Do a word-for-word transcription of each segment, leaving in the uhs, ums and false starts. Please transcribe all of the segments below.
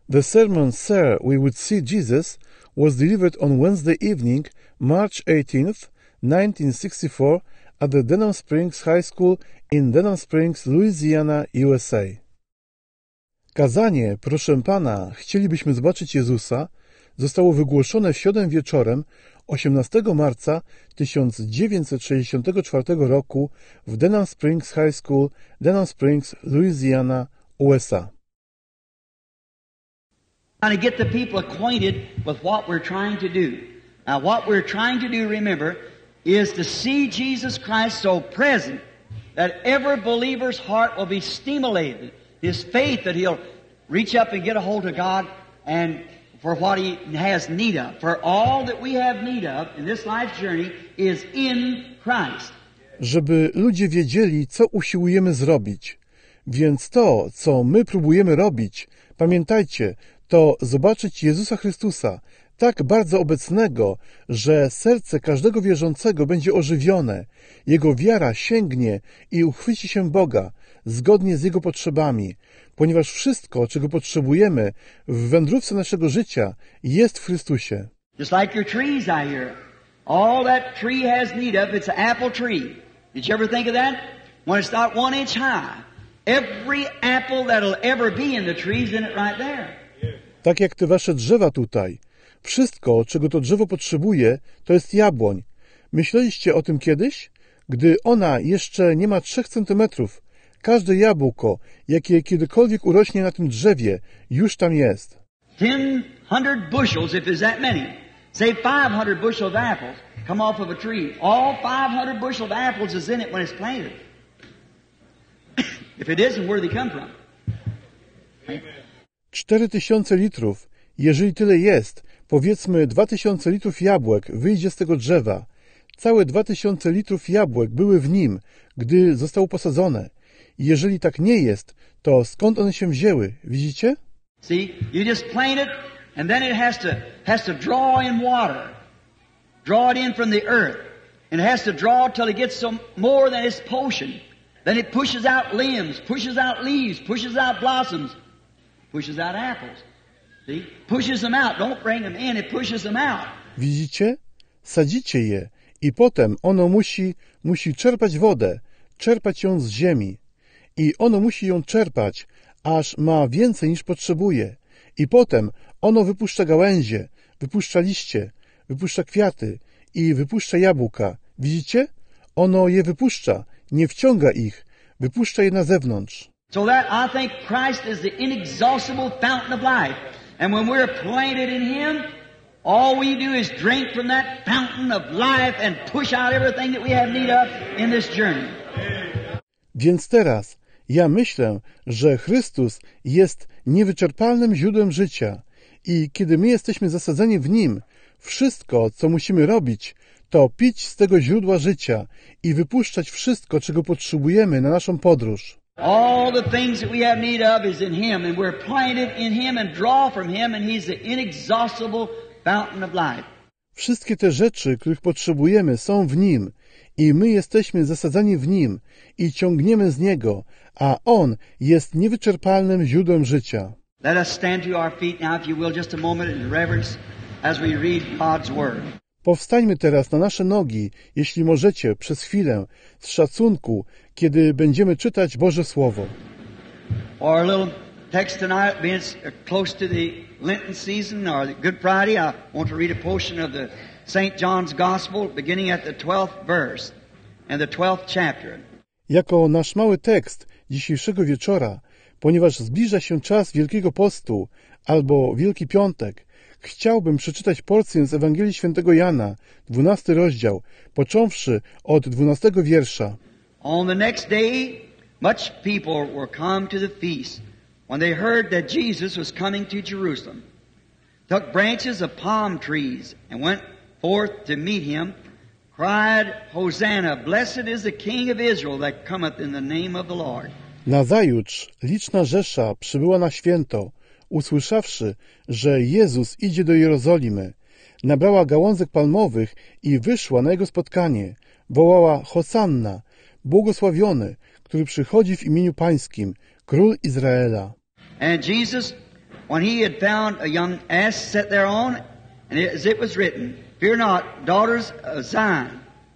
The sermon, Sir, We Would See Jesus, was delivered on Wednesday evening, March eighteenth, nineteen sixty-four, at the Denham Springs High School in Denham Springs, Louisiana, U S A. Kazanie, proszę Pana, chcielibyśmy zobaczyć Jezusa, zostało wygłoszone w środę wieczorem osiemnastego marca tysiąc dziewięćset sześćdziesiątego czwartego roku w Denham Springs High School, Denham Springs, Louisiana, U S A. Trying to get the people acquainted with what we're trying to do. Now, what we're trying to do, remember, is to see Jesus Christ so present that every believer's heart will be stimulated. His faith that he'll reach up and get a hold of God and for what he has need of. For all that we have need of in this life's journey is in Christ. Żeby ludzie wiedzieli, co usiłujemy zrobić. Więc to, co my próbujemy robić, pamiętajcie, to zobaczyć Jezusa Chrystusa, tak bardzo obecnego, że serce każdego wierzącego będzie ożywione, jego wiara sięgnie i uchwyci się Boga, zgodnie z Jego potrzebami, ponieważ wszystko, czego potrzebujemy w wędrówce naszego życia, jest w Chrystusie. Just like your trees out here. All that tree has need of, it's an apple tree. Did you ever think of that? When it's not one inch high, every apple that'll ever be in the tree is in it right there. Tak jak te wasze drzewa tutaj. Wszystko, czego to drzewo potrzebuje, to jest jabłoń. Myśleliście o tym kiedyś? Gdy ona jeszcze nie ma trzech centymetrów, każde jabłko, jakie kiedykolwiek urośnie na tym drzewie, już tam jest. Ten hundred bushels, if there's that many. Say five hundred bushels of apples come off of a tree. All five hundred bushels of apples is in it when it's planted. If it isn't, where do they come from? Cztery tysiące litrów. Jeżeli tyle jest, powiedzmy dwa tysiące litrów jabłek wyjdzie z tego drzewa. Całe dwa tysiące litrów jabłek były w nim, gdy zostało posadzone. Jeżeli tak nie jest, to skąd one się wzięły? Widzicie? See, you just plant it, and then it has to has to draw in water, draw it in from the earth, and it has to draw till it gets some more than its potion. Then it pushes out limbs, pushes out leaves, pushes out blossoms, pushes out apples. See, pushes them out. Don't bring them in; it pushes them out. Widzicie? Sadzicie je i potem ono musi musi czerpać wodę, czerpać ją z ziemi. I ono musi ją czerpać, aż ma więcej niż potrzebuje. I potem ono wypuszcza gałęzie, wypuszcza liście, wypuszcza kwiaty i wypuszcza jabłka. Widzicie? Ono je wypuszcza, nie wciąga ich, wypuszcza je na zewnątrz. So that I think Christ is the inexhaustible fountain of life. And when we're planted in Him, all we do is drink from that fountain of life and push out everything that we have need of in this journey. Więc teraz ja myślę, że Chrystus jest niewyczerpalnym źródłem życia i kiedy my jesteśmy zasadzeni w Nim, wszystko, co musimy robić, to pić z tego źródła życia i wypuszczać wszystko, czego potrzebujemy na naszą podróż. All the things that we have need of is in Him, and we're planted in Him and draw from Him, and He's the inexhaustible fountain of life. Wszystkie te rzeczy, których potrzebujemy, są w Nim i my jesteśmy zasadzeni w Nim i ciągniemy z Niego, a On jest niewyczerpalnym źródłem życia. Let us stand to our feet now, if you will, just a moment in reverence as we read God's Word. Powstańmy teraz na nasze nogi, jeśli możecie, przez chwilę, z szacunku, kiedy będziemy czytać Boże Słowo. Our little text tonight, being close to the Lenten season or the Good Friday, I want to read a portion of the Saint John's Gospel, beginning at the twelfth verse and the twelfth chapter. Jako nasz mały tekst dzisiejszego wieczora, ponieważ zbliża się czas Wielkiego Postu albo Wielki Piątek, chciałbym przeczytać porcję z Ewangelii Świętego Jana, dwunasty rozdział, począwszy od dwunastego wiersza. On the next day, much people were come to the feast, when they heard that Jesus was coming to Jerusalem, took branches of palm trees, and went forth to meet him, cried, Hosanna, blessed is the King of Israel that cometh in the name of the Lord. Nazajutrz liczna rzesza przybyła na święto, usłyszawszy, że Jezus idzie do Jerozolimy. Nabrała gałązek palmowych i wyszła na jego spotkanie. Wołała Hosanna, błogosławiony, który przychodzi w imieniu Pańskim, Król Izraela. And Jesus when he had found a young ass set thereon, and as it was written, Fear not, daughters of Zion.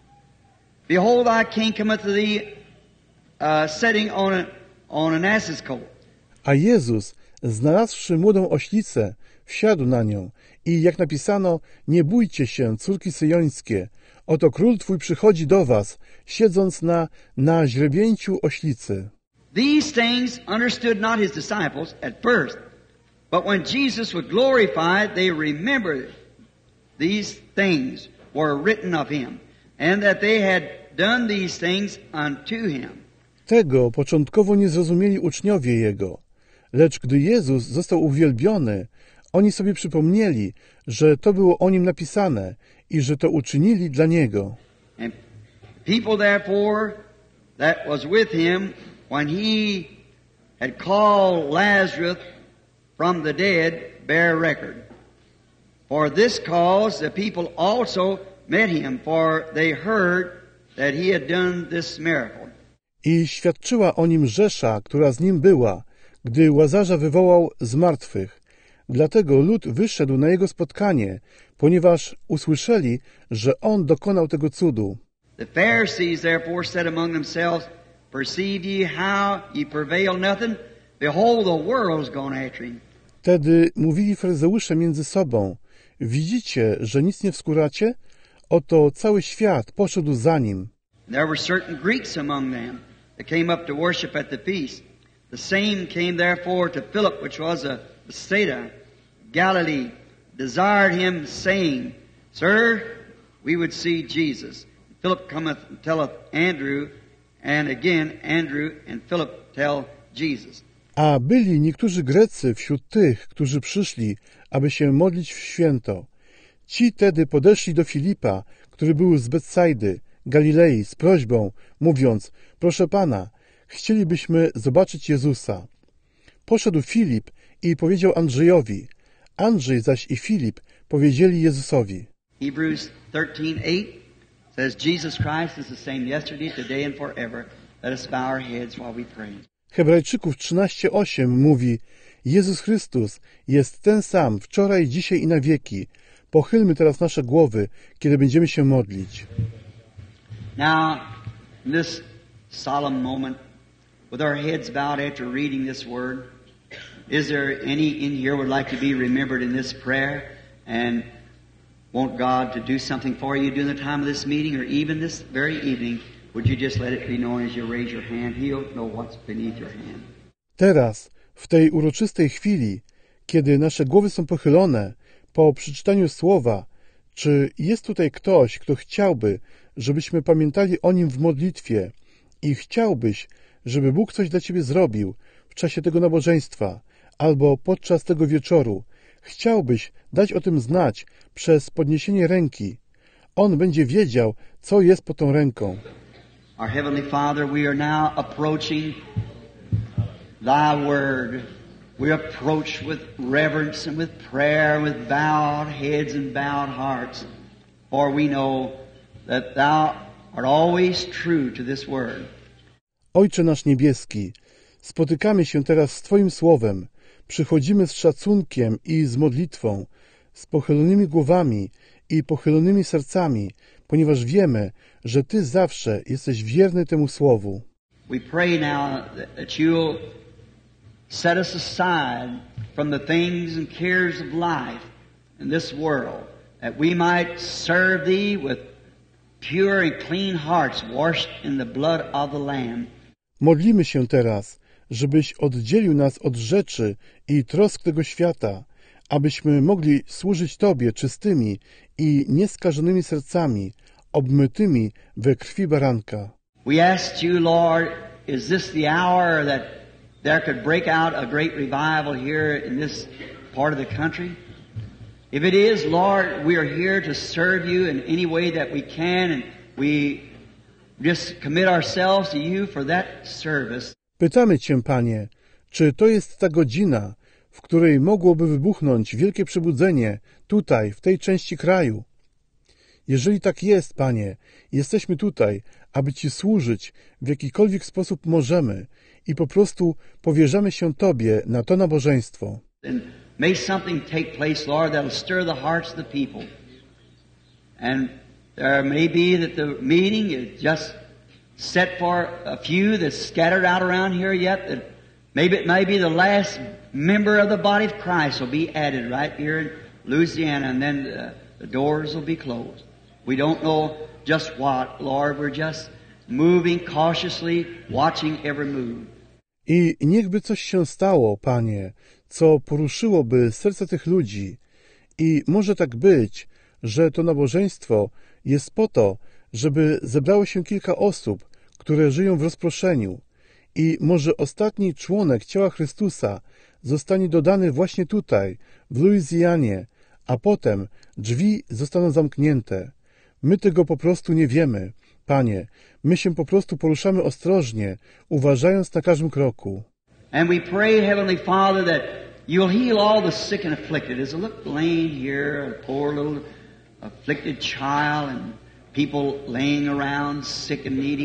Behold, thy king cometh to thee, uh, sitting on, a, on an ass's colt. A Jezus, znalazłszy młodą oślicę, wsiadł na nią i jak napisano, nie bójcie się, córki syjońskie, oto król twój przychodzi do was, siedząc na, na źrebięciu oślicy. These things understood not his disciples at first, but when Jesus was glorified, they remembered these things were written of him, and that they had done these things unto him. Tego początkowo nie zrozumieli uczniowie Jego, lecz gdy Jezus został uwielbiony, oni sobie przypomnieli, że to było o Nim napisane i że to uczynili dla Niego. And people therefore that was with him when he had called Lazarus from the dead bear record. For this cause the people also met him, for they heard that he had done this miracle. I świadczyła o Nim Rzesza, która z Nim była, gdy Łazarza wywołał z martwych. Dlatego lud wyszedł na jego spotkanie, ponieważ usłyszeli, że On dokonał tego cudu. The Pharisees therefore said among themselves, Perceive ye how ye prevail nothing? Behold, the world is gone after him. Wtedy mówili faryzeusze między sobą, widzicie, że nic nie wskóracie? Oto cały świat poszedł za Nim. There were certain Greeks among them that came up to worship at the feast. The same came therefore to Philip, which was a Bethsaida, Galilee, desired him, saying, Sir, we would see Jesus. Philip cometh and telleth Andrew, and again Andrew and Philip tell Jesus. A byli niektórzy Grecy wśród tych, którzy przyszli, aby się modlić w święto. Ci tedy podeszli do Filipa, który był z Betsaidy, Galilei, z prośbą, mówiąc, proszę Pana, chcielibyśmy zobaczyć Jezusa. Poszedł Filip i powiedział Andrzejowi. Andrzej zaś i Filip powiedzieli Jezusowi. Hebrews thirteen eight says Jesus Christ is the same yesterday, today and forever. Let us bow our heads while we pray. Hebrajczyków trzynaście osiem mówi, Jezus Chrystus jest ten sam wczoraj, dzisiaj i na wieki. Pochylmy teraz nasze głowy, kiedy będziemy się modlić. Now, in this solemn moment, with our heads bowed after reading this word, is there any in here would like to be remembered in this prayer and want God to do something for you during the time of this meeting or even this very evening? Would you just let it be known as you raise your hand? He'll know what's beneath your hand. Teraz, w tej uroczystej chwili, kiedy nasze głowy są pochylone, po przeczytaniu słowa, czy jest tutaj ktoś, kto chciałby, żebyśmy pamiętali o Nim w modlitwie i chciałbyś, żeby Bóg coś dla Ciebie zrobił w czasie tego nabożeństwa albo podczas tego wieczoru. Chciałbyś dać o tym znać przez podniesienie ręki. On będzie wiedział, co jest pod tą ręką. Our Heavenly Father, we are now approaching Thy Word. We approach with reverence and with prayer, with bowed heads and bowed hearts. For we know that Thou art always true to this Word. Ojcze nasz niebieski, spotykamy się teraz z Twoim Słowem. Przychodzimy z szacunkiem i z modlitwą, z pochylonymi głowami i pochylonymi sercami, ponieważ wiemy, że Ty zawsze jesteś wierny temu Słowu. We pray now that You'll set us aside from the things and cares of life in this world, that we might serve Thee with pure and clean hearts washed in the blood of the Lamb. Modlimy się teraz, żebyś oddzielił nas od rzeczy i trosk tego świata, abyśmy mogli służyć Tobie czystymi i nieskażonymi sercami, obmytymi we krwi baranka. We asked You, Lord, is this the hour that there could break out a great revival here in this part of the country? If it is, Lord, we are here to serve You in any way that we can, and we just commit ourselves to You for that service. Pytamy Cię, Panie, czy to jest ta godzina, w której mogłoby wybuchnąć wielkie przebudzenie tutaj, w tej części kraju? Jeżeli tak jest, Panie, jesteśmy tutaj, aby Ci służyć w jakikolwiek sposób możemy i po prostu powierzamy się Tobie na to nabożeństwo. And May something take place, Lord, that'll stir the hearts of the people. And there may be that the meeting is just set for a few that's scattered out around here yet, that maybe it may be the last member of the body of Christ will be added right here in Louisiana, and then the, the doors will be closed. We don't know just what, Lord. We're just moving cautiously, watching every move. I niechby coś się stało, Panie, co poruszyłoby serca tych ludzi. I może tak być, że to nabożeństwo jest po to, żeby zebrało się kilka osób, które żyją w rozproszeniu. I może ostatni członek ciała Chrystusa zostanie dodany właśnie tutaj, w Luizjanie, a potem drzwi zostaną zamknięte. My tego po prostu nie wiemy. Panie, my się po prostu poruszamy ostrożnie, uważając na każdym kroku. And we pray, Heavenly Father, that you'll heal all the sick and afflicted. As I look laying here, a poor little afflicted child and people laying around sick and needy.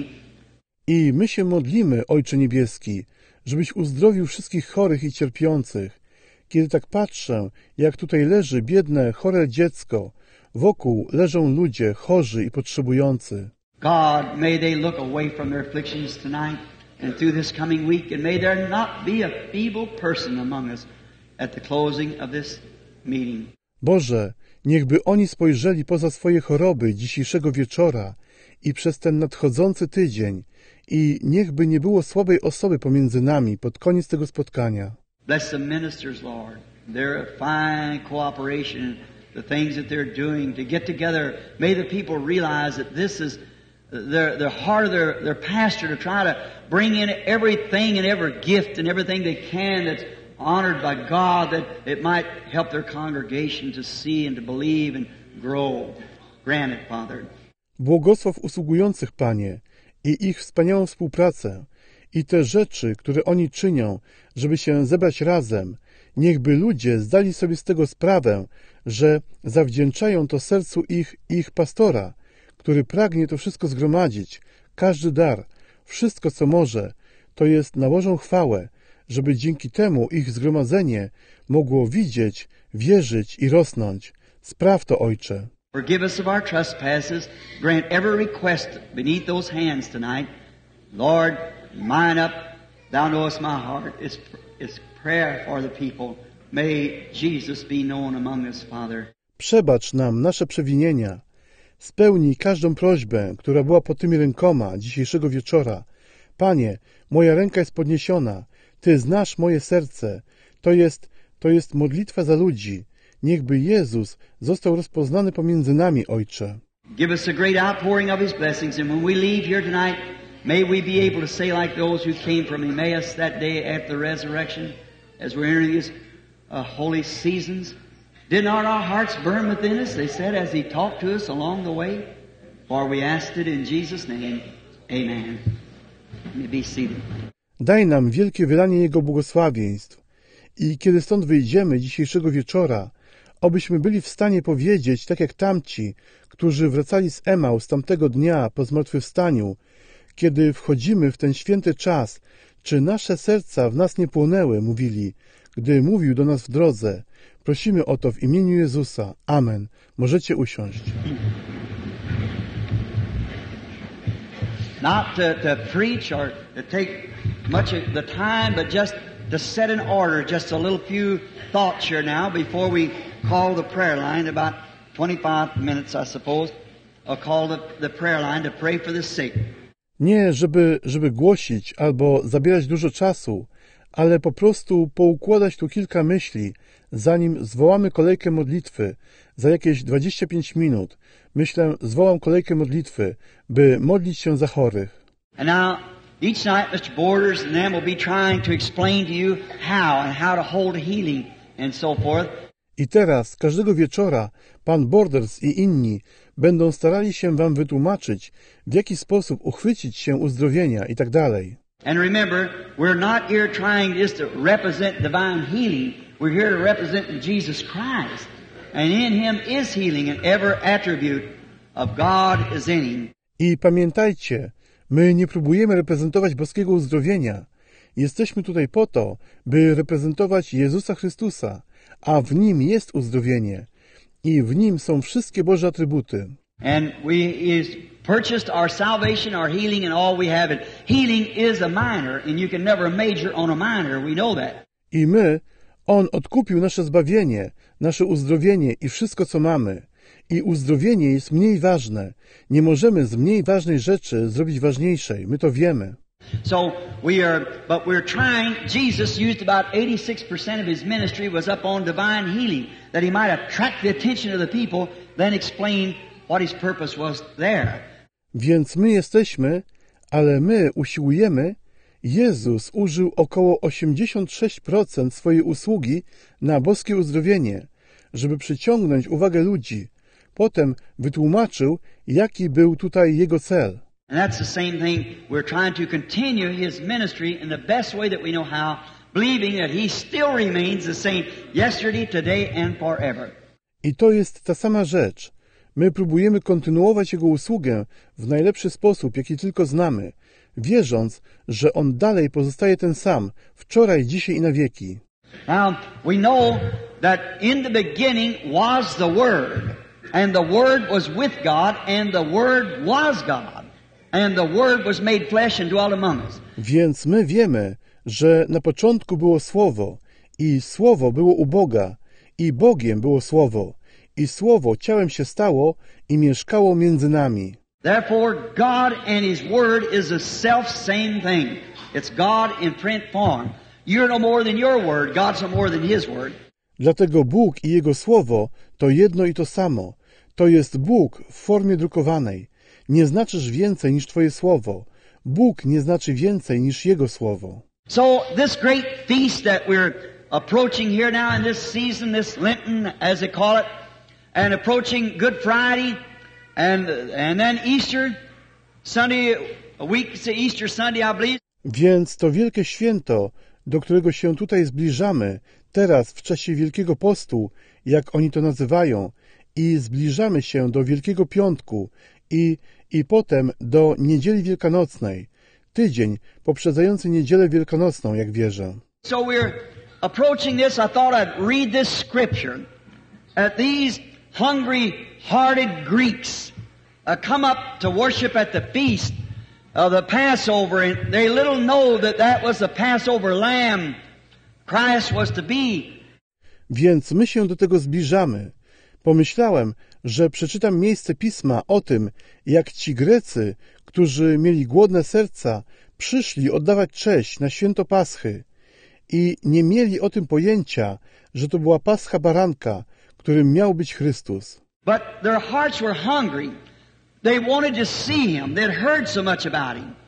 I my się modlimy, Ojcze Niebieski, żebyś uzdrowił wszystkich chorych i cierpiących. Kiedy tak patrzę, jak tutaj leży biedne, chore dziecko, wokół leżą ludzie chorzy i potrzebujący. God, may they look away from their afflictions tonight and through this coming week, and may there not be a feeble person among us at the closing of this meeting. Boże, niechby oni spojrzeli poza swoje choroby dzisiejszego wieczora i przez ten nadchodzący tydzień i niechby nie było słabej osoby pomiędzy nami pod koniec tego spotkania. Bless the ministers, Lord. Their fine cooperation, the things that they're doing to get together. May the people realize that this is their, the heart of their, their pastor to try to bring in everything and every gift and everything they can that's honored by God, that it might help their congregation to see and to believe and grow. Grant it, Father. Błogosław usługujących, Panie, i ich wspaniałą współpracę i te rzeczy, które oni czynią, żeby się zebrać razem. Niechby ludzie zdali sobie z tego sprawę, że zawdzięczają to sercu ich ich pastora, który pragnie to wszystko zgromadzić, każdy dar, wszystko co może, to jest na Bożą chwałę, żeby dzięki temu ich zgromadzenie mogło widzieć, wierzyć i rosnąć. Spraw to, Ojcze. Forgive us of our trespasses. Grant every request beneath those hands tonight. Lord, mine up. Thou knowest my heart. It's, it's prayer for the people. May Jesus be known among us, Father. Przebacz nam nasze przewinienia. Spełnij każdą prośbę, która była pod tymi rękoma dzisiejszego wieczora. Panie, moja ręka jest podniesiona. Ty znasz moje serce. To jest, to jest modlitwa za ludzi. Niechby Jezus został rozpoznany pomiędzy nami, Ojcze. Give us a great outpouring of His blessings, and when we leave here tonight, may we be able to say like those who came from Emmaus that day after the resurrection, as we're entering these uh, holy seasons. Did not our hearts burn within us, they said, as He talked to us along the way? For we asked it in Jesus' name. Amen. You may be seated. Daj nam wielkie wylanie Jego błogosławieństw. I kiedy stąd wyjdziemy dzisiejszego wieczora, obyśmy byli w stanie powiedzieć, tak jak tamci, którzy wracali z Emaus tamtego dnia po zmartwychwstaniu, kiedy wchodzimy w ten święty czas, czy nasze serca w nas nie płonęły, mówili, gdy mówił do nas w drodze. Prosimy o to w imieniu Jezusa. Amen. Możecie usiąść. Not to, to preach or to take much of the time, but just to set in order just a little few thoughts here now before we call the prayer line. About twenty-five minutes, I suppose. I'll call the, the prayer line to pray for the sick. Nie, żeby, żeby głosić albo zabierać dużo czasu, ale po prostu poukładać tu kilka myśli, zanim zwołamy kolejkę modlitwy. Za jakieś dwadzieścia pięć minut, myślę, zwołam kolejkę modlitwy, by modlić się za chorych. And now, each night, Mister Borders and them will be trying to explain to you how and how to hold healing and so forth. I teraz, każdego wieczora, pan Borders i inni będą starali się wam wytłumaczyć, w jaki sposób uchwycić się uzdrowienia i tak dalej. And remember, we're not here trying just to represent divine healing. We're here to represent Jesus Christ. And in Him is healing, and every attribute of God is in Him. I pamiętajcie, my nie próbujemy reprezentować boskiego uzdrowienia. Jesteśmy tutaj po to, by reprezentować Jezusa Chrystusa, a w Nim jest uzdrowienie i w Nim są wszystkie Boże atrybuty. And we is purchased our salvation, our healing, and all we have. And healing is a minor, and you can never major on a minor. We know that. I my, On odkupił nasze zbawienie, nasze uzdrowienie i wszystko, co mamy. I uzdrowienie jest mniej ważne. Nie możemy z mniej ważnej rzeczy zrobić ważniejszej. My to wiemy. So we are, but we're trying. Jesus used about eighty-six percent of His ministry was up on divine healing, that He might attract the attention of the people, then explain what His purpose was there. Więc my jesteśmy, ale my usiłujemy. Jezus użył około osiemdziesiąt sześć procent swojej usługi na boskie uzdrowienie, żeby przyciągnąć uwagę ludzi. Potem wytłumaczył, jaki był tutaj Jego cel. And that's the same thing. We're trying to continue His ministry in the best way that we know how, believing that He still remains the same yesterday, today and forever. I to jest ta sama rzecz. My próbujemy kontynuować Jego usługę w najlepszy sposób, jaki tylko znamy, wierząc, że On dalej pozostaje ten sam, wczoraj, dzisiaj i na wieki. Now, we know that in the beginning was the Word, and the Word was with God, and the Word was God, and the Word was made flesh and dwelt among us. Więc my wiemy, że na początku było Słowo, i Słowo było u Boga, i Bogiem było Słowo, i Słowo ciałem się stało i mieszkało między nami. Therefore, God and His Word is the self-same thing. It's God in print form. You're no more than your Word. God's no more than His Word. Dlatego Bóg i Jego Słowo to jedno i to samo. To jest Bóg w formie drukowanej. Nie znaczysz więcej niż Twoje Słowo. Bóg nie znaczy więcej niż Jego Słowo. So this great feast that we're approaching here now in this season, this Lenten, as they call it, and approaching Good Friday, and and then Easter Sunday, a week to Easter Sunday, I believe. Więc to wielkie święto, do którego się tutaj zbliżamy, teraz w czasie Wielkiego Postu, jak oni to nazywają, i zbliżamy się do Wielkiego Piątku i, i potem do Niedzieli Wielkanocnej, tydzień poprzedzający Niedzielę Wielkanocną, jak wierzę. So we're approaching this. I thought I'd read this scripture. At these hungry-hearted Greeks uh, come up to worship at the feast of the Passover, and they little know that that was the Passover lamb Christ was to be. Więc my się do tego zbliżamy. Pomyślałem, że przeczytam miejsce Pisma o tym, jak ci Grecy, którzy mieli głodne serca, przyszli oddawać cześć na święto Paschy i nie mieli o tym pojęcia, że to była Pascha Baranka, którym miał być Chrystus. But their hearts were hungry. They wanted to see Him. They'd heard so much about Him.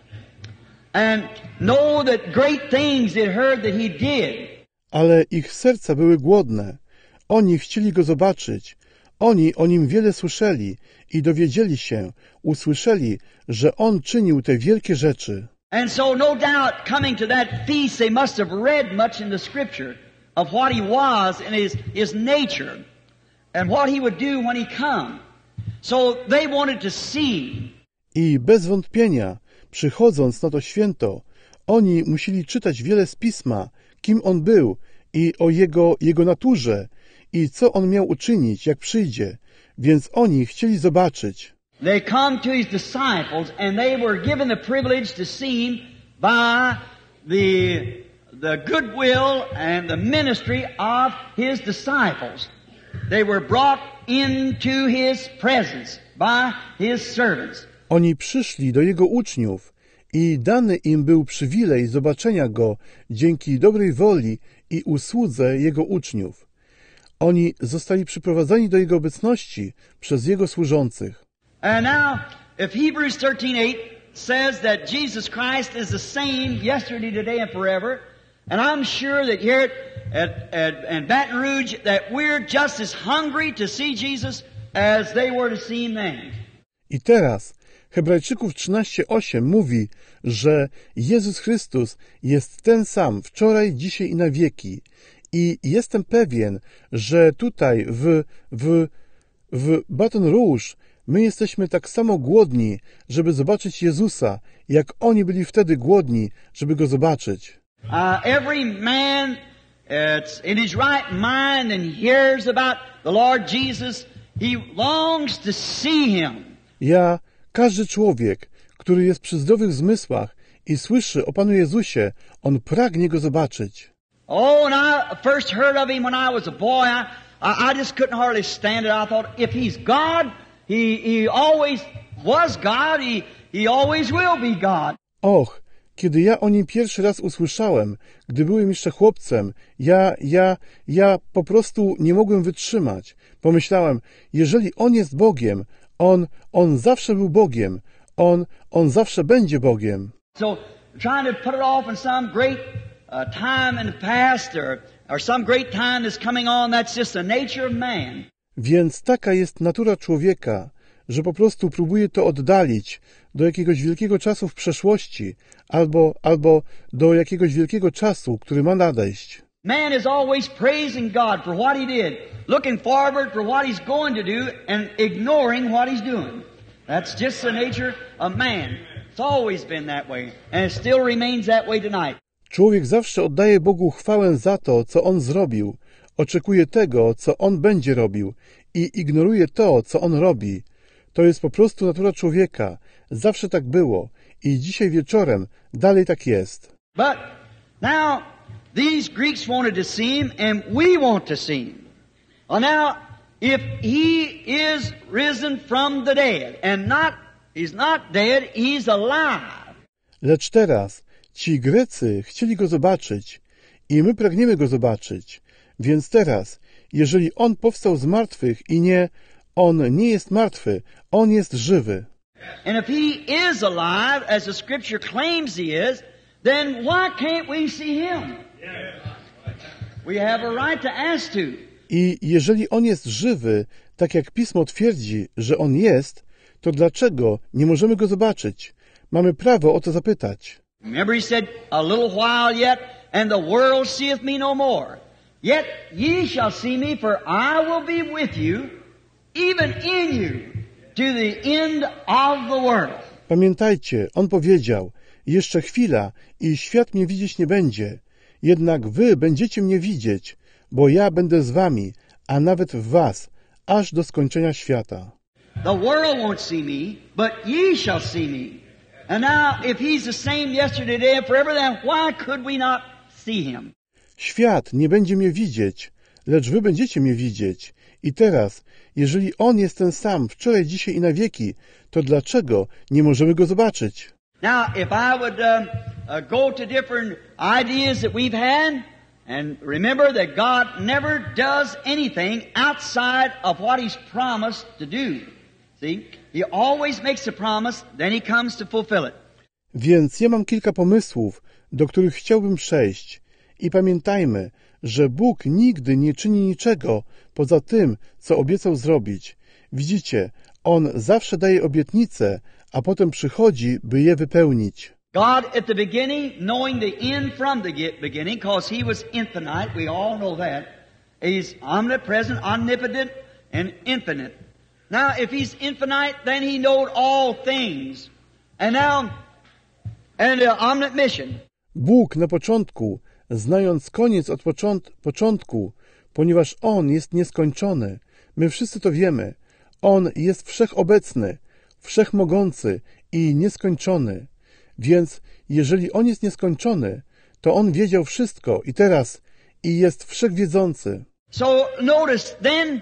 And know that great things they'd heard that He did. Ale ich serca były głodne. Oni chcieli Go zobaczyć. Oni o Nim wiele słyszeli i dowiedzieli się, usłyszeli, że On czynił te wielkie rzeczy. And so no doubt coming to that feast they must have read much in the Scripture of what He was and His, his nature and what He would do when He come. So they wanted to see. I bez wątpienia, przychodząc na to święto, oni musieli czytać wiele z Pisma, kim On był i o Jego, Jego naturze i co On miał uczynić, jak przyjdzie. Więc oni chcieli zobaczyć. They come to His disciples and they were given the privilege to see Him by the, the goodwill and the ministry of His disciples. They were brought into His presence by His servants. Oni przyszli do Jego uczniów i dany im był przywilej zobaczenia Go dzięki dobrej woli i usłudze Jego uczniów. Oni zostali przyprowadzeni do Jego obecności przez Jego służących. And now, if Hebrews thirteen eight says that Jesus Christ is the same yesterday, today, and forever, and I'm sure that here at, at, at Baton Rouge that we're just as hungry to see Jesus as they were to see Him then. I teraz Hebrajczyków trzynaście osiem mówi, że Jezus Chrystus jest ten sam wczoraj, dzisiaj i na wieki. I jestem pewien, że tutaj w, w, w Baton Rouge my jesteśmy tak samo głodni, żeby zobaczyć Jezusa, jak oni byli wtedy głodni, żeby Go zobaczyć. Uh, every man it's in his right mind and hears about the Lord Jesus, he longs to see him. Ja, każdy człowiek, który jest przy zdrowych zmysłach i słyszy o Panu Jezusie, on pragnie Go zobaczyć. Oh, when I first heard of him when I was a boy, I, I, I just couldn't hardly stand it. I thought, if he's God, he, he always was God, he, he always will be God. Och, kiedy ja o nim pierwszy raz usłyszałem, gdy byłem jeszcze chłopcem, ja, ja, ja po prostu nie mogłem wytrzymać. Pomyślałem, jeżeli On jest Bogiem, On, On zawsze był Bogiem, On, On zawsze będzie Bogiem. So, trying to put it off in some great uh, time in the past or, or some great time that's coming on, that's just the nature of man. Więc taka jest natura człowieka, że po prostu próbuje to oddalić do jakiegoś wielkiego czasu w przeszłości albo, albo do jakiegoś wielkiego czasu, który ma nadejść. Man is always praising God for what he did, looking forward for what he's going to do and ignoring what he's doing. That's just the nature of man. It's always been that way and it still remains that way tonight. Człowiek zawsze oddaje Bogu chwałę za to, co On zrobił, oczekuje tego, co On będzie robił i ignoruje to, co On robi. To jest po prostu natura człowieka. Zawsze tak było i dzisiaj wieczorem dalej tak jest. But now these Greeks wanted to see him and we want to see him. Well, now if he is risen from the dead and not he's not dead, he's alive. Lecz teraz ci Grecy chcieli Go zobaczyć i my pragniemy Go zobaczyć. Więc teraz, jeżeli On powstał z martwych i nie, On nie jest martwy, On jest żywy. And if he is alive, as the scripture claims he is, then why can't we see him? We have a right to ask to. I jeżeli On jest żywy, tak jak Pismo twierdzi, że On jest, to dlaczego nie możemy Go zobaczyć? Mamy prawo o to zapytać. Remember he said, a little while yet, and the world seeth me no more. Yet ye shall see me, for I will be with you, even in you, to the end of the world. Pamiętajcie, On powiedział, jeszcze chwila i świat mnie widzieć nie będzie, jednak wy będziecie mnie widzieć, bo ja będę z wami, a nawet w was, aż do skończenia świata. The world won't see me, but ye shall see me. And now, if he's the same yesterday, today, and forever, then why could we not see him? Świat nie będzie mnie widzieć, lecz wy będziecie mnie widzieć. I teraz, jeżeli On jest ten sam wczoraj, dzisiaj i na wieki, to dlaczego nie możemy Go zobaczyć? Now, if I would um, uh, go to different ideas that we've had, and remember that God never does anything outside of what He's promised to do. See? He always makes a promise, then He comes to fulfill it. Więc ja mam kilka pomysłów, do których chciałbym przejść. I pamiętajmy, że Bóg nigdy nie czyni niczego poza tym, co obiecał zrobić. Widzicie, On zawsze daje obietnice, a potem przychodzi, by je wypełnić. God at the beginning, knowing the end from the beginning, because He was infinite, we all know that. He's omnipresent, omnipotent, and infinite. Now, if He's infinite, then He knowed all things. And now, and uh, omniscient. Bóg na początku, znając koniec od począt- początku, ponieważ On jest nieskończony. My wszyscy to wiemy. On jest wszechobecny, wszechmogący i nieskończony. Więc jeżeli On jest nieskończony, to On wiedział wszystko i teraz i jest wszechwiedzący. So notice then,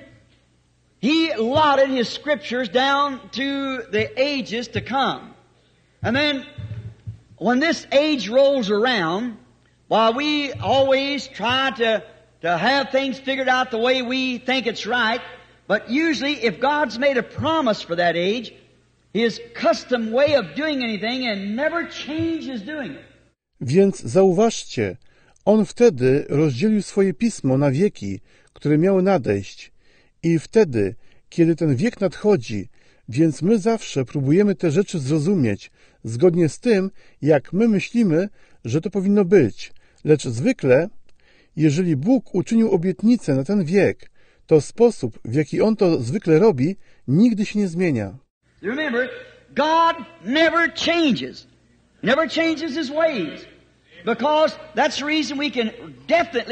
He allotted His scriptures down to the ages to come. And then, when this age rolls around, while we always try to, to have things figured out the way we think it's right, but usually if God's made a promise for that age, His custom way of doing anything and never changes doing it. Więc zauważcie, On wtedy rozdzielił swoje pismo na wieki, które miały nadejść. I wtedy, kiedy ten wiek nadchodzi, więc my zawsze próbujemy te rzeczy zrozumieć, zgodnie z tym, jak my myślimy, że to powinno być. Lecz zwykle, jeżeli Bóg uczynił obietnicę na ten wiek, to sposób, w jaki On to zwykle robi, nigdy się nie zmienia. Remember, God never changes. Never changes His ways. Because that's the reason we can definitely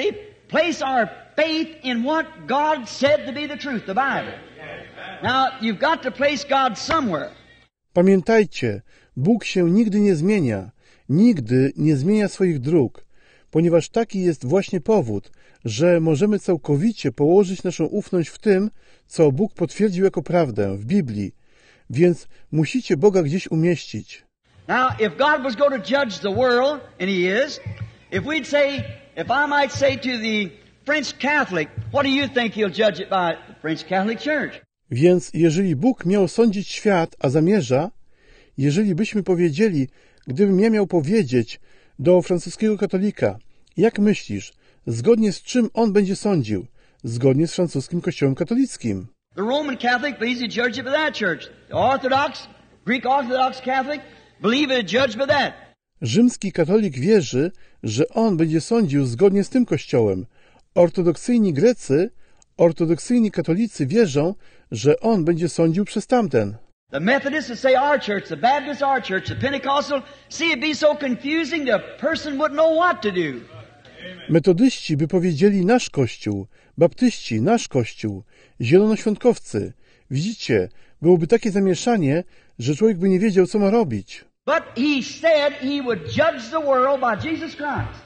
place our faith in what God said to be the truth, the Bible. Now, you've got to place God somewhere. Pamiętajcie, Bóg się nigdy nie zmienia, nigdy nie zmienia swoich dróg, ponieważ taki jest właśnie powód, że możemy całkowicie położyć naszą ufność w tym, co Bóg potwierdził jako prawdę w Biblii, więc musicie Boga gdzieś umieścić. Now, if God was going to judge the world, and He is, if we'd say, if I might say to the French Catholic, what do you think He'll judge it by? The French Catholic Church. Więc jeżeli Bóg miał sądzić świat, a zamierza, jeżeli byśmy powiedzieli, gdybym ja miał powiedzieć do francuskiego katolika, jak myślisz, zgodnie z czym on będzie sądził? Zgodnie z francuskim kościołem katolickim. The Roman Catholic believes He judged it by that church. The Orthodox, Greek Orthodox Catholic, believe it judged by that. Rzymski katolik wierzy, że on będzie sądził zgodnie z tym kościołem. Ortodoksyjni Grecy, ortodoksyjni katolicy wierzą, że on będzie sądził przez tamten. The Methodists would say our church, the Baptists our church, the Pentecostal, see it be so confusing the person wouldn't know what to do. Metodyści by powiedzieli nasz kościół, baptyści nasz kościół, zielonoświątkowcy. Widzicie, byłoby takie zamieszanie, że człowiek by nie wiedział, co ma robić. But He said He would judge the world by Jesus Christ.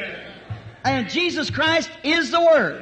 And Jesus Christ is the Word.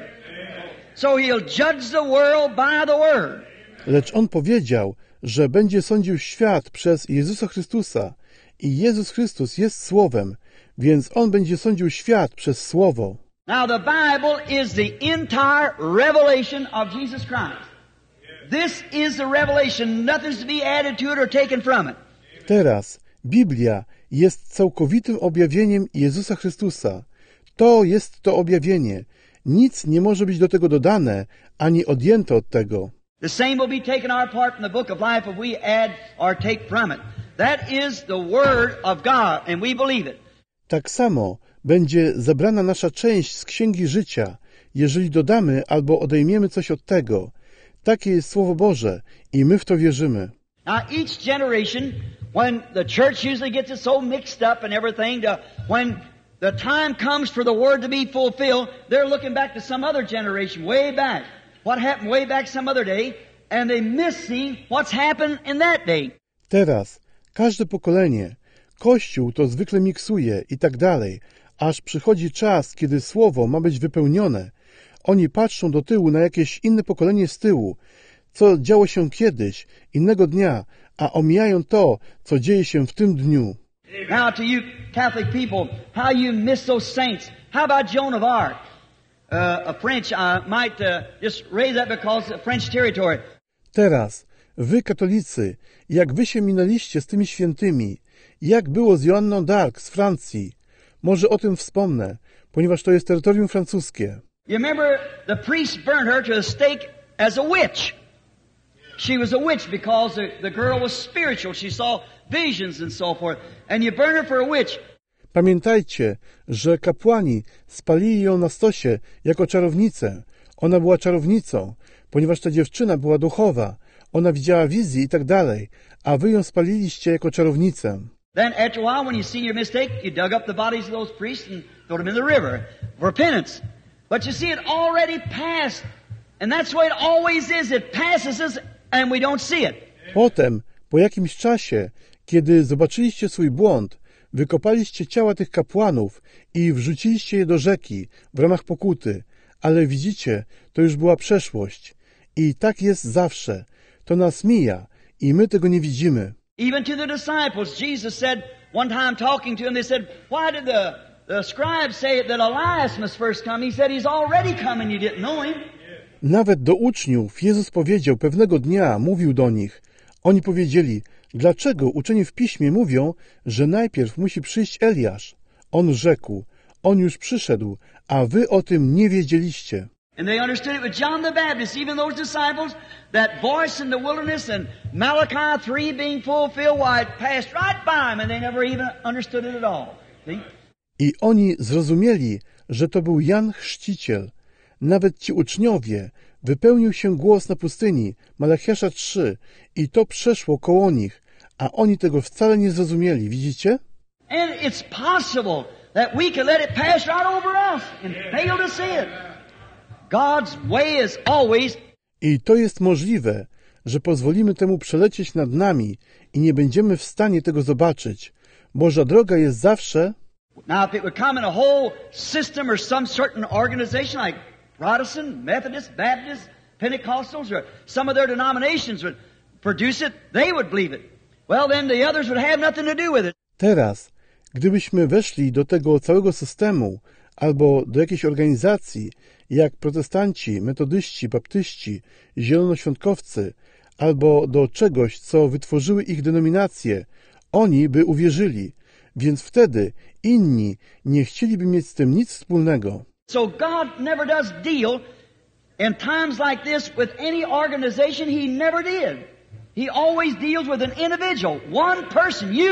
So He'll judge the world by the Word. Lecz On powiedział, że będzie sądził świat przez Jezusa Chrystusa i Jezus Chrystus jest Słowem, więc On będzie sądził świat przez Słowo. Now the Bible is the entire revelation of Jesus Christ. This is the revelation. Nothing's to be added to it or taken from it. Teraz Biblia jest całkowitym objawieniem Jezusa Chrystusa. To jest to objawienie. Nic nie może być do tego dodane, ani odjęte od tego. The same will be taken our part in the book of life if we add or take from it. That is the Word of God, and we believe it. Tak samo będzie zabrana nasza część z Księgi Życia, jeżeli dodamy albo odejmiemy coś od tego. Takie jest Słowo Boże i my w to wierzymy. Now each generation, when the church usually gets it so mixed up and everything, to when the time comes for the Word to be fulfilled, they're looking back to some other generation, way back. What happened way back some other day, and they missing what's happened in that day. Teraz każde pokolenie, Kościół to zwykle miksuje i tak dalej, aż przychodzi czas, kiedy Słowo ma być wypełnione. Oni patrzą do tyłu na jakieś inne pokolenie z tyłu, co działo się kiedyś, innego dnia, a omijają to, co dzieje się w tym dniu. Now to you Catholic people, how you miss those saints. How about Joan of Arc? Uh, a French, I might uh, just raise that because of French territory. Teraz, wy katolicy, jak wy się minęliście z tymi świętymi, jak było z Joanną d'Arc z Francji, może o tym wspomnę, ponieważ to jest terytorium francuskie. You remember the priest burned her to a stake as a witch. She was a witch because the, the girl was spiritual. She saw visions and so forth. And you burn her for a witch. Pamiętajcie, że kapłani spalili ją na stosie jako czarownicę. Ona była czarownicą, ponieważ ta dziewczyna była duchowa. Ona widziała wizji i tak dalej, a wy ją spaliliście jako czarownicę. Then after a while, when you see your mistake, you dug up the bodies of those priests and threw them in the river for penance. But you see, it already passed. And that's the way it always is. It passes us and we don't see it. Potem, po jakimś czasie, kiedy zobaczyliście swój błąd, wykopaliście ciała tych kapłanów i wrzuciliście je do rzeki w ramach pokuty. Ale widzicie, to już była przeszłość. I tak jest zawsze. To nas mija i my tego nie widzimy. Even to the disciples, Jesus said, one time talking to them, they said, why did the, the scribes say that Elias must first come? He said, he's already come and you didn't know him. Nawet do uczniów Jezus powiedział pewnego dnia, mówił do nich. Oni powiedzieli, dlaczego uczeni w Piśmie mówią, że najpierw musi przyjść Eliasz? On rzekł, on już przyszedł, a wy o tym nie wiedzieliście. And they understood it with John the Baptist, even those disciples, that voice in the wilderness and Malachi three being fulfilled, why it passed right by them and they never even understood it at all. See? I oni zrozumieli, że to był Jan Chrzciciel. Nawet ci uczniowie, wypełnił się głos na pustyni, Malachiasza trzy, i to przeszło koło nich, a oni tego wcale nie zrozumieli, widzicie? And it's possible that we can let it pass right over us and fail to see it. God's way is always. I to jest możliwe, że pozwolimy temu przelecieć nad nami i nie będziemy w stanie tego zobaczyć. Boża droga jest zawsze. Now, if it would come in a whole system or some certain organization like Protestant, Methodist, Baptist, Pentecostals, or some of their denominations would produce it, they would believe it. Well, then the others would have nothing to do with it. Teraz, gdybyśmy weszli do tego całego systemu albo do jakiejś organizacji, jak protestanci, metodyści, baptyści, zielonoświątkowcy, albo do czegoś, co wytworzyły ich denominacje, oni by uwierzyli, więc wtedy inni nie chcieliby mieć z tym nic wspólnego. So God never does deal in times like this with any organization. He never did. He always deals with an individual, one person, you.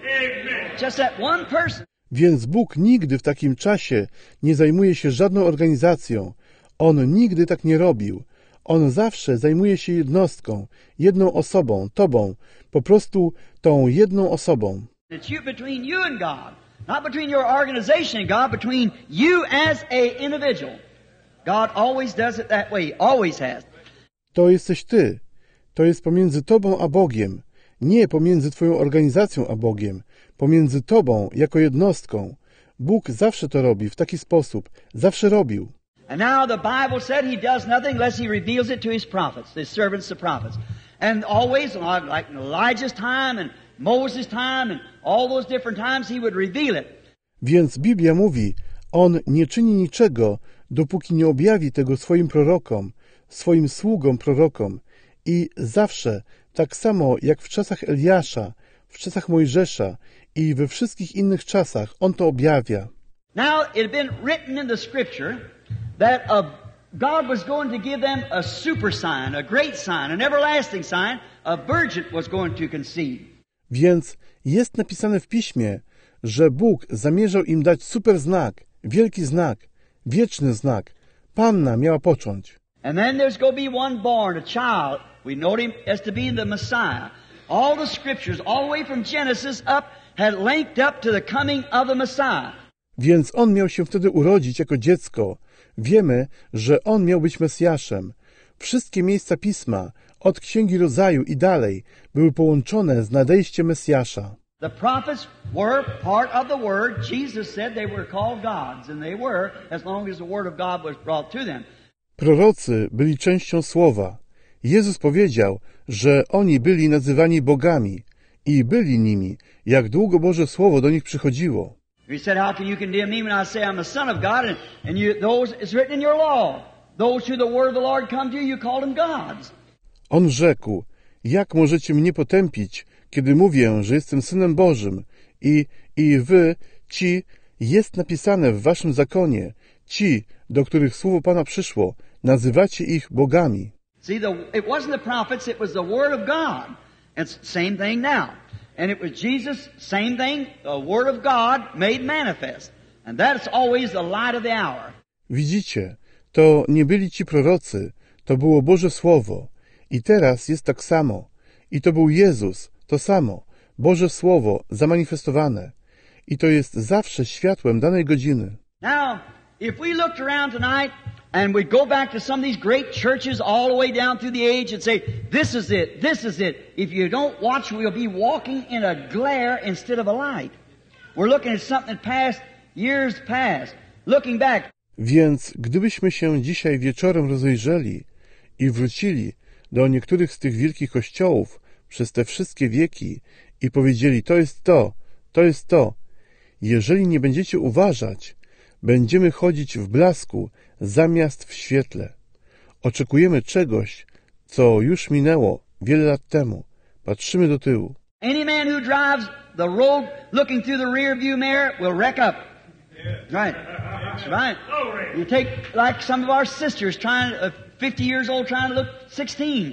Amen. Just that one person. Więc Bóg nigdy w takim czasie nie zajmuje się żadną organizacją. On nigdy tak nie robił. On zawsze zajmuje się jednostką, jedną osobą, tobą, po prostu tą jedną osobą. It's you between you and God, not between your organization and God, between you as a individual. God always does it that way, always has. To jesteś ty. To jest pomiędzy tobą a Bogiem, nie pomiędzy twoją organizacją a Bogiem, pomiędzy tobą jako jednostką. Bóg zawsze to robi w taki sposób, zawsze robił. And now the Bible said He does nothing unless He reveals it to His prophets, His servants, the prophets. And always, like in Elijah's time and Moses' time and all those different times, He would reveal it. Więc Biblia mówi, On nie czyni niczego, dopóki nie objawi tego swoim prorokom, swoim sługom prorokom. I zawsze, tak samo jak w czasach Eliasza, w czasach Mojżesza i we wszystkich innych czasach, On to objawia. Now it had been written in the Scripture that a, God was going to give them a super sign, a great sign, an everlasting sign. A virgin was going to conceive. Więc jest napisane w Piśmie, że Bóg zamierzał im dać super znak, wielki znak, wieczny znak. Panna miała począć. And then there's going to be one born, a child. We know him as to be the Messiah. All the Scriptures, all the way from Genesis up, had linked up to the coming of the Messiah. Więc on miał się wtedy urodzić jako dziecko. Wiemy, że on miał być Mesjaszem. Wszystkie miejsca Pisma, od Księgi Rodzaju i dalej, były połączone z nadejściem Mesjasza. The prophets were part of the Word. Jesus said they were called gods, and they were, as long as the Word of God was brought to them. Prorocy byli częścią Słowa. Jezus powiedział, że oni byli nazywani bogami i byli nimi, jak długo Boże Słowo do nich przychodziło. He said, how can you condemn me when I say I'm a son of God? And, and you, those, it's written in your law. Those who the word of the Lord come to you, you call them gods. On rzekł, jak możecie mnie potępić, kiedy mówię, że jestem Synem Bożym i, i wy, ci, jest napisane w waszym zakonie, ci, do których słowo Pana przyszło, nazywacie ich bogami. See, the, it wasn't the prophets, it was the word of God. It's the same thing now. And it was Jesus, same thing, the Word of God made manifest. And that's always the light of the hour. Widzicie, to nie byli ci prorocy, to było Boże Słowo. I teraz jest tak samo. I to był Jezus, to samo, Boże Słowo zamanifestowane. I to jest zawsze światłem danej godziny. Now, if we looked around tonight and we go back to some of these great churches all the way down through the age and say, this is it, this is it. If you don't watch, we'll be walking in a glare instead of a light. We're looking at something that passed years past. Looking back. Więc gdybyśmy się dzisiaj wieczorem rozejrzeli i wrócili do niektórych z tych wielkich kościołów przez te wszystkie wieki i powiedzieli, to jest to, to jest to. Jeżeli nie będziecie uważać, będziemy chodzić w blasku zamiast w świetle. Oczekujemy czegoś, co już minęło wiele lat temu. Patrzymy do tyłu. Any man who drives the road looking through the rear view mirror will wreck up. Right. That's right. You take like some of our sisters trying, uh, fifty years old trying to look sixteen.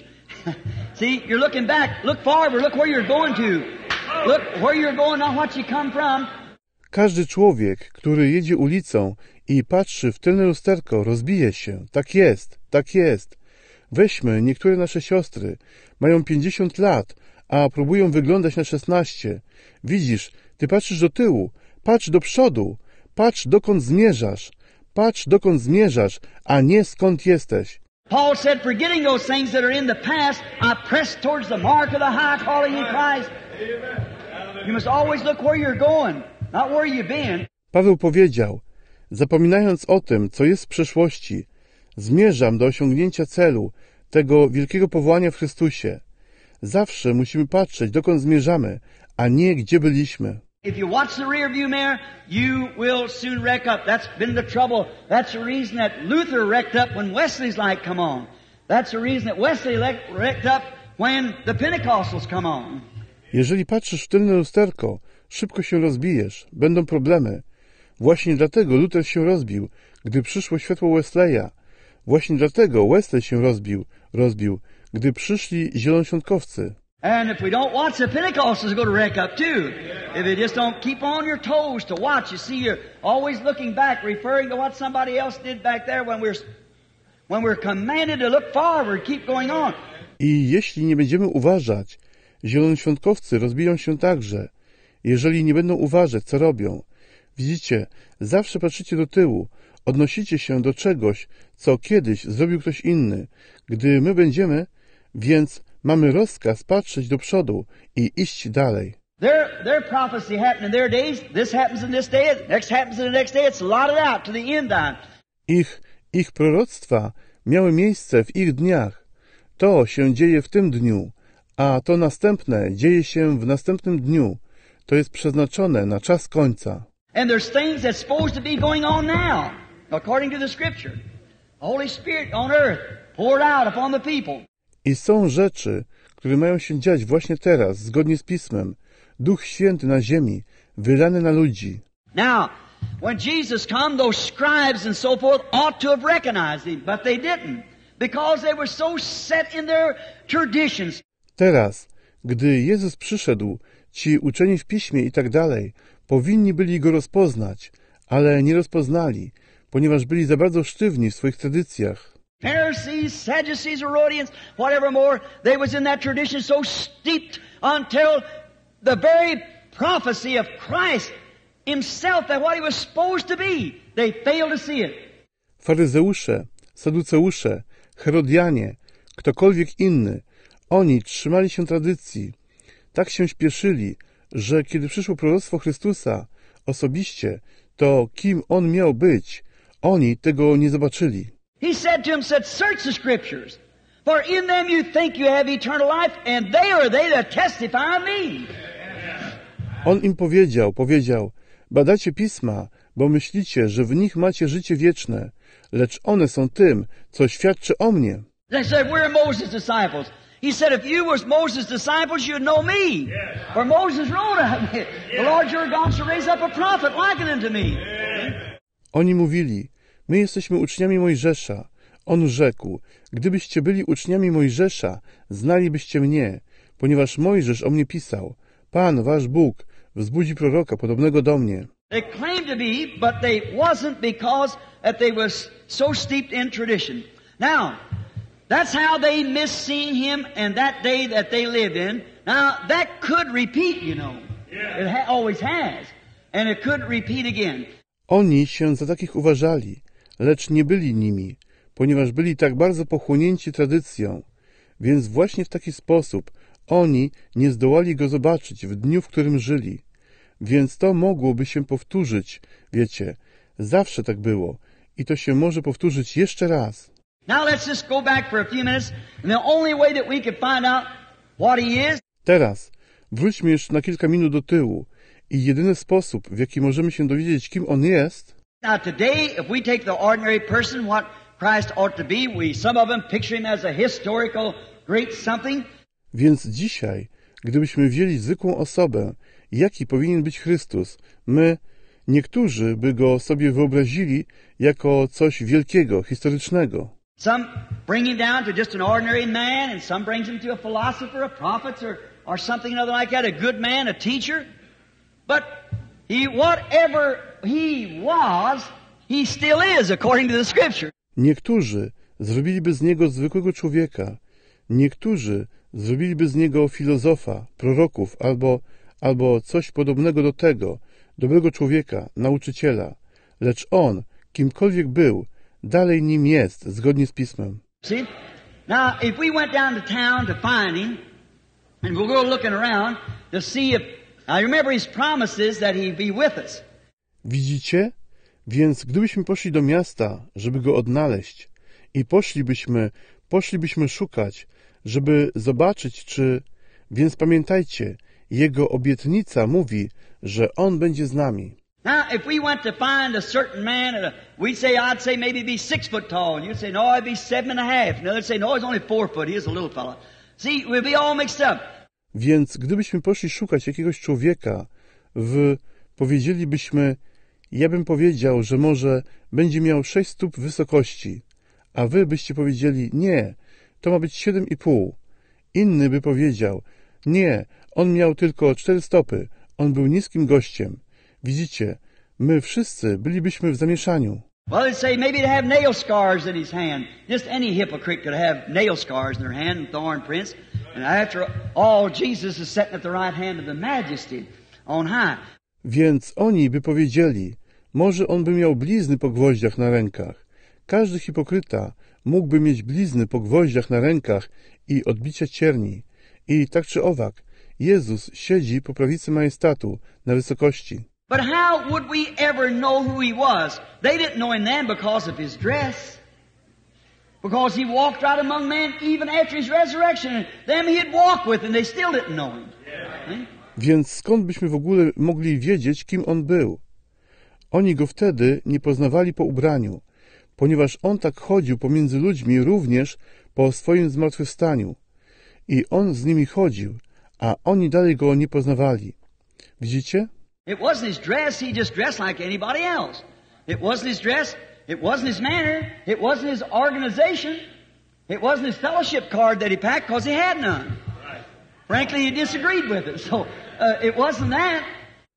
See, you're looking back. Look forward. Look where you're going to. Look where you're going, not what you come from. Każdy człowiek, który jedzie ulicą i patrzy w tylne lusterko, rozbije się. Tak jest, tak jest. Weźmy niektóre nasze siostry. Mają pięćdziesiąt lat, a próbują wyglądać na szesnaście. Widzisz, ty patrzysz do tyłu. Patrz do przodu. Patrz, dokąd zmierzasz. Patrz, dokąd zmierzasz, a nie skąd jesteś. Paul said, forgetting those things that are in the past, I press towards the mark of the high calling in Christ. You must always look where you're going, not where you've been. Paweł powiedział, zapominając o tym, co jest w przeszłości, zmierzam do osiągnięcia celu, tego wielkiego powołania w Chrystusie. Zawsze musimy patrzeć, dokąd zmierzamy, a nie gdzie byliśmy. If you watch the rear view mirror, you will soon wreck up. That's been the trouble. That's the reason that Luther wrecked up when Wesley's light come on. That's the reason that Wesley wrecked up when the Pentecostals come on. Jeżeli patrzysz w tylne lusterko, szybko się rozbijesz, będą problemy. Właśnie dlatego Luther się rozbił, gdy przyszło światło Wesleya. Właśnie dlatego Wesley się rozbił, rozbił, gdy przyszli zielonoświątkowcy. And if we don't watch, the Pentecostals are going to wreck up too. If you just don't keep on your toes to watch, you see, you're always looking back, referring to what somebody else did back there when we're, when we're commanded to look forward, keep going on. I jeśli nie będziemy uważać, zielonoświątkowcy rozbiją się także. Jeżeli nie będą uważać, co robią. Widzicie, zawsze patrzycie do tyłu, odnosicie się do czegoś, co kiedyś zrobił ktoś inny. Gdy my będziemy, więc mamy rozkaz patrzeć do przodu i iść dalej. Their, their prophecy happened in their days. This happens in this day. Next happens in the next day. It's lotted out to the end time. Ich, ich proroctwa miały miejsce w ich dniach. To się dzieje w tym dniu, a to następne dzieje się w następnym dniu. To jest przeznaczone na czas końca. And there's things that's supposed to be going on now, according to the Scripture. The Holy Spirit on earth poured out upon the people. I są rzeczy, które mają się dziać właśnie teraz, zgodnie z Pismem. Duch Święty na ziemi, wylany na ludzi. Now, when Jesus come, those scribes and so forth ought to have recognized him, but they didn't, because they were so set in their traditions. Teraz, gdy Jezus przyszedł, ci uczeni w Piśmie i tak dalej, powinni byli Go rozpoznać, ale nie rozpoznali, ponieważ byli za bardzo sztywni w swoich tradycjach. Pharisees, Sadducees, Herodians, whatever more, they was in that tradition so steeped until the very prophecy of Christ himself, that what he was supposed to be, they failed to see it. Faryzeusze, Saduceusze, Herodianie, ktokolwiek inny, oni trzymali się tradycji. Tak się śpieszyli, że kiedy przyszło proroctwo Chrystusa osobiście, to kim On miał być, oni tego nie zobaczyli. He said to him, said, search the Scriptures, for in them you think you have eternal life, and they are they that testify of me. On im powiedział, powiedział, badacie Pisma, bo myślicie, że w nich macie życie wieczne, lecz one są tym, co świadczy o mnie. They said, we're Moses' disciples. He said, if you was Moses' disciples, you'd know me. For Moses wrote of me. The Lord your God shall raise up a prophet like unto me. Oni mówili, my jesteśmy uczniami Mojżesza. On rzekł, gdybyście byli uczniami Mojżesza, znalibyście mnie, ponieważ Mojżesz o mnie pisał. Pan, wasz Bóg, wzbudzi proroka podobnego do mnie. They claimed to be, but they wasn't, because that they was so steeped in tradition. Now, that's how they missed seeing him and that day that they lived in. Now, that could repeat, you know. It ha- always has. And it could repeat again. Oni się za takich uważali, lecz nie byli nimi, ponieważ byli tak bardzo pochłonięci tradycją. Więc właśnie w taki sposób oni nie zdołali go zobaczyć w dniu, w którym żyli. Więc to mogłoby się powtórzyć, wiecie, zawsze tak było i to się może powtórzyć jeszcze raz. Now let's just go back for a few minutes, and the only way that we can find out what he is. Teraz wróćmy jeszcze na kilka minut do tyłu i jedyny sposób, w jaki możemy się dowiedzieć, kim on jest. Now today, if we take the ordinary person, what Christ ought to be, we some of them picture him as a historical great something. Więc dzisiaj, gdybyśmy wzięli zwykłą osobę, jaki powinien być Chrystus, my, niektórzy by go sobie wyobrazili jako coś wielkiego, historycznego. Some bring him down to just an ordinary man, and some brings him to a philosopher, a prophet, or, or something other like that, a good man, a teacher. But he, whatever he was, he still is, according to the Scripture. Niektórzy zrobiliby z niego zwykłego człowieka. Niektórzy zrobiliby z niego filozofa, proroków albo, albo coś podobnego do tego, dobrego człowieka, nauczyciela. lecz on, kimkolwiek był, dalej nim jest, zgodnie z Pismem. See? Now, if we went down to town to find him, and we'll go looking around to see if, I remember his promises that he'd be with us. Widzicie? Więc gdybyśmy poszli do miasta, żeby go odnaleźć i poszlibyśmy, poszlibyśmy szukać, żeby zobaczyć, czy... Więc pamiętajcie, jego obietnica mówi, że on będzie z nami. Now, if we went to find a certain man, at a, we'd say, I'd say maybe be six foot tall, and you'd say, no, I'd be seven and a half. And others say, no, he's only four foot, he's a little fella. See, we'd be all mixed up. Więc gdybyśmy poszli szukać jakiegoś człowieka, w, powiedzielibyśmy, ja bym powiedział, że może będzie miał sześć stóp wysokości, a wy byście powiedzieli, nie, to ma być siedem i pół. Inny by powiedział, nie, on miał tylko cztery stopy, on był niskim gościem. Widzicie, my wszyscy bylibyśmy w zamieszaniu. Well, they'd say maybe to have nail scars in his hand. Just any hypocrite could have nail scars in their hand and thorn prints. And after all, Jesus is sitting at the right hand of the Majesty on high. Więc oni by powiedzieli, może on by miał blizny po gwoździach na rękach. Każdy hipokryta mógłby mieć blizny po gwoździach na rękach i odbicia cierni. I tak czy owak, Jezus siedzi po prawicy majestatu na wysokości. But how would we ever know who he was? They didn't know him then because of his dress. Because he walked right among men even after his resurrection. And them he'd walk with and they still didn't know him. Hmm? Więc skąd byśmy w ogóle mogli wiedzieć, kim on był? Oni go wtedy nie poznawali po ubraniu, ponieważ on tak chodził pomiędzy ludźmi również po swoim zmartwychwstaniu. I on z nimi chodził, a oni dalej go nie poznawali. Widzicie? It wasn't his dress, he just dressed like anybody else. It wasn't his dress, it wasn't his manner, it wasn't his organization, it wasn't his fellowship card that he packed because he had none. Frankly, he disagreed with it, so uh, it wasn't that.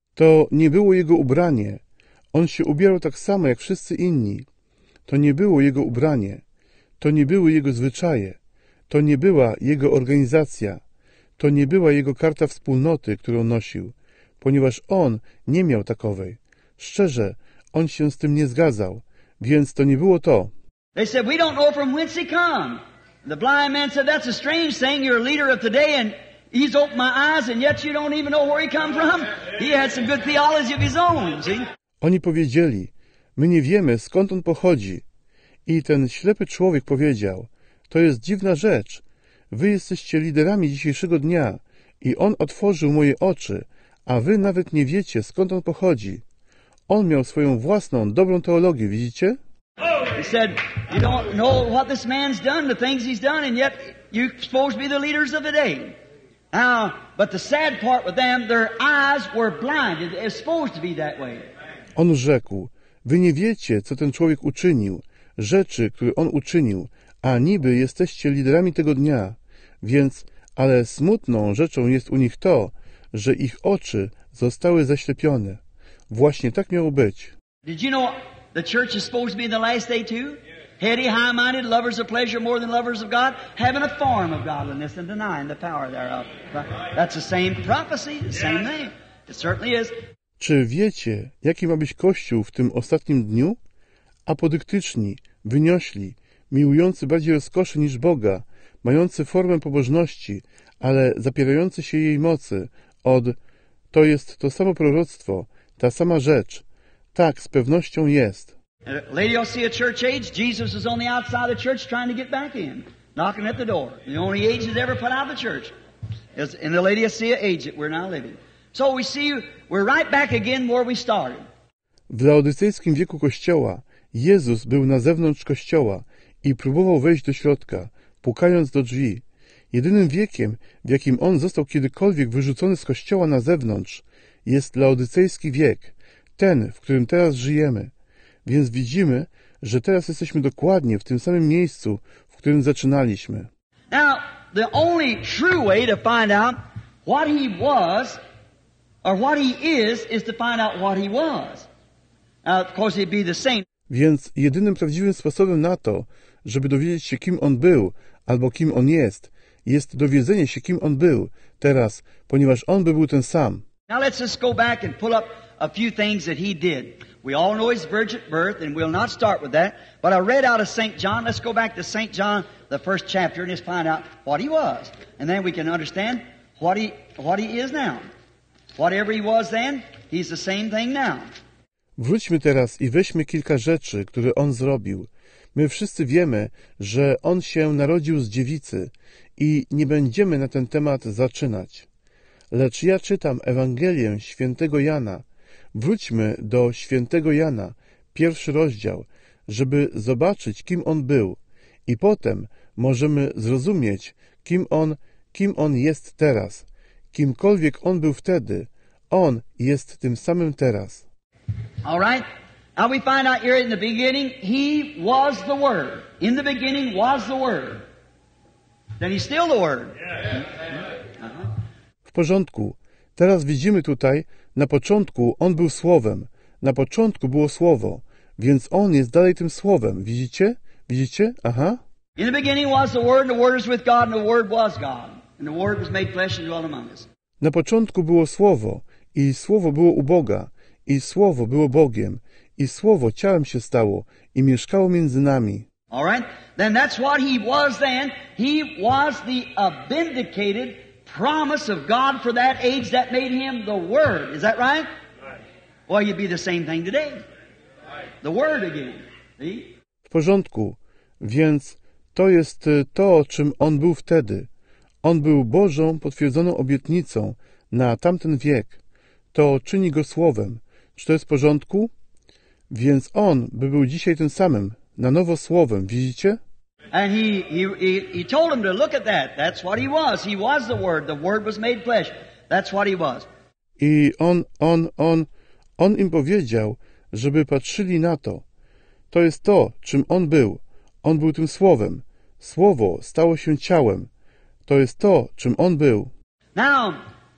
To nie było jego ubranie. On się ubierał tak samo jak wszyscy inni. To nie było jego ubranie. To nie były jego zwyczaje. To nie była jego organizacja. To nie była jego karta wspólnoty, którą nosił, ponieważ on nie miał takowej. Szczerze, on się z tym nie zgadzał, więc to nie było to. They said, we don't know from whence he come. The blind man said, that's a strange thing. You're a leader of today and he's opened my eyes and yet you don't even know where he come from. He had some good theology of his own, see? Oni powiedzieli, my nie wiemy, skąd on pochodzi. I ten ślepy człowiek powiedział, to jest dziwna rzecz. Wy jesteście liderami dzisiejszego dnia i on otworzył moje oczy, a wy nawet nie wiecie, skąd on pochodzi. On miał swoją własną, dobrą teologię, widzicie? He said, you don't know what this man's done, the things he's done, and yet you're supposed to be the leaders of the day. Now, but the sad part with them, their eyes were blinded. It's supposed to be that way. On rzekł, wy nie wiecie, co ten człowiek uczynił, rzeczy, które on uczynił, a niby jesteście liderami tego dnia. Więc, ale smutną rzeczą jest u nich to, że ich oczy zostały zaślepione. Właśnie tak miało być. Did you know the church is supposed to be in the last day too? Heady, high-minded, lovers of pleasure more than lovers of God, having a form of godliness and denying the power thereof. That's the same prophecy, the same thing. It certainly is. Czy wiecie, jaki ma być Kościół w tym ostatnim dniu? Apodyktyczni, wyniośli, miłujący bardziej rozkoszy niż Boga, mający formę pobożności, ale zapierający się jej mocy od... To jest to samo proroctwo, ta sama rzecz. Tak, z pewnością jest. Laodicea church age, Jesus was on the outside of the church trying to get back in, knocking at the door. The only age that's ever put out of the church is in the Laodicea age that we're now living. So we see we're right back again where we started. W laodycejskim wieku Kościoła Jezus był na zewnątrz Kościoła i próbował wejść do środka, pukając do drzwi. Jedynym wiekiem, w jakim On został kiedykolwiek wyrzucony z Kościoła na zewnątrz, jest laodycejski wiek, ten, w którym teraz żyjemy. Więc widzimy, że teraz jesteśmy dokładnie w tym samym miejscu, w którym zaczynaliśmy. Now, the only true way to find out what he was or what he is is to find out what he was. Now, of course, he'd be the same. Więc jedynym prawdziwym sposobem na to, żeby dowiedzieć się, kim On był albo kim On jest, jest dowiedzenie się, kim On był teraz, ponieważ On by był ten sam. Now let's just go back and pull up a few things that he did. We all know his virgin birth, and we'll not start with that. But I read out of Saint John. Let's go back to Saint John, the first chapter, and just find out what he was. And then we can understand what he, what he is now. Whatever he was then, he's the same thing now. Wróćmy teraz i weźmy kilka rzeczy, które on zrobił. My wszyscy wiemy, że on się narodził z dziewicy i nie będziemy na ten temat zaczynać. Lecz ja czytam Ewangelię świętego Jana. Wróćmy do świętego Jana, pierwszy rozdział, żeby zobaczyć, kim on był i potem możemy zrozumieć, kim on, kim on jest teraz. Kimkolwiek on był wtedy, on jest tym samym teraz. All right? Now we find out here in the beginning, he was the Word. In the beginning was the Word. Then he's still the Word. Uh-huh. W porządku. Teraz widzimy tutaj, na początku on był Słowem. Na początku było Słowo, więc on jest dalej tym Słowem. Widzicie? Widzicie? Aha. In the beginning was the Word, and the Word was with God, and the Word was God. And the Word was made flesh and dwelt among us. Na początku było Słowo, i Słowo było u Boga, i Słowo było Bogiem, i Słowo ciałem się stało i mieszkało między nami. All right? Then that's what he was then. He was the uh, vindicated promise of God for that age that made him the Word. Is that right? Right. Well, you'd be the same thing today. Right. The Word again. See? W porządku. Więc to jest to, czym on był wtedy. On był Bożą potwierdzoną obietnicą na tamten wiek. To czyni go Słowem. Czy to jest w porządku? Więc on by był dzisiaj tym samym, na nowo Słowem, widzicie? And he, he, he, he told him to look at that. That's what he was. He was the Word. The Word was made flesh. That's what he was. I on, on, on, on im powiedział, żeby patrzyli na to. To jest to, czym on był. On był tym Słowem. Słowo stało się ciałem. To jest to, czym on był. Now,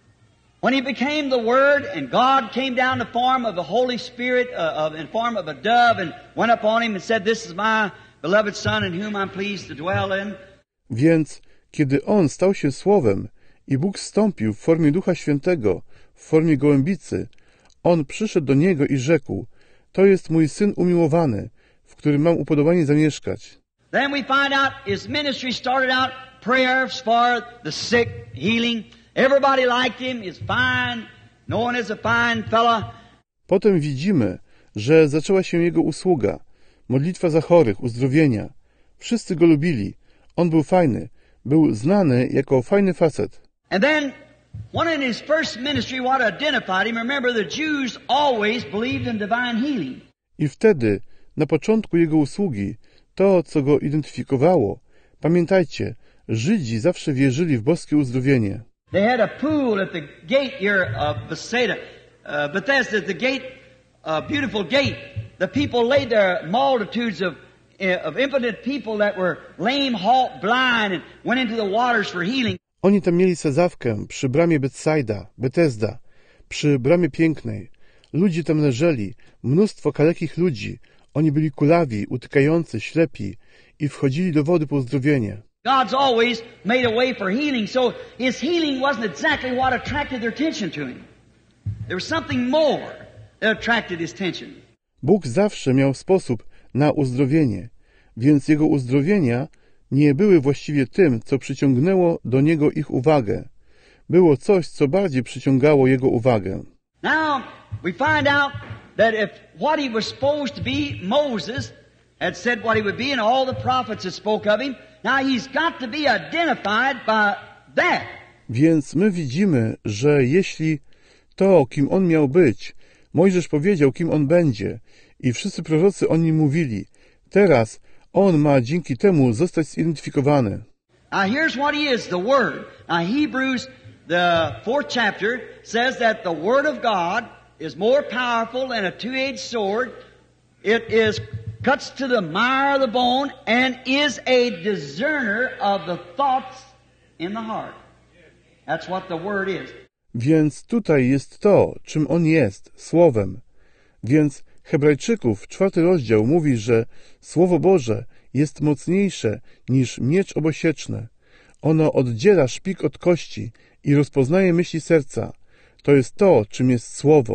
when he became the Word and God came down in the form of the Holy Spirit, uh, of, in form of a dove and went upon him and said, "This is my beloved Son in whom I'm pleased to dwell in." Więc, kiedy on stał się Słowem i Bóg zstąpił w formie Ducha Świętego, w formie gołębicy, on przyszedł do niego i rzekł, to jest mój Syn umiłowany, w którym mam upodobanie zamieszkać. Then we find out his ministry started out prayers for the sick, healing. Everybody liked him. He's fine, known as a fine fella. Potem widzimy, że zaczęła się jego usługa, modlitwa za chorych, uzdrowienia. Wszyscy go lubili. On był fajny, był znany jako fajny facet. And then, one in his first ministry, what identified him, remember the Jews always believed in divine healing. I wtedy, na początku jego usługi, to, co go identyfikowało, pamiętajcie, Żydzi zawsze wierzyli w boskie uzdrowienie. They had a pool at the gate here of Bethesda, uh, Bethesda, at the gate, a uh, beautiful gate. The people laid there, multitudes of, uh, of impotent people that were lame, halt, blind, and went into the waters for healing. Oni tam mieli sadzawkę przy bramie Betsaida, Betesda, przy bramie pięknej. Ludzie tam leżeli, mnóstwo kalekich ludzi. Oni byli kulawi, utykający, ślepi i wchodzili do wody po uzdrowienie. God's always made a way for healing, so his healing wasn't exactly what attracted their attention to him. There was something more that attracted his attention. Bóg zawsze miał sposób na uzdrowienie, więc jego uzdrowienia nie były właściwie tym, co przyciągnęło do niego ich uwagę. Było coś, co bardziej przyciągało jego uwagę. Now, we find out that if what he was supposed to be, Moses had said what he would be, and all the prophets had spoke of him. Now he's got to be identified by that. Więc my widzimy, że jeśli to, kim on miał być, Mojżesz powiedział, kim on będzie i wszyscy prorocy o nim mówili, teraz on ma dzięki temu zostać zidentyfikowany. Now here's what he is, the Word. Now Hebrews, the fourth chapter, says that the Word of God is more powerful than a two-edged sword. It is cuts to the marrow of the bone and is a discerner of the thoughts in the heart. That's what the Word is. Więc tutaj jest to, czym on jest, Słowem. Więc Hebrajczyków, czwarty rozdział mówi, że Słowo Boże jest mocniejsze niż miecz obosieczny. Ono oddziela szpik od kości i rozpoznaje myśli serca. To jest to, czym jest Słowo.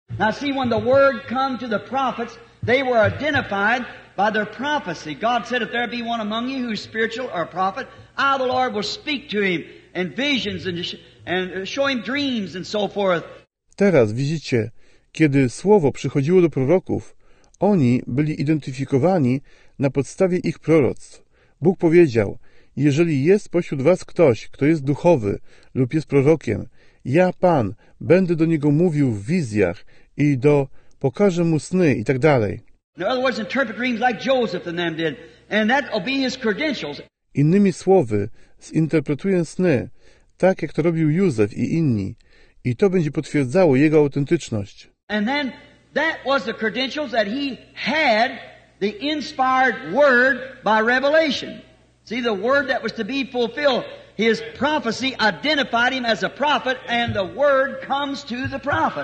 Now see, when the word come to the prophets, they were identified by their prophecy. God said, if there be one among you who's spiritual or a prophet, I, the Lord, will speak to him in visions and, and show him dreams and so forth. Teraz widzicie, kiedy słowo przychodziło do proroków, oni byli identyfikowani na podstawie ich proroctw. Bóg powiedział, jeżeli jest pośród was ktoś, kto jest duchowy lub jest prorokiem, ja, Pan, będę do niego mówił w wizjach i do pokażę mu sny i tak dalej. In other words, interpret dreams like Joseph and them did, and that will be his credentials. Innymi słowy, zinterpretuję sny, tak jak to robił Józef i inni, i to będzie potwierdzało jego autentyczność. And then that was the credentials that he had, the inspired word by revelation. See, the word that was to be fulfilled, his prophecy identified him as a prophet, and the word comes to the prophet.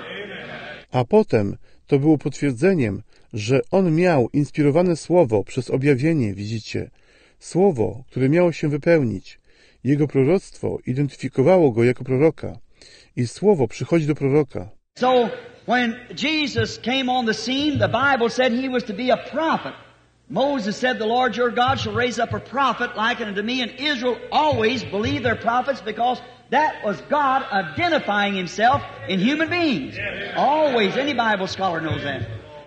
A potem to było potwierdzeniem, że on miał inspirowane słowo przez objawienie, widzicie, słowo, które miało się wypełnić. Jego proroctwo identyfikowało go jako proroka i słowo przychodzi do proroka. So, when Jesus came on the scene, the Bible said he was to be a prophet. Moses said, the Lord your God shall raise up a prophet like unto me, and Israel always believed their prophets because that was God identifying himself in human beings. Always, any Bible scholar knows that.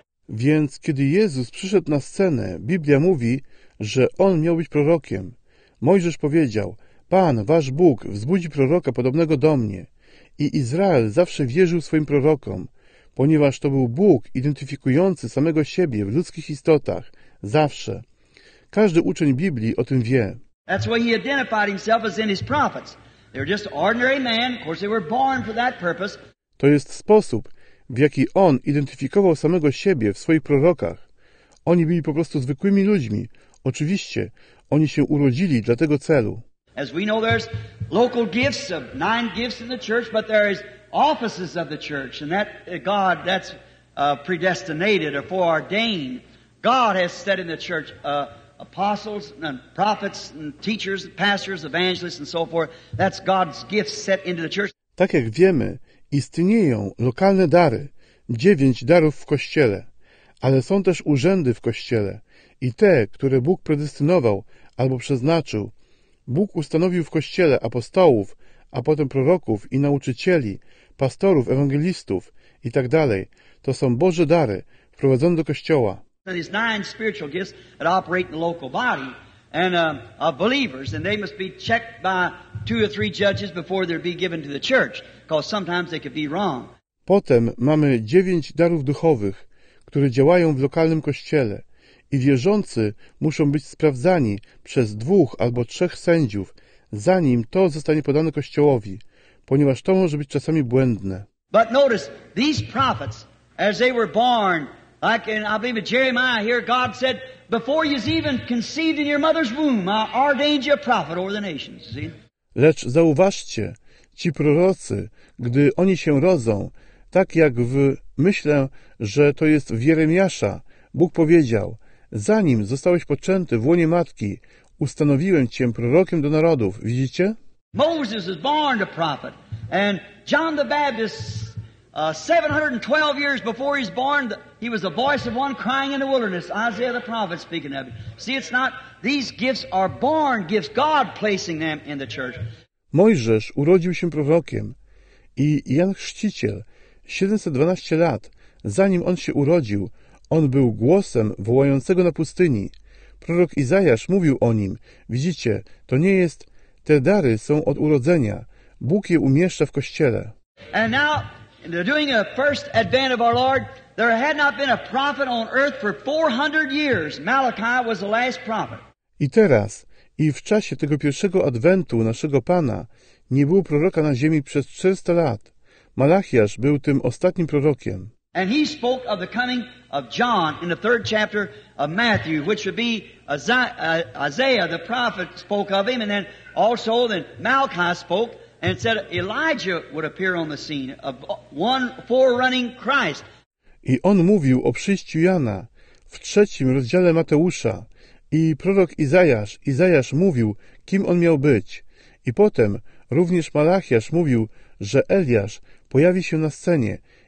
Więc kiedy Jezus przyszedł na scenę, Biblia mówi, że on miał być prorokiem. Mojżesz powiedział, Pan, wasz Bóg, wzbudzi proroka podobnego do mnie. I Izrael zawsze wierzył swoim prorokom, ponieważ to był Bóg identyfikujący samego siebie w ludzkich istotach. Zawsze. Każdy uczeń Biblii o tym wie. That's why he identified himself as in his prophets. They were just ordinary men. Of course, they were born for that purpose. To jest sposób, w jaki on identyfikował samego siebie w swoich prorokach. Oni byli po prostu zwykłymi ludźmi. Oczywiście, oni się urodzili dla tego celu. As we know, there's local gifts of nine gifts in the church, but there is offices of the church, and that God, that's uh, predestinated or foreordained. God has set in the church uh, apostles and prophets and teachers, pastors, evangelists and so forth. That's God's gifts set into the church. Tak jak wiemy, istnieją lokalne dary, dziewięć darów w Kościele, ale są też urzędy w Kościele i te, które Bóg predestynował albo przeznaczył. Bóg ustanowił w Kościele apostołów, a potem proroków i nauczycieli, pastorów, ewangelistów i tak dalej. To są Boże dary wprowadzone do Kościoła. There's nine spiritual gifts that operate in the local body and uh, of believers, and they must be checked by two or three judges before they're be given to the church, because sometimes they could be wrong. Potem mamy dziewięć darów duchowych, które działają w lokalnym kościele i wierzący muszą być sprawdzani przez dwóch albo trzech sędziów, zanim to zostanie podane Kościołowi, ponieważ to może być czasami błędne. But notice, these prophets, as they were born, like in, I believe in Jeremiah here, God said, before you was even conceived in your mother's womb, I ordained you a prophet over the nations. See? Lecz zauważcie, ci prorocy, gdy oni się rodzą, tak jak w, myślę, że to jest w Jeremiasza, Bóg powiedział, zanim zostałeś poczęty w łonie matki, ustanowiłem cię prorokiem do narodów. Widzicie? Moses was born a prophet, and John the Baptist, uh, seven hundred twelve years before he was born, he was the voice of one crying in the wilderness, Isaiah the prophet speaking of it. See, it's not, these gifts are born gifts, God placing them in the church. Mojżesz urodził się prorokiem i Jan Chrzciciel, siedemset dwanaście lat, zanim on się urodził, on był głosem wołającego na pustyni. Prorok Izajasz mówił o nim. Widzicie, to nie jest, te dary są od urodzenia. Bóg je umieszcza w Kościele. And now, during the first advent of our Lord, there had not been a prophet on earth for four hundred years. Malachi was the last prophet. I teraz, i w czasie tego pierwszego adwentu naszego Pana, nie było proroka na ziemi przez czterysta lat. Malachiasz był tym ostatnim prorokiem. And he spoke of the coming of John in the third chapter of Matthew, which would be Isaiah, the prophet, spoke of him, and then also then Malachi spoke and said Elijah would appear on the scene, of one forerunning Christ. I on mówił o przyjściu Jana w trzecim rozdziale Mateusza i prorok Izajasz, Izajasz mówił, kim on miał być. I potem również Malachiasz mówił, że Eliasz pojawi się na scenie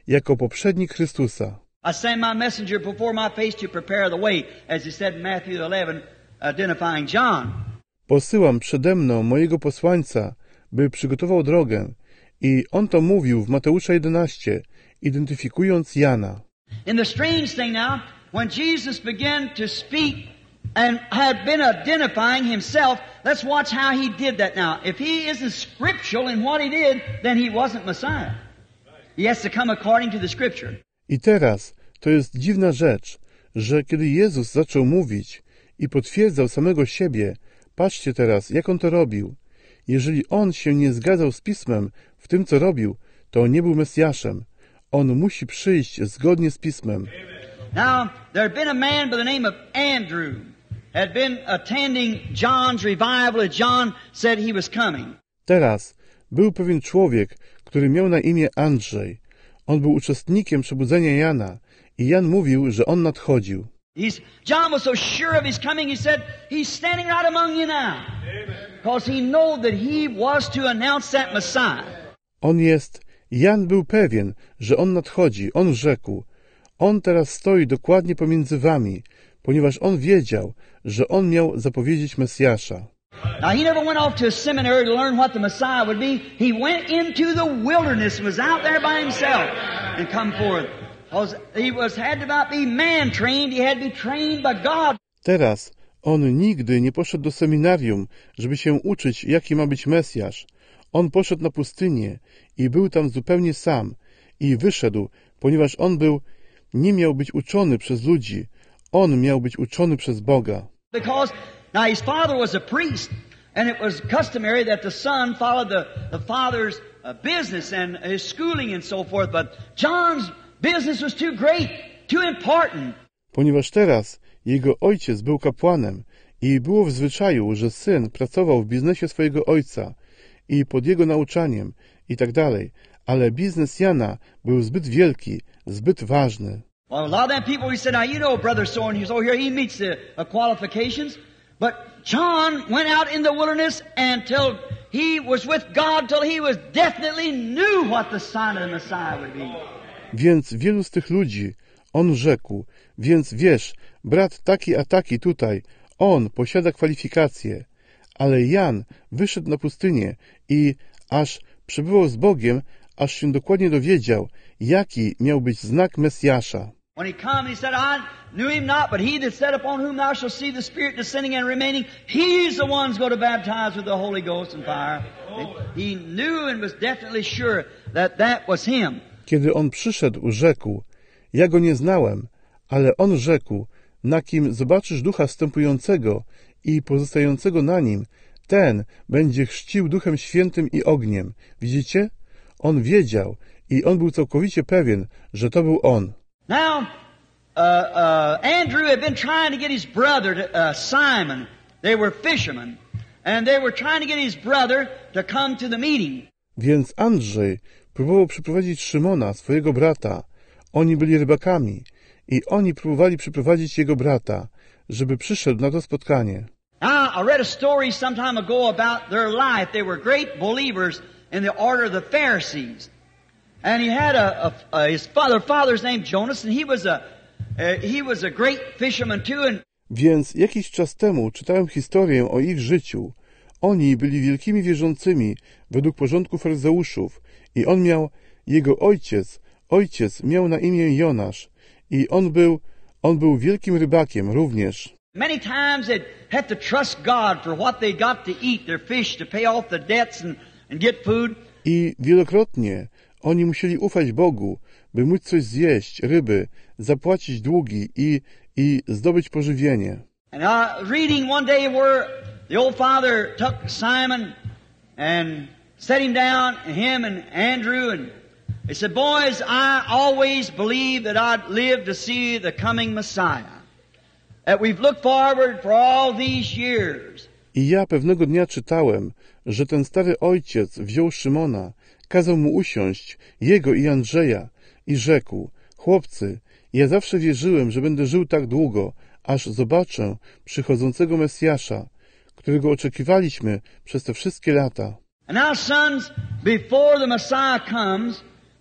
jako poprzednik Chrystusa. I send my messenger before my face to prepare the way, as he said in Matthew eleven, identifying John. Posyłam przede mną mojego posłańca, by przygotował drogę. I on to mówił w Mateusza jedenaście, identyfikując Jana. In the strange thing now, when Jesus began to speak and had been identifying himself, let's watch how he did that now. If he isn't scriptural in what he did, then he wasn't Messiah. He has to come according to the Scripture. I teraz to jest dziwna rzecz, że kiedy Jezus zaczął mówić i potwierdzał samego siebie, patrzcie teraz, jak on to robił. Jeżeli on się nie zgadzał z Pismem w tym, co robił, to nie był Mesjaszem. On musi przyjść zgodnie z Pismem. Now, there had been a man by the name of Andrew, had been attending John's revival as John said he was coming. Teraz był pewien człowiek, który miał na imię Andrzej. On był uczestnikiem przebudzenia Jana i Jan mówił, że on nadchodził. He's, John was so sure of his coming, he said, he's standing right among you now. Because he knew that he was to announce that Messiah. On jest, Jan był pewien, że on nadchodzi. On rzekł, on teraz stoi dokładnie pomiędzy wami, ponieważ on wiedział, że on miał zapowiedzieć Mesjasza. Now he never went off to a seminary to learn what the Messiah would be. He went into the wilderness and was out there by himself and come forth. Because he was had to not be man trained, he had to be trained by God. Teraz on nigdy nie poszedł do seminarium, żeby się uczyć, jaki ma być Mesjasz. On poszedł na pustynię i był tam zupełnie sam i wyszedł, ponieważ on był, nie miał być uczony przez ludzi. On miał być uczony przez Boga. Because now his father was a priest, and it was customary that the son followed the, the father's uh, business and his schooling and so forth, but John's business was too great, too important. Ponieważ teraz jego ojciec był kapłanem i było w zwyczaju, że syn pracował w biznesie swojego ojca i pod jego nauczaniem i tak dalej, ale biznes Jana był zbyt wielki, zbyt ważny. Well, a lot of them people, we said, now you know brother so and so here, he meets the uh, qualifications, but John went out in the wilderness until he was with God, till he was definitely knew what the sign of the Messiah would be. Więc wielu z tych ludzi, on rzekł, więc wiesz, brat taki a taki tutaj, on posiada kwalifikacje, ale Jan wyszedł na pustynię i aż przebywał z Bogiem, aż się dokładnie dowiedział, jaki miał być znak Mesjasza. When he come, he said, I knew him not, but he that said upon whom thou shalt see the Spirit descending and remaining, he's the one who's going to baptize with the Holy Ghost and fire. He knew and was definitely sure that that was him. Kiedy on przyszedł, rzekł, ja go nie znałem, ale on rzekł, na kim zobaczysz Ducha wstępującego i pozostającego na nim, ten będzie chrzcił Duchem Świętym i ogniem. Widzicie? On wiedział i on był całkowicie pewien, że to był on. Now, uh, uh, Andrew had been trying to get his brother, to, uh, Simon. They were fishermen. And they were trying to get his brother to come to the meeting. Więc Andrzej próbował przyprowadzić Szymona, swojego brata. Oni byli rybakami i oni próbowali przyprowadzić jego brata, żeby przyszedł na to spotkanie. Now, I read a story some time ago about their life. They were great believers in the order of the Pharisees. And he had a, a, a his father, father's name Jonas, and he was a uh, he was a great fisherman too. And Więc jakiś czas temu czytałem historię o ich życiu. Oni byli wielkimi wierzącymi według porządku faryzeuszów i on miał, jego ojciec, ojciec miał na imię Jonasz i on był, on był wielkim rybakiem również. many times they'd have to trust God for what they got to eat, their fish, to pay off the debts and, and get food. I wielokrotnie oni musieli ufać Bogu, by móc coś zjeść, ryby, zapłacić długi i, i zdobyć pożywienie. And I was reading one day where the old father took Simon and set him down, him and Andrew, and he said, boys, I always believed that I'd live to see the coming Messiah, that we've looked forward for all these years. I ja pewnego dnia czytałem, że ten stary ojciec wziął Szymona, kazał mu usiąść, jego i Andrzeja, i rzekł, chłopcy, ja zawsze wierzyłem, że będę żył tak długo, aż zobaczę przychodzącego Mesjasza, którego oczekiwaliśmy przez te wszystkie lata. And now, sons, before the Messiah comes,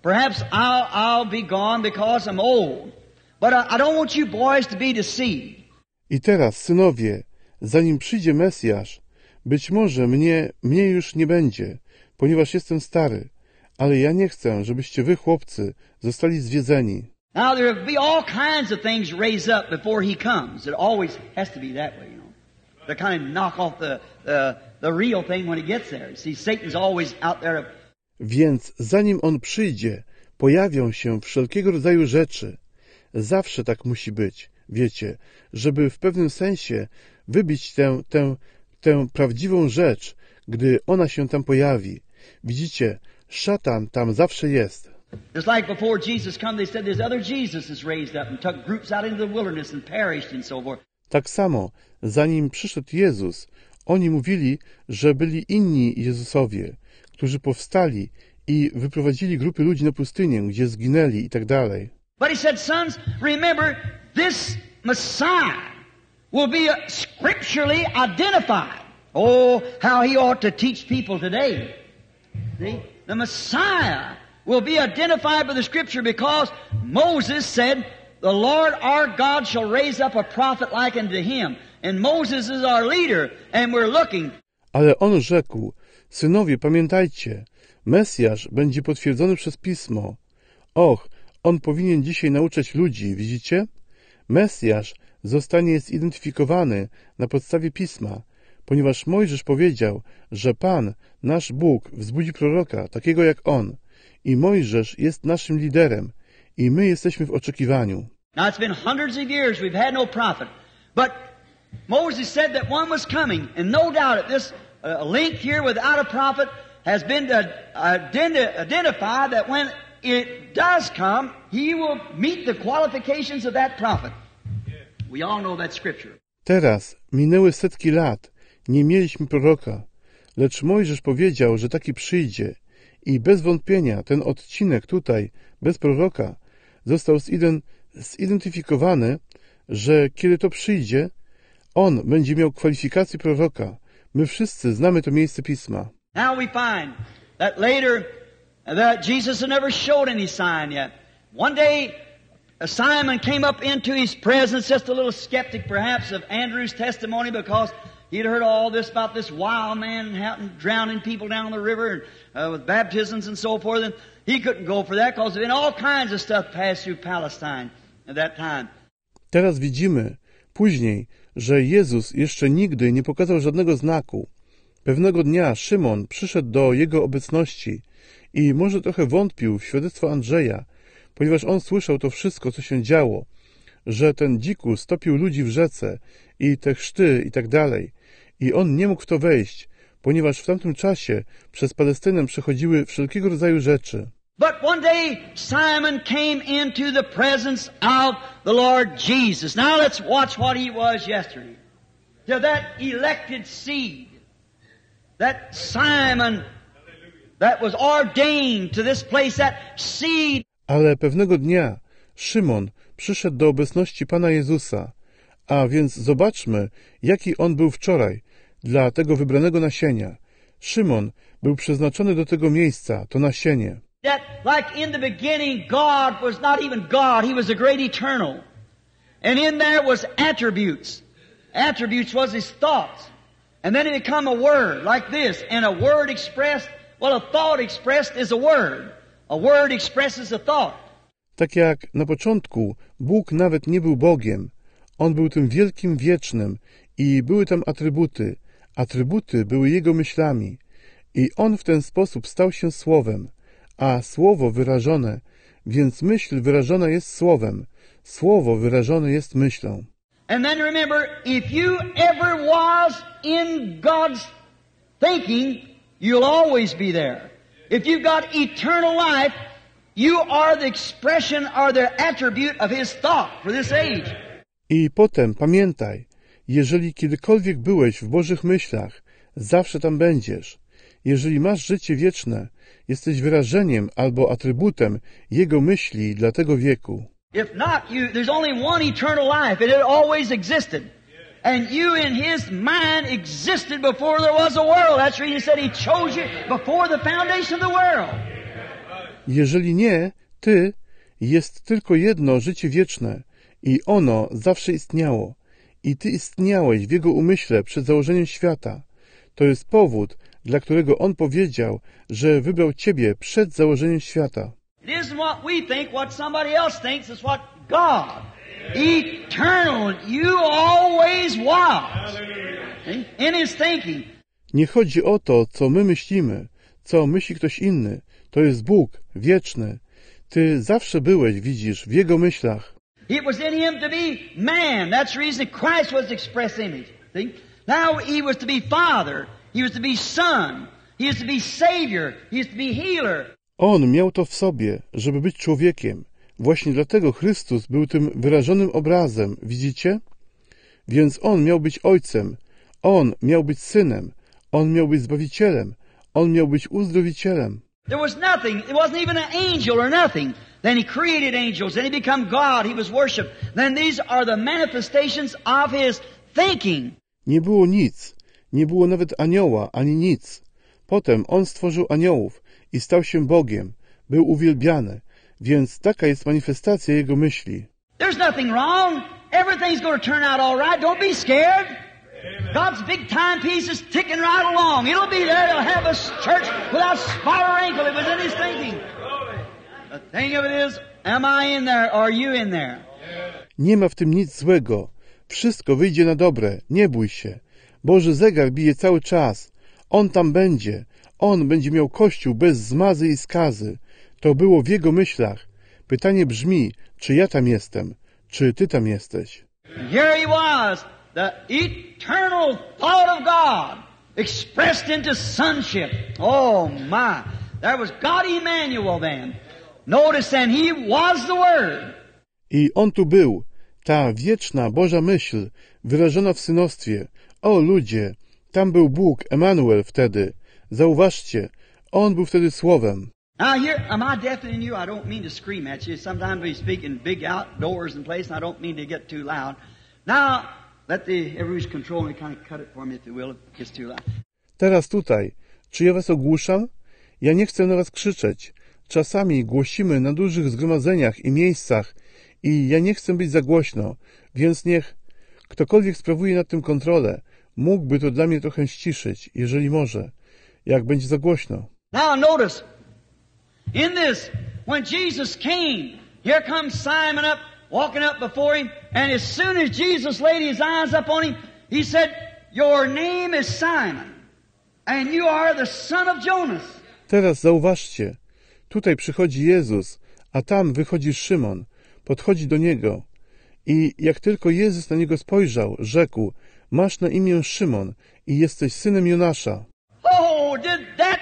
Perhaps I'll, I'll be gone because I'm old. But I, I don't want you boys to be deceived. I teraz, synowie, zanim przyjdzie Mesjasz, być może mnie, mnie już nie będzie, ponieważ jestem stary, ale ja nie chcę, żebyście wy, chłopcy, zostali zwiedzeni. Now there will be all kinds of things raised up before He comes. It always has to be that way, you know. To kind of knock off the, the, the real thing when He gets there. See, Satan's always out there. Więc zanim On przyjdzie, pojawią się wszelkiego rodzaju rzeczy. Zawsze tak musi być, wiecie, żeby w pewnym sensie wybić tę, tę, tę prawdziwą rzecz, gdy ona się tam pojawi. Widzicie, szatan tam zawsze jest. Just like before Jesus came, they said there's other Jesuses raised up and took groups out into the wilderness and perished and so forth. Tak samo, zanim przyszedł Jezus, oni mówili, że byli inni Jezusowie, którzy powstali i wyprowadzili grupy ludzi na pustynię, gdzie zginęli i tak dalej. But He said, sons, remember, this Messiah will be scripturally identified. Oh, how He ought to teach people today. See? The Messiah will be identified by the Scripture because Moses said, the Lord our God shall raise up a prophet like unto him. And Moses is our leader, and we're looking. Ale on rzekł, synowie, pamiętajcie, Mesjasz będzie potwierdzony przez Pismo. Och, on powinien dzisiaj nauczać ludzi, widzicie? Mesjasz zostanie zidentyfikowany na podstawie Pisma, ponieważ Mojżesz powiedział, że Pan, nasz Bóg, wzbudzi proroka, takiego jak on. I Mojżesz jest naszym liderem. I my jesteśmy w oczekiwaniu. Now it's been hundreds of years we've had no prophet. But Moses said that one was coming. And no doubt that this uh, link here without a prophet has been to identi- identify that when it does come, he will meet the qualifications of that prophet. We all know that scripture. Teraz minęły setki lat. Nie mieliśmy proroka. Lecz Mojżesz powiedział, że taki przyjdzie. I bez wątpienia ten odcinek tutaj, bez proroka, został zidentyfikowany, że kiedy to przyjdzie, on będzie miał kwalifikacje proroka. My wszyscy znamy to miejsce Pisma. Now we find that later that Jesus had never showed any sign yet. One day Simon came up into His presence, just a little skeptic perhaps of Andrew's testimony because he'd heard all this about this wild man drowning people down the river and, uh, with baptisms and so forth. And he couldn't go for that because all kinds of stuff passed through Palestine at that time. Teraz widzimy później, że Jezus jeszcze nigdy nie pokazał żadnego znaku. Pewnego dnia Szymon przyszedł do Jego obecności i może trochę wątpił w świadectwo Andrzeja, ponieważ on słyszał to wszystko, co się działo, że ten dzikus topił ludzi w rzece i te chrzty i tak dalej. I on nie mógł w to wejść, ponieważ w tamtym czasie przez Palestynę przechodziły wszelkiego rodzaju rzeczy. But one day Simon came into the presence of the Lord Jesus. Now let's watch what he was yesterday. To that elected seed, that Simon that was ordained to this place, that seed. Ale pewnego dnia Szymon przyszedł do obecności Pana Jezusa. A więc zobaczmy, jaki on był wczoraj dla tego wybranego nasienia. Szymon był przeznaczony do tego miejsca, to nasienie. That like in the beginning God was not even God, He was the great eternal. And in there was attributes. Attributes was His thoughts. And then it became a word like this. And a word expressed, well, a thought expressed is a word. A word expresses a thought. Tak jak na początku Bóg nawet nie był Bogiem. On był tym wielkim, wiecznym i były tam atrybuty. Atrybuty były Jego myślami. I On w ten sposób stał się Słowem. A Słowo wyrażone, więc myśl wyrażona jest Słowem. Słowo wyrażone jest myślą. And then remember, if you ever was in God's thinking, you'll always be there. If you've got eternal life, you are the expression or the attribute of His thought for this age. I potem pamiętaj, jeżeli kiedykolwiek byłeś w Bożych myślach, zawsze tam będziesz. Jeżeli masz życie wieczne, jesteś wyrażeniem albo atrybutem Jego myśli dla tego wieku. If not, you, there's only one eternal life, and it always existed. And you in His mind existed before there was a world. That's the reason He said He chose you before the foundation of the world. Jeżeli nie, Ty, jest tylko jedno życie wieczne i ono zawsze istniało i Ty istniałeś w Jego umyśle przed założeniem świata. To jest powód, dla którego On powiedział, że wybrał Ciebie przed założeniem świata. It isn't what we think, what somebody else thinks, it's what God, eternal, you always was. In His thinking. Nie chodzi o to, co my myślimy, co myśli ktoś inny. To jest Bóg, wieczny. Ty zawsze byłeś, widzisz, w Jego myślach. It was in Him to be man. That's the reason Christ was the express image. See? Now He was to be Father. He was to be Son. He was to be Savior. He was to be Healer. On miał to w sobie, żeby być człowiekiem. Właśnie dlatego Chrystus był tym wyrażonym obrazem, widzicie? Więc On miał być Ojcem. On miał być Synem. On miał być Zbawicielem. On miał być Uzdrowicielem. There was nothing. It wasn't even an angel or nothing. Then He created angels. Then He became God. He was worshipped. Then these are the manifestations of His thinking. Nie było nic. Nie było nawet anioła, ani nic. Potem On stworzył aniołów i stał się Bogiem. Był uwielbiany. Więc taka jest manifestacja Jego myśli. There's nothing wrong. Everything's going to turn out all right. Don't be scared. God's big timepiece is ticking right along. It'll be there. It'll have a church without spot or wrinkle. It was in His thinking. The thing of it is, am I in there or are you in there? Nie ma w tym nic złego. Wszystko wyjdzie na dobre. Nie bój się. Boży zegar bije cały czas. On tam będzie. On będzie miał Kościół bez zmazy i skazy. To było w Jego myślach. Pytanie brzmi, czy ja tam jestem? Czy Ty tam jesteś? Here He was, the eternal thought of God, expressed into sonship. Oh my! There was God Emmanuel then. Notice then, He was the Word. I On tu był. Ta wieczna Boża myśl, wyrażona w synostwie. O ludzie, tam był Bóg, Emanuel wtedy. Zauważcie, On był wtedy Słowem. Now here, am I deafening you? I don't mean to scream at you. Sometimes we speak in big outdoors and places, and I don't mean to get too loud. Now, let the, everybody's control me, kind of cut it for me if you will, if it gets too loud. Teraz tutaj. Czy ja was ogłuszam? Ja nie chcę na was krzyczeć. Czasami głosimy na dużych zgromadzeniach i miejscach i ja nie chcę być za głośno, więc niech ktokolwiek sprawuje nad tym kontrolę, mógłby to dla mnie trochę ściszyć, jeżeli może, jak będzie za głośno. Now notice, in this, when Jesus came, here comes Simon up, walking up before Him, and as soon as Jesus laid His eyes upon him, He said, your name is Simon, and you are the son of Jonas. Teraz zauważcie, tutaj przychodzi Jezus, a tam wychodzi Szymon, podchodzi do Niego i jak tylko Jezus na Niego spojrzał, rzekł, masz na imię Szymon i jesteś synem Jonasza. Oh, did that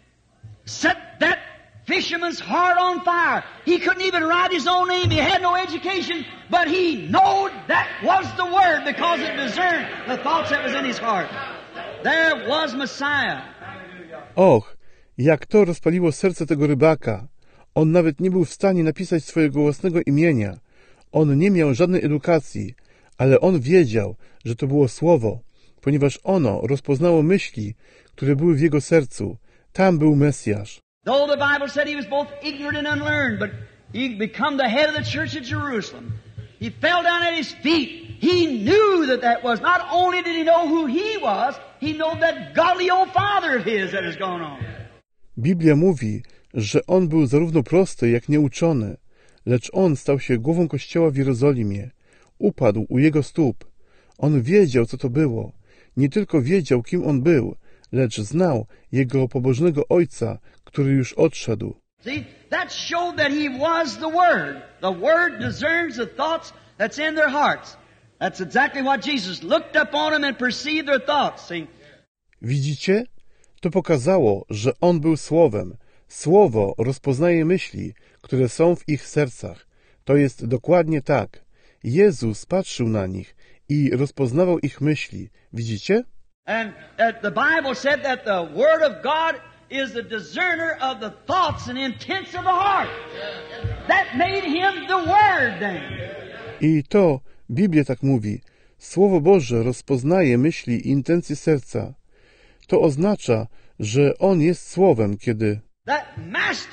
set that fisherman's heart on fire? He couldn't even write his own name. He had no education, but he knowed that was the Word because it discerned the thoughts that was in his heart. There was Messiah. Och, jak to rozpaliło serce tego rybaka. On nawet nie był w stanie napisać swojego własnego imienia. On nie miał żadnej edukacji, ale on wiedział, że to było Słowo, ponieważ ono rozpoznało myśli, które były w jego sercu. Tam był Mesjasz. Though the Bible said he was both ignorant and unlearned, but he become the head of the church at Jerusalem. He fell down at his feet. He knew that that was, not only did he know who he was, he knew that godly old father of his that has gone on. Biblia mówi, że on był zarówno prosty, jak nieuczony, lecz on stał się głową Kościoła w Jerozolimie. Upadł u jego stóp. On wiedział, co to było. Nie tylko wiedział, kim on był, lecz znał jego pobożnego ojca, który już odszedł. See, that showed that he was the Word. The Word discerns the thoughts that's in their hearts. That's exactly what Jesus looked upon them and perceived their thoughts. See? Widzicie? To pokazało, że on był Słowem. Słowo rozpoznaje myśli, które są w ich sercach. To jest dokładnie tak. Jezus patrzył na nich i rozpoznawał ich myśli. Widzicie? And uh, the Bible said that the Word of God is the discerner of the thoughts and intents of the heart. That made him the Word then. I to Biblia tak mówi. Słowo Boże rozpoznaje myśli i intencje serca. To oznacza, że On jest Słowem, kiedy That master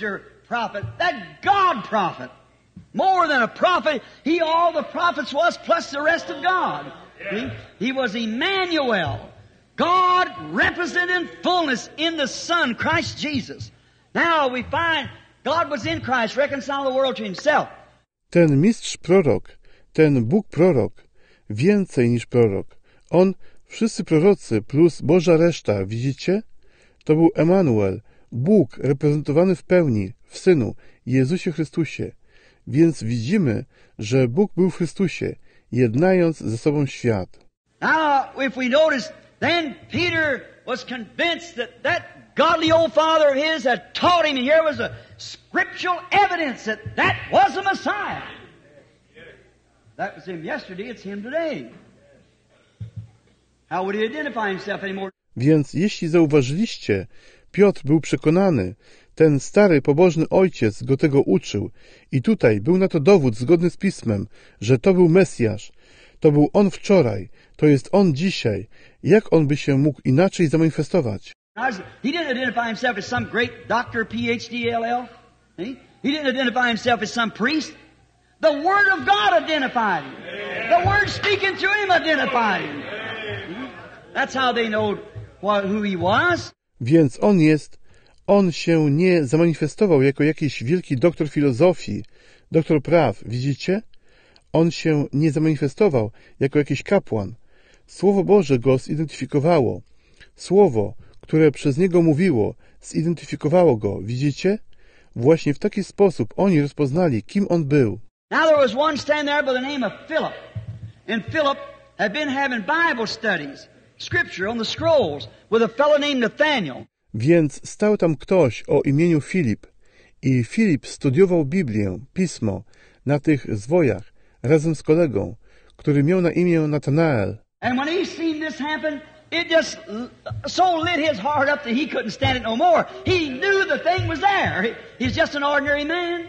prophet, that God prophet. More than a prophet, he all the prophets was plus the rest of God. He, he was Emmanuel. God represented in fullness in the Son, Christ Jesus. Now we find God was in Christ, reconciling the world to himself. Ten mistrz prorok, ten Bóg prorok, więcej niż prorok. On, wszyscy prorocy plus Boża reszta, widzicie? To był Emanuel, Bóg reprezentowany w pełni, w Synu, Jezusie Chrystusie. Więc widzimy, że Bóg był w Chrystusie, jednając ze sobą świat. Now, if we notice, then Peter was convinced that that godly old father of his had taught him, and here was a scriptural evidence that that was the Messiah. That was him yesterday, it's him today. How would he identify himself anymore? Więc jeśli zauważyliście, Piotr był przekonany, ten stary, pobożny ojciec go tego uczył i tutaj był na to dowód zgodny z Pismem, że to był Mesjasz. To był on wczoraj, to jest on dzisiaj. Jak on by się mógł inaczej zamanifestować? He didn't identify himself as some great doctor, P H D, L L. He didn't identify himself as some priest. The Word of God identified him. The Word speaking through him identified him. That's how they know who he was. Więc on jest, on się nie zamanifestował jako jakiś wielki doktor filozofii, doktor praw, widzicie? On się nie zamanifestował jako jakiś kapłan. Słowo Boże go zidentyfikowało. Słowo, które przez niego mówiło, zidentyfikowało go, widzicie? Właśnie w taki sposób oni rozpoznali, kim on był. Now there was one standing there by the name of Philip. And Philip had been having Bible studies, scripture on the scrolls, with a fellow named Nathaniel. Więc stał tam ktoś o imieniu Filip. I Filip studiował Biblię, Pismo, na tych zwojach, razem z kolegą, który miał na imię Natanael. And when he seen this happen, it just so lit his heart up that he couldn't stand it no more. He knew the thing was there. He's just an ordinary man.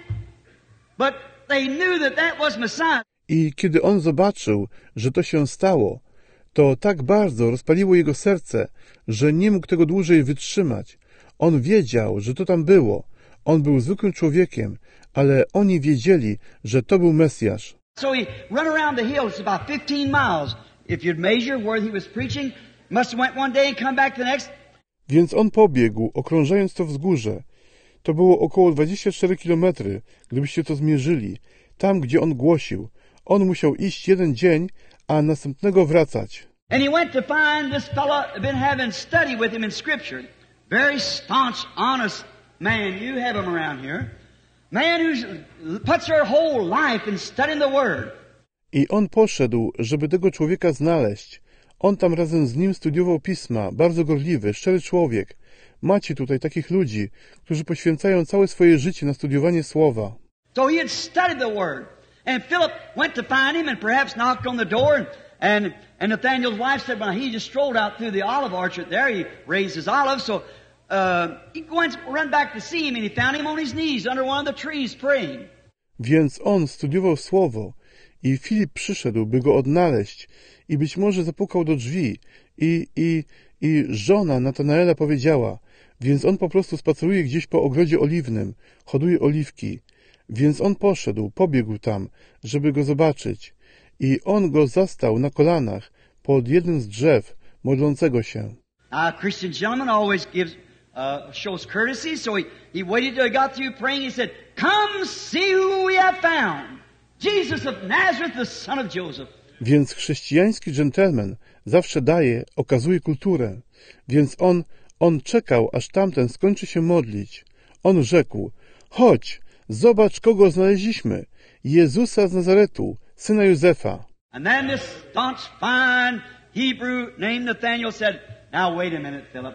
But they knew that that was Messiah. I kiedy on zobaczył, że to się stało, to tak bardzo rozpaliło jego serce, że nie mógł tego dłużej wytrzymać. On wiedział, że to tam było. On był zwykłym człowiekiem, ale oni wiedzieli, że to był Mesjasz. So he run around the hill. It's about fifteen miles. If you'd measure where he was preaching, must have went one day and come back the next. Więc on pobiegł, okrążając to wzgórze. To było około dwadzieścia cztery kilometry, gdybyście to zmierzyli. Tam, gdzie on głosił. On musiał iść jeden dzień, a następnego wracać. And he went to find this fellow had been having study with him in Scripture. Very staunch, honest man. You have him around here. Man who puts her whole life in studying the Word. I on poszedł, żeby tego człowieka znaleźć. On tam razem z nim studiował Pisma, bardzo gorliwy, szczery człowiek. Macie tutaj takich ludzi, którzy poświęcają całe swoje życie na studiowanie Słowa. So he had studied the Word. And Philip went to find him and perhaps knocked on the door. And, and, and Nathaniel's wife said, well, he just strolled out through the olive orchard there. He raised his olives. So uh, he went, run back to see him, and he found him on his knees under one of the trees praying. Więc on studiował Słowo i Filip przyszedł, by go odnaleźć i być może zapukał do drzwi i, i, i żona Natanaela powiedziała, więc on po prostu spaceruje gdzieś po ogrodzie oliwnym, hoduje oliwki. Więc on poszedł, pobiegł tam, żeby go zobaczyć. I on go zastał na kolanach pod jednym z drzew, modlącego się. A Christian gentleman always gives, uh, shows courtesy, so he, he waited till he got through praying. He said, come see who we have found. Jesus of Nazareth, the son of Joseph. Więc chrześcijański dżentelmen zawsze daje, okazuje kulturę. Więc on, on czekał, aż tamten skończy się modlić. On rzekł, chodź, zobacz, kogo znaleźliśmy. Jezusa z Nazaretu, syna Józefa. And then this staunch, fine Hebrew named Nathaniel said, now wait a minute, Philip.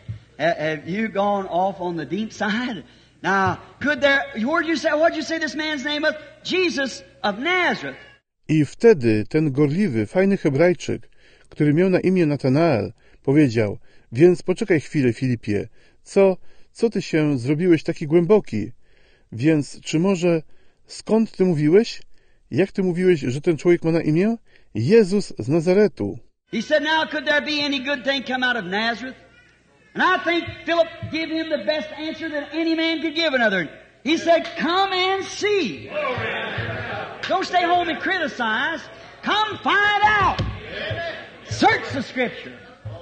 Have you gone off on the deep side? Now, could there, what did you say, what did you say this man's name was? Jesus of Nazareth. I wtedy ten gorliwy, fajny Hebrajczyk, który miał na imię Natanael, powiedział, więc poczekaj chwilę, Filipie, co, co ty się zrobiłeś taki głęboki? Więc czy może, skąd ty mówiłeś? Jak ty mówiłeś, że ten człowiek ma na imię? Jezus z Nazaretu. He said, now could there be any good thing come out of Nazareth? And I think Philip gave him the best answer that any man could give another. He said, come and see. Don't stay home and criticize. Come find out. Search the Scripture.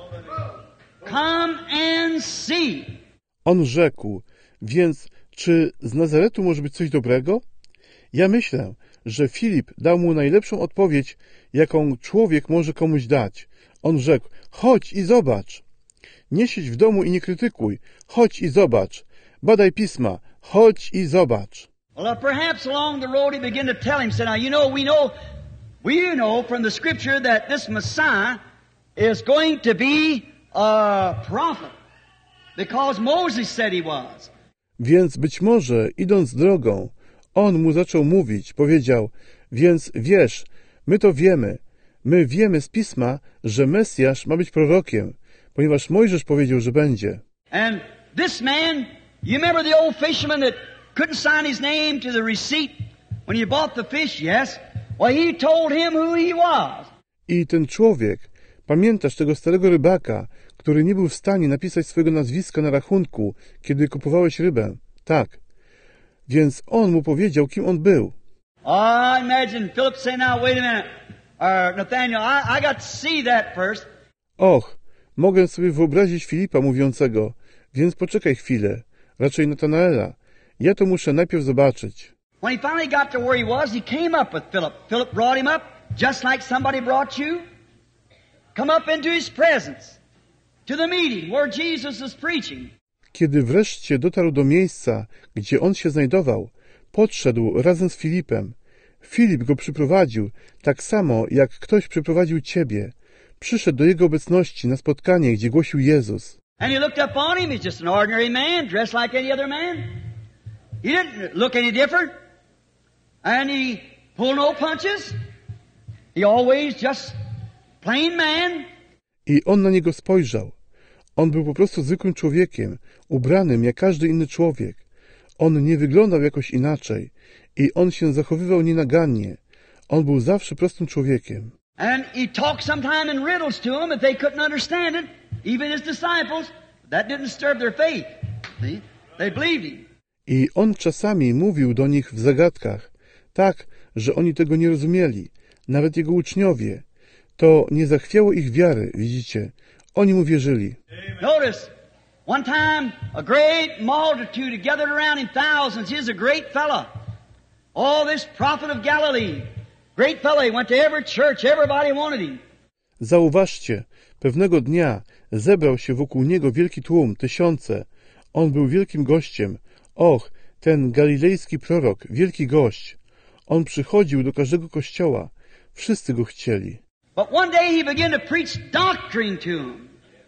Come and see. On rzekł, więc czy z Nazaretu może być coś dobrego? Ja myślę, że Filip dał mu najlepszą odpowiedź, jaką człowiek może komuś dać. On rzekł, chodź i zobacz. Nie siedź w domu i nie krytykuj. Chodź i zobacz. Badaj pisma. Chodź i zobacz. Well, perhaps along the road he began to tell him, said, now, you know, we know, we know from the Scripture that this Messiah is going to be a prophet. Because Moses said he was. Więc być może, idąc drogą, on mu zaczął mówić, powiedział, więc wiesz, my to wiemy, my wiemy z Pisma, że Mesjasz ma być prorokiem, ponieważ Mojżesz powiedział, że będzie. And this man, you remember the old fisherman that couldn't sign his name to the receipt when you bought the fish, yes? Well, he told him who he was. I ten człowiek, pamiętasz tego starego rybaka, który nie był w stanie napisać swojego nazwiska na rachunku, kiedy kupowałeś rybę? Tak. Więc on mu powiedział, kim on był. Oh, imagine Philip saying, now wait a minute, or Nathaniel, I, I got to see that first. Och, mogę sobie wyobrazić Filipa mówiącego, więc poczekaj chwilę, raczej Natanaela. Ja to muszę najpierw zobaczyć. When he finally got to where he was, he came up with Philip. Philip brought him up, just like somebody brought you. Come up into his presence, to the meeting where Jesus is preaching. Kiedy wreszcie dotarł do miejsca, gdzie on się znajdował, podszedł razem z Filipem. Filip go przyprowadził, tak samo jak ktoś przyprowadził ciebie. Przyszedł do jego obecności na spotkanie, gdzie głosił Jezus. And he looked up on him. He's just an ordinary man, dressed like any other man. He didn't look any different. And he pulled no punches. He always just plain man. I on na niego spojrzał. On był po prostu zwykłym człowiekiem, ubranym jak każdy inny człowiek. On nie wyglądał jakoś inaczej i on się zachowywał nienagannie. On był zawsze prostym człowiekiem. And he talked sometime in riddles to them if they couldn't understand it, even his disciples. That didn't disturb their faith. See? They believed him. I on czasami mówił do nich w zagadkach, tak, że oni tego nie rozumieli, nawet jego uczniowie. To nie zachwiało ich wiary, widzicie. Oni mu wierzyli. Notice, one time a great multitude gathered around him, thousands. He's a great fellow. Oh, this prophet of Galilee. Great fellow. He went to every church. Everybody wanted him. Zauważcie, pewnego dnia zebrał się wokół niego wielki tłum, tysiące. On był wielkim gościem. Och, ten galilejski prorok, wielki gość. On przychodził do każdego kościoła. Wszyscy go chcieli. But one day he began to preach doctrine to them.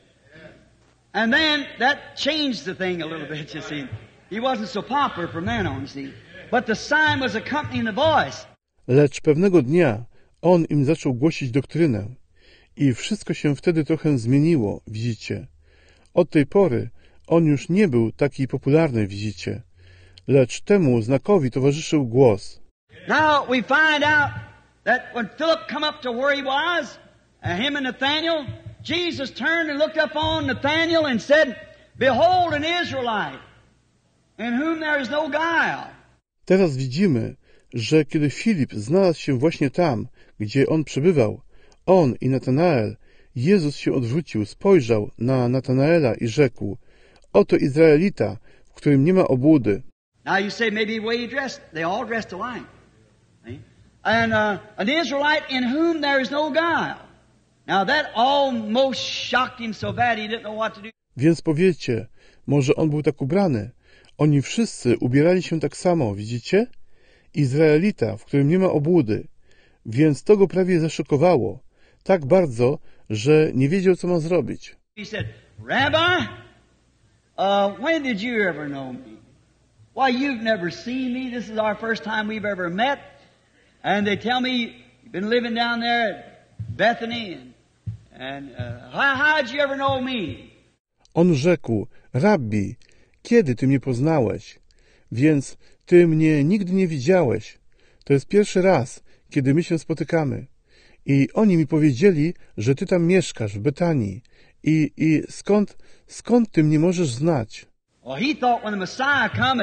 And then that changed the thing a little bit, you see. He wasn't so popular from then on, see. But the sign was accompanying the voice. Lecz pewnego dnia on im zaczął głosić doktrynę. I wszystko się wtedy trochę zmieniło, widzicie. Od tej pory on już nie był taki popularny, widzicie. Lecz temu znakowi towarzyszył głos. Now we find out that when Philip come up to where he was, and him and Nathaniel, Jesus turned and looked up on Nathaniel and said, behold an Israelite, in whom there is no guile. Teraz widzimy, że kiedy Filip znalazł się właśnie tam, gdzie on przebywał, on i Natanael, Jezus się odwrócił, spojrzał na Natanaela i rzekł, oto Izraelita, w którym nie ma obłudy. Now you say maybe the way he dressed, they all dressed alike. See? And uh, an Israelite in whom there is no guile. Now that almost shocked him so bad he didn't know what to do. Więc powiecie, może on był tak ubrany. Oni wszyscy ubierali się tak samo, widzicie? Izraelita, w którym nie ma obłudy. Więc to go prawie zaszokowało. Tak bardzo, że nie wiedział, co ma zrobić. He said, Rabbi, uh, when did you ever know me? Why, you've never seen me. This is our first time we've ever met. And they tell me you've been living down there at Bethany. And, and uh, how, how'd you ever know me? On rzekł, Rabbi, kiedy ty mnie poznałeś? Więc ty mnie nigdy nie widziałeś. To jest pierwszy raz, kiedy my się spotykamy. I oni mi powiedzieli, że ty tam mieszkasz, w Betanii. I, i skąd, skąd ty mnie możesz znać? Well, he thought when the Messiah come,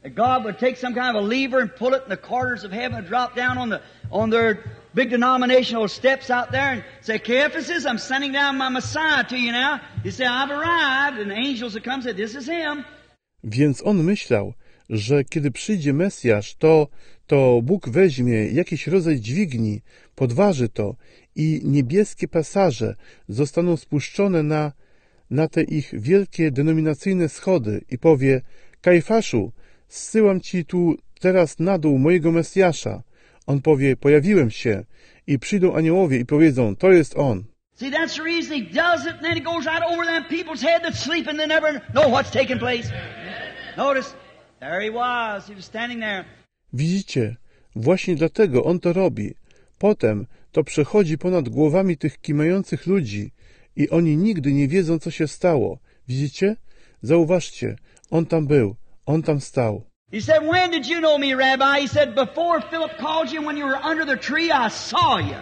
that God would take some kind of a lever and pull it in the corners of heaven and drop down on the on their big denominational steps out there and say, Caiaphas, I'm sending down my Messiah to you now. He said, I've arrived. And the angels would come and say, this is him. Więc on myślał, że kiedy przyjdzie Mesjasz, to, to Bóg weźmie jakiś rodzaj dźwigni, podważy to i niebieskie pasaże zostaną spuszczone na, na te ich wielkie denominacyjne schody i powie, Kajfaszu, zsyłam ci tu teraz na dół mojego Mesjasza. On powie, pojawiłem się i przyjdą aniołowie i powiedzą, to jest on. See, that's the reason he does it, and then it goes right over them people's head that's sleeping, they never know what's taking place. Notice, there he was, he was standing there. Widzicie, właśnie dlatego on to robi. Potem to przechodzi ponad głowami tych kimających ludzi i oni nigdy nie wiedzą, co się stało. Widzicie? Zauważcie, on tam był, on tam stał. He said, when did you know me, Rabbi? He said, before Philip called you, when you were under the tree, I saw you.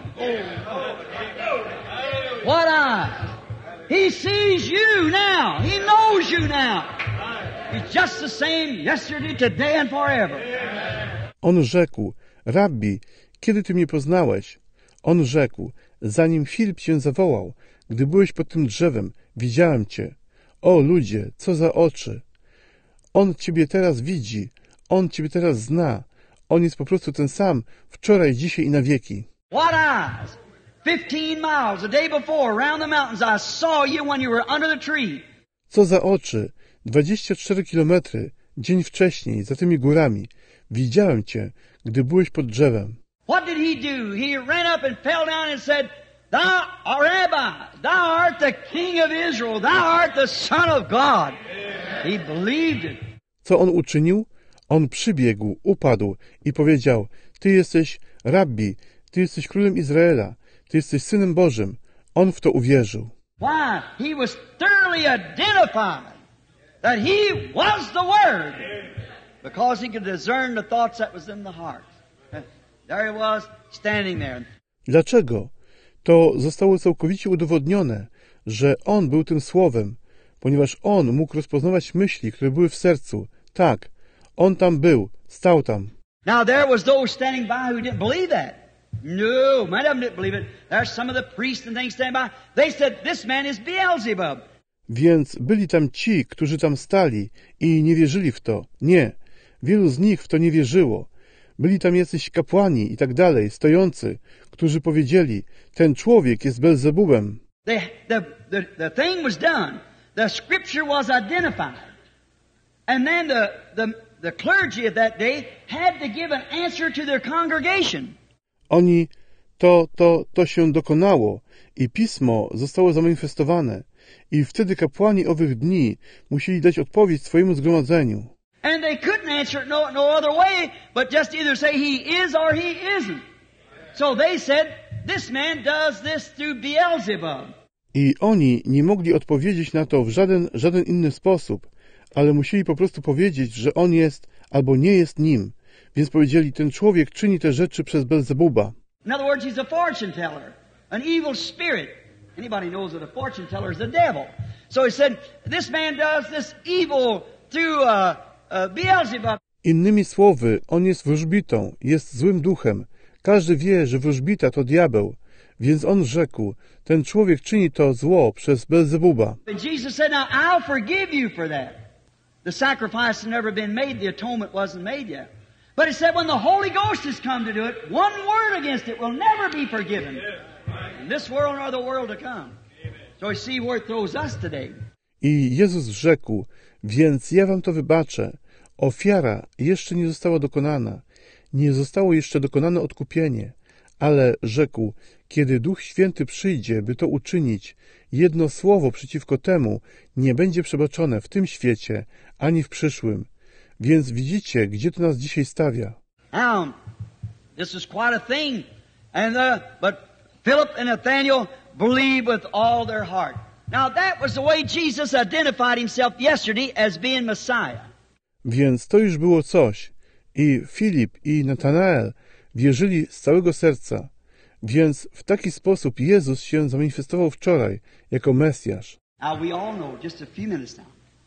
What eyes? He sees you now. He knows you now. He's just the same yesterday, today and forever. On rzekł, Rabbi, kiedy ty mnie poznałeś? On rzekł, zanim Filip cię zawołał, gdy byłeś pod tym drzewem, widziałem cię. O ludzie, co za oczy! On ciebie teraz widzi, on ciebie teraz zna. On jest po prostu ten sam, wczoraj, dzisiaj i na wieki. What eyes? Fifteen miles the day before, around the mountains, I saw you when you were under the tree. Co za oczy? Dwadzieścia cztery kilometry, dzień wcześniej, za tymi górami. Widziałem cię, gdy byłeś pod drzewem. What did he do? He ran up and fell down and said, Thou, O Rabbi, thou art the King of Israel, thou art the Son of God. He believed it. Co on uczynił? On przybiegł, upadł i powiedział, ty jesteś Rabbi, ty jesteś królem Izraela, ty jesteś Synem Bożym. On w to uwierzył. Why? He was thoroughly identified that he was the Word, because he could discern the thoughts that was in the heart. There he was, standing there. Dlaczego? To zostało całkowicie udowodnione, że on był tym Słowem, ponieważ on mógł rozpoznawać myśli, które były w sercu. Tak, on tam był, stał tam. Now there was those standing by who didn't believe that. No, many of them didn't believe it. There's some of the priests and things standing by. They said, this man is Beelzebub. Więc byli tam ci, którzy tam stali i nie wierzyli w to. Nie, wielu z nich w to nie wierzyło. Byli tam jacyś kapłani i tak dalej, stojący, którzy powiedzieli, ten człowiek jest Belzebubem. The, the, the, the thing was done. The scripture was identified. And then the, the, the clergy of that day had to give an answer to their congregation. Oni, to, to, to się dokonało i Pismo zostało zamanifestowane i wtedy kapłani owych dni musieli dać odpowiedź swojemu zgromadzeniu. And they couldn't answer it no, no other way, but just either say he is or he isn't. So they said, this man does this through Beelzebub. I oni nie mogli odpowiedzieć na to w żaden, żaden inny sposób, ale musieli po prostu powiedzieć, że on jest albo nie jest nim. Więc powiedzieli, ten człowiek czyni te rzeczy przez Belzebuba. In other words, he's a fortune teller, an evil spirit. Anybody knows that a fortune teller is the devil. So he said, this man does this evil through uh, uh, Beelzebub. Innymi słowy, on jest wróżbitą, jest złym duchem. Każdy wie, że wróżbita to diabeł. Więc on rzekł, ten człowiek czyni to zło przez Belzebuba. And Jesus said, now I'll forgive you for that. The sacrifice had never been made, the atonement wasn't made yet. But he said, when the Holy Ghost has come to do it, one word against it will never be forgiven. In this world nor the world to come. So you see where it throws us today. I Jezus rzekł, więc ja wam to wybaczę. Ofiara jeszcze nie została dokonana. Nie zostało jeszcze dokonane odkupienie. Ale rzekł, kiedy Duch Święty przyjdzie, by to uczynić, jedno słowo przeciwko temu nie będzie przebaczone w tym świecie, ani w przyszłym. Więc widzicie, gdzie to nas dzisiaj stawia. Now, this is quite a thing. And uh, but Philip and Nathaniel believed with all their heart. Now that was the way Jesus identified himself yesterday as being Messiah. Więc to już było coś. I Filip i Natanael wierzyli z całego serca. Więc w taki sposób Jezus się zamanifestował wczoraj jako Mesjasz. Now we all know, just a few minutes now,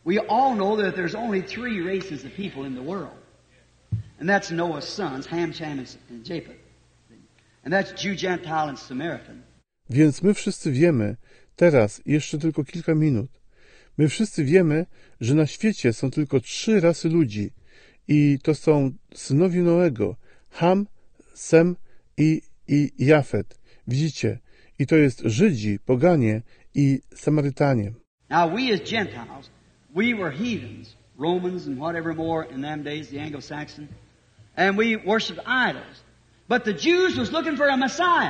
We all know that there's only three races of people in the world. And that's Noah's sons, Ham, Shem, and Japheth. And that's Jew, Gentile, and Samaritan. Więc my wszyscy wiemy, teraz jeszcze tylko kilka minut, my wszyscy wiemy, że na świecie są tylko trzy rasy ludzi i to są synowie Noego, Ham, Sem i, i Jafet. Widzicie? I to jest Żydzi, poganie i Samarytanie. Now we as Gentiles, we were heathens, Romans and whatever more in them days, the Anglo-Saxon, and we worshipped idols. But the Jews was looking for a Messiah.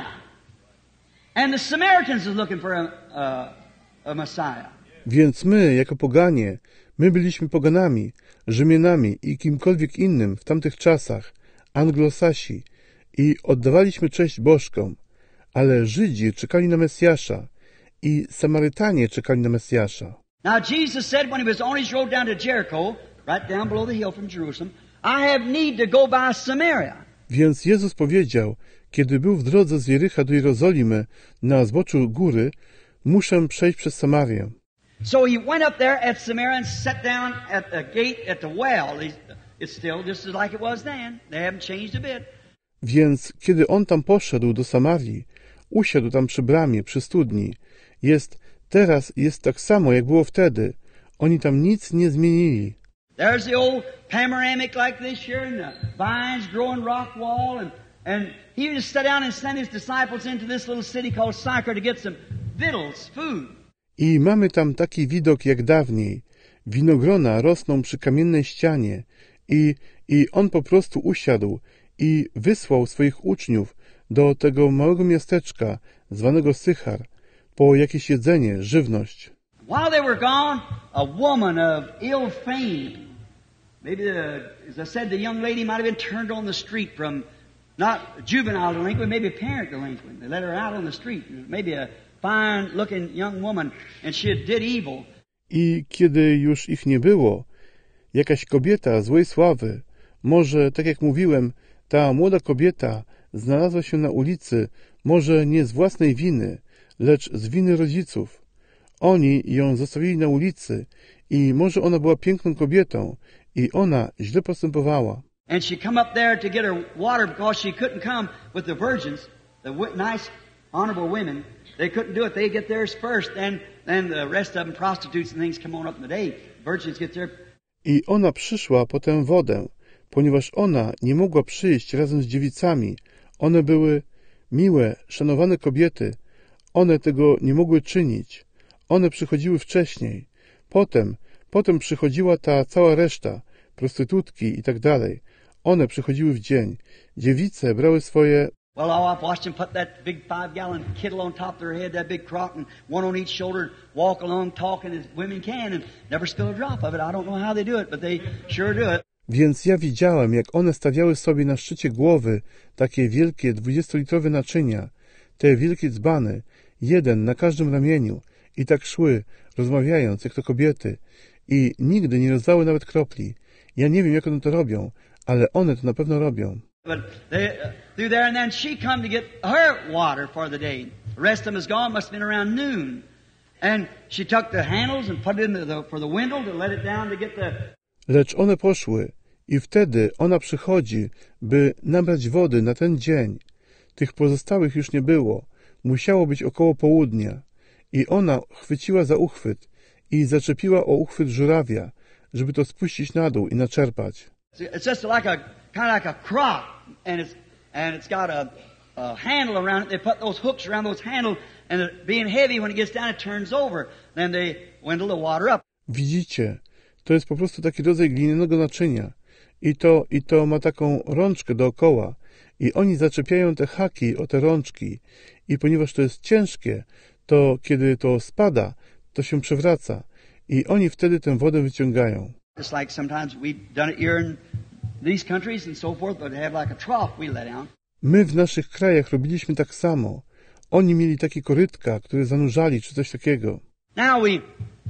And the Samaritans was looking for a, a, a Messiah. Więc my, jako poganie, my byliśmy poganami, Rzymianami i kimkolwiek innym w tamtych czasach, Anglosasi, i oddawaliśmy cześć bożkom, ale Żydzi czekali na Mesjasza i Samarytanie czekali na Mesjasza. Now Jesus said when he was on his road down to Jericho, right down below the hill from Jerusalem, I have need to go by Samaria. Więc Jezus powiedział, kiedy był w drodze z Jericha do Jerozolimy na zboczu góry, muszę przejść przez Samarię. So he went up there at Samaria and sat down at the gate at the well. It's still just like it was then. They haven't changed a bit. Więc kiedy on tam poszedł do Samarii, usiadł tam przy bramie, przy studni. Jest, teraz jest tak samo, jak było wtedy. Oni tam nic nie zmienili. There's the old panoramic like this here, and the vines growing rock wall, and, and he just sat down and sent his disciples into this little city called Sychar to get some victuals, food. I mamy tam taki widok jak dawniej. Winogrona rosną przy kamiennej ścianie i, i on po prostu usiadł i wysłał swoich uczniów do tego małego miasteczka zwanego Sychar po jakieś jedzenie, żywność. While they were gone, a woman of ill fame, maybe, the, as I said, the young lady might have been turned on the street from not juvenile delinquent, maybe parent delinquent. They let her out on the street. Maybe a fine-looking young woman, and she did evil. I kiedy już ich nie było, jakaś kobieta złej sławy, może, tak jak mówiłem, ta młoda kobieta znalazła się na ulicy, może nie z własnej winy, lecz z winy rodziców. Oni ją zostawili na ulicy i może ona była piękną kobietą i ona źle postępowała. And she come up there to get her water because she couldn't come with the virgins, the nice, honorable women. They couldn't do it. They get theirs first, then then the rest of them, prostitutes and things, come on up in the day. Virgins get their... I ona przyszła po tę wodę, ponieważ ona nie mogła przyjść razem z dziewicami. One były miłe, szanowane kobiety. One tego nie mogły czynić. One przychodziły wcześniej. Potem, potem przychodziła ta cała reszta, prostytutki i tak dalej. One przychodziły w dzień. Dziewice brały swoje... Well, I've watched them put that big five-gallon kettle on top of their head, that big crock, and one on each shoulder, walk along talking as women can, and never spill a drop of it. I don't know how they do it, but they sure do it. Więc ja widziałem, jak one stawiały sobie na szczycie głowy takie wielkie dwudziestolitrowe naczynia, te wielkie dzbany, jeden na każdym ramieniu, i tak szły, rozmawiając, jak to kobiety, i nigdy nie rozdały nawet kropli. Ja nie wiem, jak one to robią, ale one to na pewno robią. But they, uh, through there, and then she come to get her water for the day. The rest of them is gone. Must have been around noon. And she took the handles and put it in the, for the window to let it down to get the... Lecz one poszły i wtedy ona przychodzi, by nabrać wody na ten dzień. Tych pozostałych już nie było. Musiało być około południa. I ona chwyciła za uchwyt i zaczepiła o uchwyt żurawia, żeby to spuścić na dół i naczerpać. It's just like a kind of like a crock, and it's and it's got a, a handle around it. They put those hooks around those handles, and it, being heavy, when it gets down, it turns over. Then they windle the water up. Widzicie, to jest po prostu taki rodzaj glinianego naczynia. I to, i to ma taką rączkę dookoła. I oni zaczepiają te haki o te rączki. I ponieważ to jest ciężkie, to kiedy to spada, to się przewraca. I oni wtedy tę wodę wyciągają. It's like sometimes we've done it here in these countries and so forth, but have like a trough we let down. My w naszych krajach robiliśmy tak samo. Oni mieli takie korytka, które zanurzali, czy coś takiego. Now we,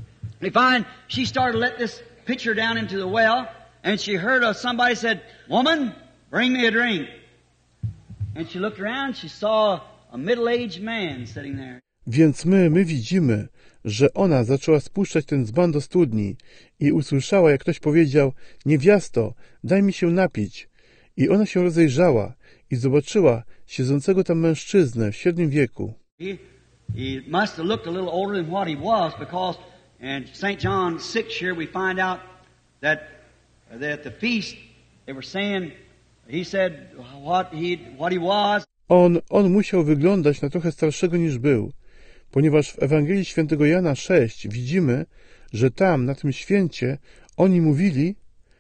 we find she started to let this pitcher down into the well, and she heard of somebody said, "Woman, bring me a drink." And she looked around, she saw a middle-aged man sitting there. Więc my, my widzimy, że ona zaczęła spuszczać ten dzban do studni i usłyszała, jak ktoś powiedział: niewiasto, daj mi się napić. I ona się rozejrzała i zobaczyła siedzącego tam mężczyznę w średnim wieku. He, he must have looked a little older than what he was, because in Saint John six here we find out that, that at the feast they were saying, he said what he, what he was. On, on musiał wyglądać na trochę starszego niż był, ponieważ w Ewangelii Świętego Jana sześć widzimy, że tam, na tym święcie, oni mówili,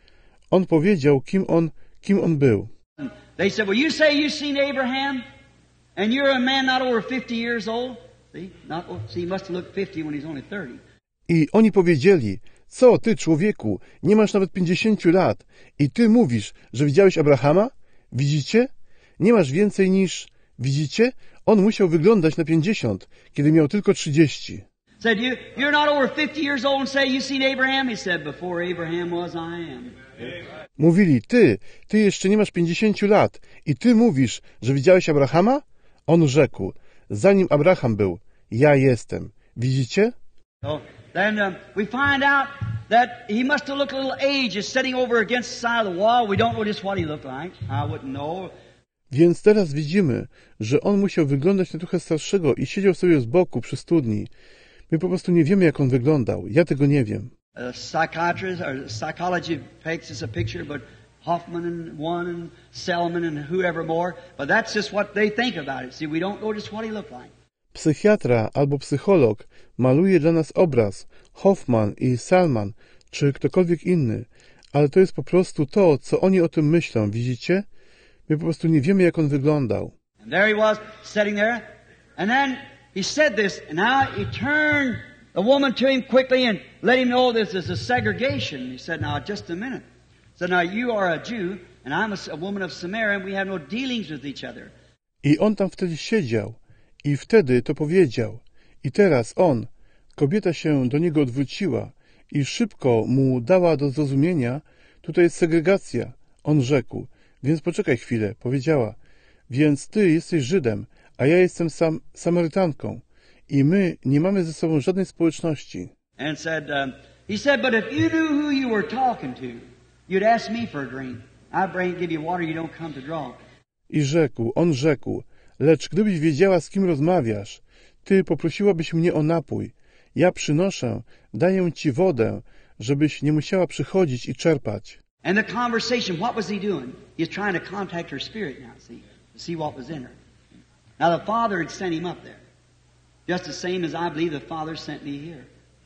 on powiedział, kim on, kim on był. They said, well, you say you've seen Abraham, and you're a man not over fifty years old. See, not, see, he must have looked fifty when he's only thirty. I oni powiedzieli, co ty, człowieku, nie masz nawet pięćdziesięciu lat i ty mówisz, że widziałeś Abrahama? Widzicie? Nie masz więcej niż... Widzicie? On musiał wyglądać na pięćdziesiąt, kiedy miał tylko trzydzieści. Said, you, you're not over fifty years old and say you've seen Abraham? He said, before Abraham was, I am. Mówili, ty, ty jeszcze nie masz pięćdziesięciu lat i ty mówisz, że widziałeś Abrahama? On rzekł, zanim Abraham był, ja jestem. Widzicie? So then um, we find out that he must have looked a little aged, sitting over against the side of the wall. We don't know just what he looked like. I wouldn't know. Więc teraz widzimy, że on musiał wyglądać na trochę starszego i siedział sobie z boku przy studni. My po prostu nie wiemy, jak on wyglądał. Ja tego nie wiem. A psychiatrist or psychology takes us a picture, but Hoffman and one and Selman and whoever more. But that's just what they think about it. See, we don't know just what he looked like. Psychiatra albo psycholog maluje dla nas obraz, Hoffman i Salman, czy ktokolwiek inny, ale to jest po prostu to, co oni o tym myślą, widzicie? My po prostu nie wiemy, jak on wyglądał. And there he was, sitting there, and then he said this, and now he turned the woman to him quickly and let him know this is a segregation. He said, now, just a minute. He said, now, you are a Jew, and I'm a, a woman of Samaria, and we have no dealings with each other. I on tam wtedy siedział i wtedy to powiedział. I teraz on, kobieta się do niego odwróciła i szybko mu dała do zrozumienia, tutaj jest segregacja. On rzekł, więc poczekaj chwilę, powiedziała, więc ty jesteś Żydem, a ja jestem sam Samarytanką i my nie mamy ze sobą żadnej społeczności. And said, um, he said, but if you knew who you were talking to, you'd ask me for a drink. I bring, give you water, you don't come to draw. I rzekł, on rzekł, lecz gdybyś wiedziała, z kim rozmawiasz, ty poprosiłabyś mnie o napój. Ja przynoszę, daję ci wodę, żebyś nie musiała przychodzić i czerpać. And the conversation, what was he doing? He's trying to contact her spirit now, see, to see what was in her. Now the Father had sent him up there, just the same as I believe the Father sent me here.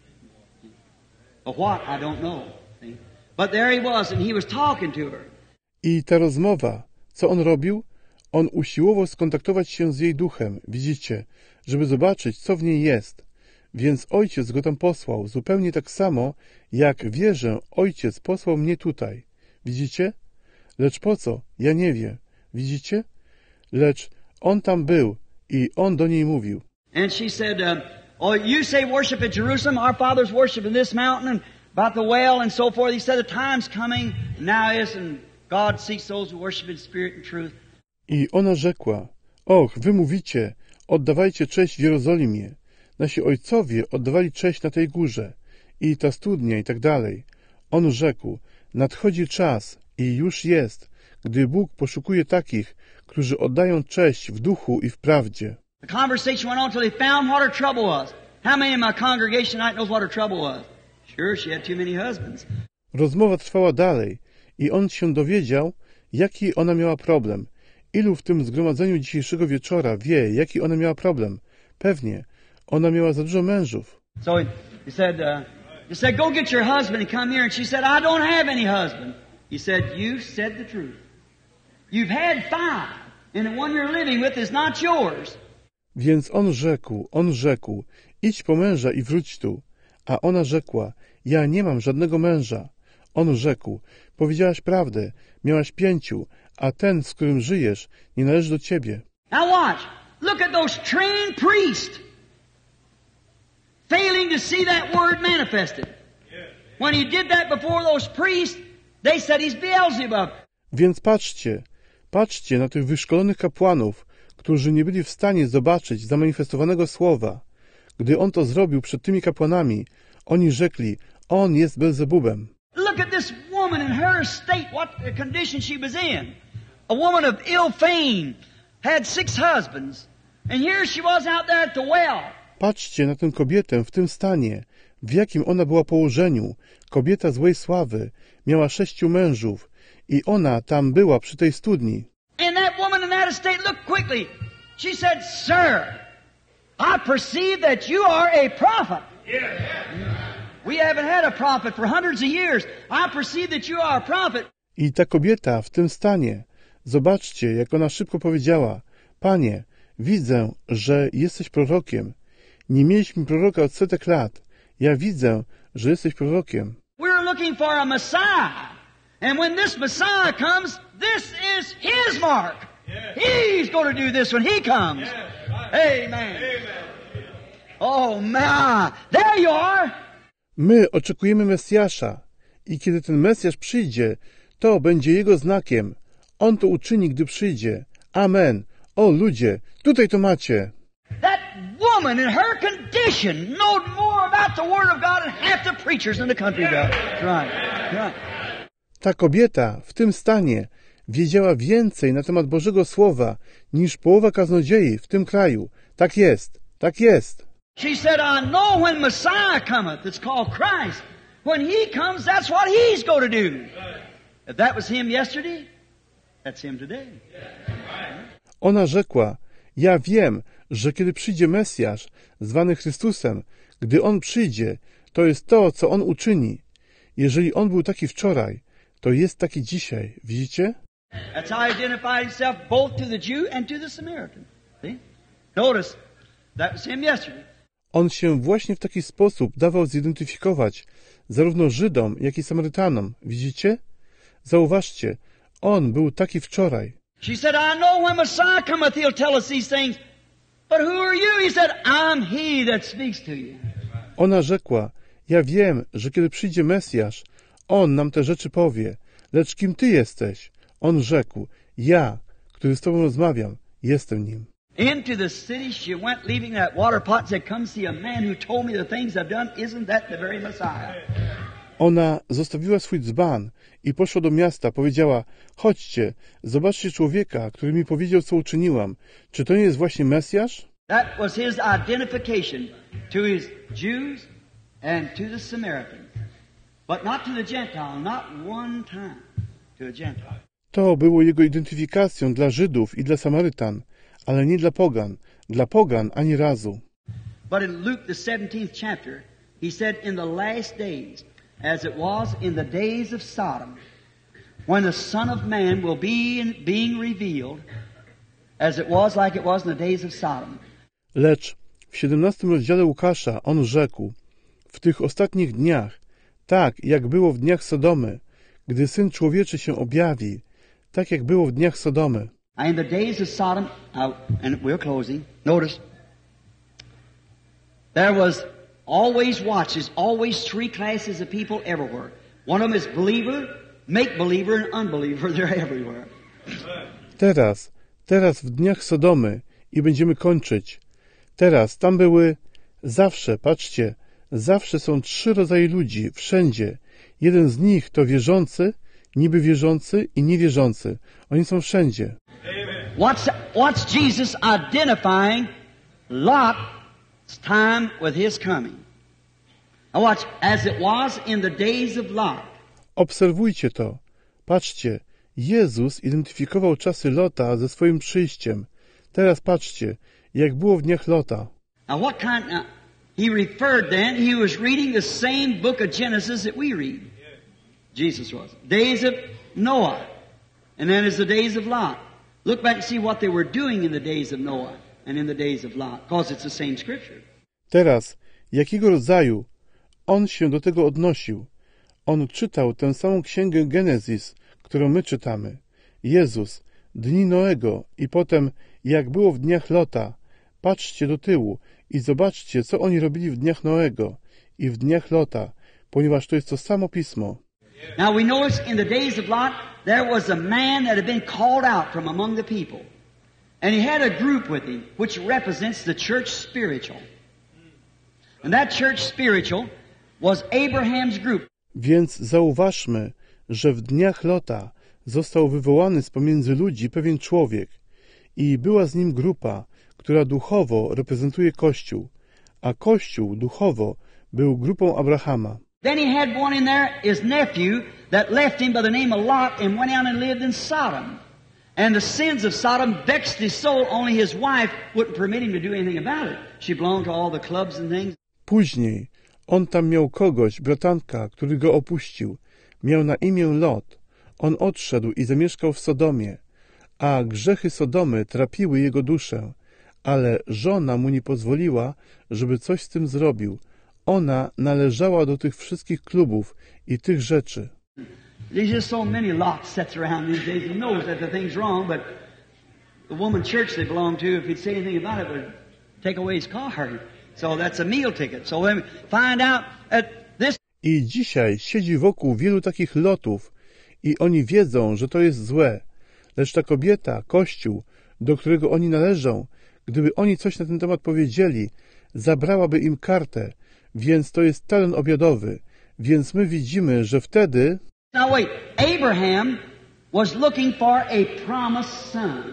But what, I don't know. See? But there he was, and he was talking to her. I ta rozmowa, co on robił? On usiłował skontaktować się z jej duchem, widzicie, żeby zobaczyć, co w niej jest. Więc Ojciec go tam posłał, zupełnie tak samo, jak wierzę, Ojciec posłał mnie tutaj. Widzicie? Lecz po co? Ja nie wiem. Widzicie? Lecz on tam był i on do niej mówił. And she said, um, oh, you say worship at Jerusalem, our fathers worship in this mountain, and about the well and so forth. He said, the time's coming, now is, and God seeks those who worship in spirit and truth. I ona rzekła, och, wy mówicie, oddawajcie cześć w Jerozolimie. Nasi ojcowie oddawali cześć na tej górze i ta studnia i tak dalej. On rzekł, nadchodzi czas i już jest, gdy Bóg poszukuje takich, którzy oddają cześć w duchu i w prawdzie. The conversation went on until he found what her trouble was. How many in my congregation tonight knows what her trouble was? Sure, she had too many husbands. Rozmowa trwała dalej i on się dowiedział, jaki ona miała problem. Ilu w tym zgromadzeniu dzisiejszego wieczora wie, jaki ona miała problem? Pewnie. Ona miała za dużo mężów. So he, he said, uh, he said, go get your husband and come here. And she said, I don't have any husband. He said, you said the truth. You've had five, and the one you're living with is not yours. Więc on rzekł, on rzekł, idź po męża i wróć tu. A ona rzekła, ja nie mam żadnego męża. On rzekł, powiedziałaś prawdę, miałaś pięciu, a ten, z którym żyjesz, nie należy do ciebie. Now watch. Look at those trained priests failing to see that word manifested. When he did that before those priests, they said he's Beelzebub. Więc patrzcie, patrzcie na tych wyszkolonych kapłanów, którzy nie byli w stanie zobaczyć zamanifestowanego słowa. Gdy on to zrobił przed tymi kapłanami, oni rzekli, on jest Belzebubem. Look at this woman in her state, what condition she was in. A woman of ill fame, had six husbands, and here she was out there at the well. Patrzcie na tę kobietę w tym stanie, w jakim ona była położeniu. Kobieta złej sławy, miała sześciu mężów i ona tam była przy tej studni. And that woman in that estate, look quickly. She said, Sir, I perceive that you are a prophet. We haven't had a prophet for hundreds of years. I perceive that you are a prophet. I ta kobieta w tym stanie, zobaczcie, jak ona szybko powiedziała, Panie, widzę, że jesteś prorokiem. Nie mieliśmy proroka od setek lat. Ja widzę, że jesteś prorokiem. We're looking for a Messiah. And when this Messiah comes, this is His mark. He's going to do this when He comes. Amen. Oh, my. There you are. My oczekujemy Mesjasza i kiedy ten Mesjasz przyjdzie, to będzie Jego znakiem. On to uczyni, gdy przyjdzie. Amen. O ludzie, tutaj to macie. That woman in her condition knowed more about the Word of God than half the preachers in the country do. Right. Right. Ta kobieta w tym stanie wiedziała więcej na temat Bożego Słowa niż połowa kaznodziei w tym kraju. Tak jest, tak jest. She said, I know when Messiah cometh, it's called Christ. When He comes, that's what He's going to do. If that was Him yesterday, that's Him today. Ona rzekła, ja wiem, że kiedy przyjdzie Mesjasz, zwany Chrystusem, gdy On przyjdzie, to jest to, co On uczyni. Jeżeli On był taki wczoraj, to jest taki dzisiaj. Widzicie? That's how He identified Himself both to the Jew and to the Samaritan. See? Notice, that was Him yesterday. On się właśnie w taki sposób dawał zidentyfikować zarówno Żydom, jak i Samarytanom. Widzicie? Zauważcie, On był taki wczoraj. She said, I know when Messiah cometh, He'll tell us these things. But who are you? He said, I'm He that speaks to you. Ona rzekła, ja wiem, że kiedy przyjdzie Mesjasz, On nam te rzeczy powie. Lecz kim Ty jesteś? On rzekł, ja, który z Tobą rozmawiam, jestem Nim. Into the city she went, leaving that water pot, and said, come see a man who told me the things I've done. Isn't that the very Messiah? Ona zostawiła swój dzban i poszła do miasta. Powiedziała, chodźcie, zobaczcie człowieka, który mi powiedział, co uczyniłam. Czy to nie jest właśnie Mesjasz? That was His identification to His Jews and to the Samaritans. But not to the Gentile, not one time to a Gentile. To było Jego identyfikacją dla Żydów i dla Samarytan, ale nie dla pogan. Dla pogan ani razu. But in Luke the seventeenth chapter, He said, in the last days, as it was in the days of Sodom, when the Son of Man will be in, being revealed, as it was like it was in the days of Sodom. Lecz w siedemnastym rozdziale Łukasza on rzekł, w tych ostatnich dniach, tak jak było w dniach Sodomy, gdy Syn Człowieczy się objawi, tak jak było w dniach Sodomy. In the days of Sodom, uh, and we're closing, notice, there was always watches, always three classes of people everywhere. One of them is believer, make-believer, and unbeliever. They're everywhere. Teraz, teraz w dniach Sodomy i będziemy kończyć. Teraz tam były zawsze, patrzcie, zawsze są trzy rodzaje ludzi, wszędzie. Jeden z nich to wierzący, niby wierzący i niewierzący. Oni są wszędzie. What's, what's Jesus identifying Lot's time with His coming? Now watch, as it was in the days of Lot. Obserwujcie to. Patrzcie, Jezus identyfikował czasy Lota ze swoim przyjściem. Teraz patrzcie, jak było w dniach Lota. Now what kind, now, He referred then, He was reading the same book of Genesis that we read. Jesus was. Days of Noah. And then it's the days of Lot. Look back and see what they were doing in the days of Noah and in the days of Lot, because it's the same scripture. Teraz, jakiego rodzaju on się do tego odnosił? On czytał tę samą księgę Genezis, którą my czytamy. Jezus, dni Noego i potem, jak było w dniach Lota. Patrzcie do tyłu i zobaczcie, co oni robili w dniach Noego i w dniach Lota, ponieważ to jest to samo pismo. Now we notice in the days of Lot, there was a man that had been called out from among the people. And he had a group with him, which represents the church spiritual. And that church spiritual was Abraham's group. Więc zauważmy, że w dniach Lota został wywołany z pomiędzy ludzi pewien człowiek i była z nim grupa, która duchowo reprezentuje Kościół, a Kościół duchowo był grupą Abrahama. Then he had one in there, his nephew, that left him by the name of Lot and went out and lived in Sodom. And the sins of Sodom vexed his soul, only his wife wouldn't permit him to do anything about it. She belonged to all the clubs and things. Później on tam miał kogoś, bratanka, który go opuścił. Miał na imię Lot. On odszedł i zamieszkał w Sodomie, a grzechy Sodomy trapiły jego duszę, ale żona mu nie pozwoliła, żeby coś z tym zrobił. Ona należała do tych wszystkich klubów i tych rzeczy. There's just so many lots sets around these days. He knows that the thing's wrong, but the woman church they belong to, if he'd say anything about it, would take away his car. So that's a meal ticket. So then find out that this... I dzisiaj siedzi wokół wielu takich lotów i oni wiedzą, że to jest złe. Lecz ta kobieta, Kościół, do którego oni należą, gdyby oni coś na ten temat powiedzieli, zabrałaby im kartę, więc to jest talon obiadowy. Więc my widzimy, że wtedy... Now wait, Abraham was looking for a promised son.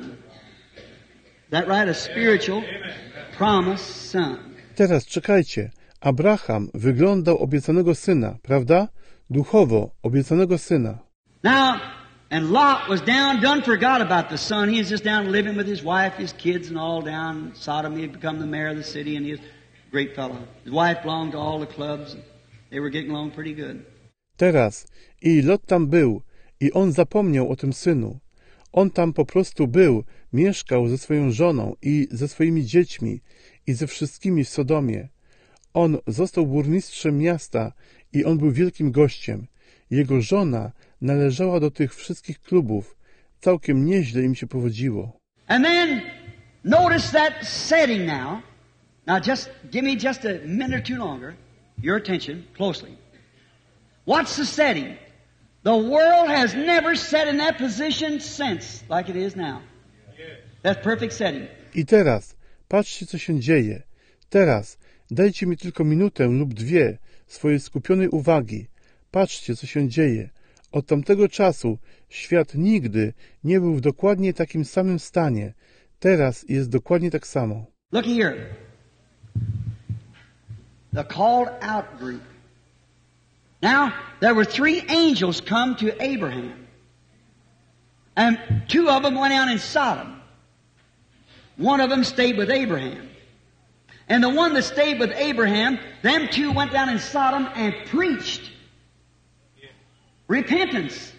Is that right? A spiritual promised son. Teraz czekajcie. Abraham wyglądał obiecanego syna, prawda? Duchowo obiecanego syna. Now, and Lot was down, done forgot about the son. He was just down living with his wife, his kids and all down in Sodom. He had become the mayor of the city and he was a great fellow. His wife belonged to all the clubs. They were getting along pretty good. Teraz i Lot tam był i on zapomniał o tym synu. On tam po prostu był, mieszkał ze swoją żoną i ze swoimi dziećmi i ze wszystkimi w Sodomie. On został burmistrzem miasta i on był wielkim gościem. Jego żona należała do tych wszystkich klubów. Całkiem nieźle im się powodziło. And then notice that setting now. Now just give me just a minute or two longer. Your attention closely. What's the setting? The world has never sat in that position since like it is now. That's perfect setting. I teraz patrzcie, co się dzieje. Teraz dajcie mi tylko minutę lub dwie swojej skupionej uwagi. Patrzcie, co się dzieje. Od tamtego czasu świat nigdy nie był w dokładnie takim samym stanie. Teraz jest dokładnie tak samo. Look here. The called out group. Now, there were three angels come to Abraham. And two of them went out in Sodom. One of them stayed with Abraham. And the one that stayed with Abraham, them two went down in Sodom and preached repentance.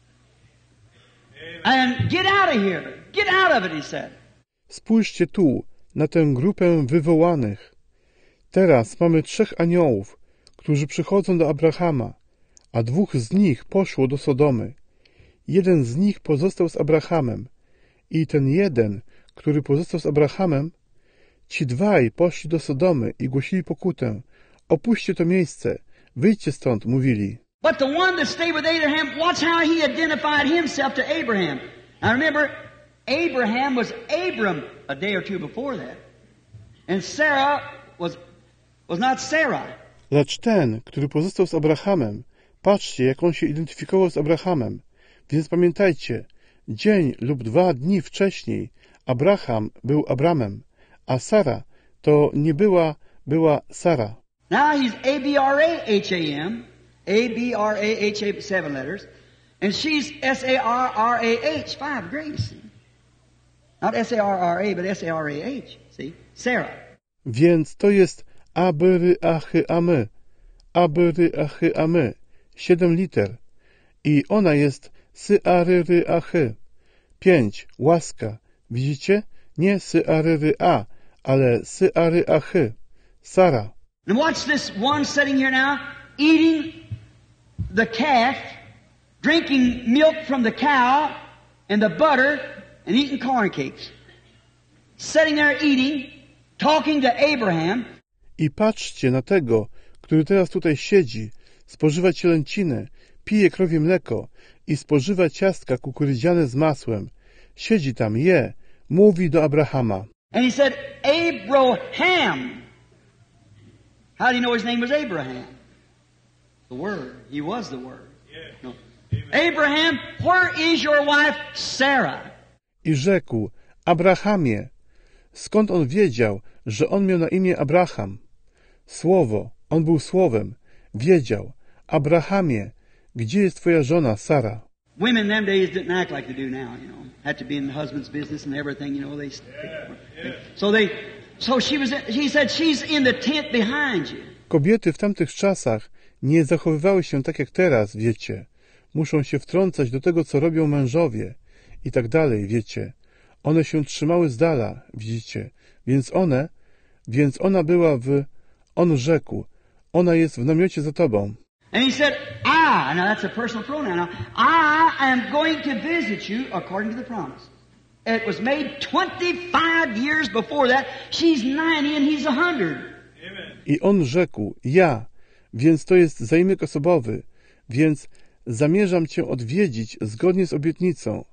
And get out of here. Get out of it, he said. Spójrzcie tu, na tę grupę wywołanych. Teraz mamy trzech aniołów, którzy przychodzą do Abrahama, a dwóch z nich poszło do Sodomy. Jeden z nich pozostał z Abrahamem i ten jeden, który pozostał z Abrahamem, ci dwaj poszli do Sodomy i głosili pokutę. Opuśćcie to miejsce, wyjdźcie stąd, mówili. But the one that stayed with Abraham, watch how he identified himself to Abraham. Now remember, Abraham was Abram a day or two before that. And Sarah was, was not Sarah. Lecz ten, który pozostał z Abrahamem, patrzcie, jak on się identyfikował z Abrahamem. Więc pamiętajcie, dzień lub dwa dni wcześniej Abraham był Abramem, a Sara to nie była, była Sara. Now he's A B R A H A M, A B R A H A, seven letters, and she's S A R R A H, five, Grace. Not S A R R A, but S A R A H, see? Sarah. Więc to jest Abyry Achy Amy, Abyry Achy Amy, siedem liter. I ona jest Syaryry Achy, pięć, łaska. Widzicie? Nie Syaryry A, ale Syary Achy, Sara. And watch this one sitting here now, eating the calf, drinking milk from the cow and the butter, and eating corn cakes. Sitting there eating, talking to Abraham. I patrzcie na tego, który teraz tutaj siedzi, spożywa cielęcinę, pije krowie mleko i spożywa ciastka kukurydziane z masłem. Siedzi tam, je, mówi do Abrahama. And he said, Abraham. How do you know his name was Abraham? The Word. He was the Word. No. Abraham, where is your wife Sarah? I rzekł, Abrahamie, skąd on wiedział, że on miał na imię Abraham? Słowo, on był słowem, wiedział, Abrahamie, gdzie jest twoja żona Sara? Women them days didn't act like they do now, you know. Had to be in the husband's business and everything, you know. They, so they, so she was. He said, she's in the tent behind you. Kobiety w tamtych czasach nie zachowywały się tak jak teraz, wiecie. Muszą się wtrącać do tego, co robią mężowie i tak dalej, wiecie. One się trzymały z dala, widzicie. Więc one, więc ona była w, on rzekł, ona jest w namiocie za tobą. And he said, I, now that's a personal pronoun, now, I am going to visit you according to the promise. It was made twenty-five years before that. She's ninety and he's a hundred. I on rzekł, ja, więc to jest zaimek osobowy, więc zamierzam cię odwiedzić zgodnie z obietnicą.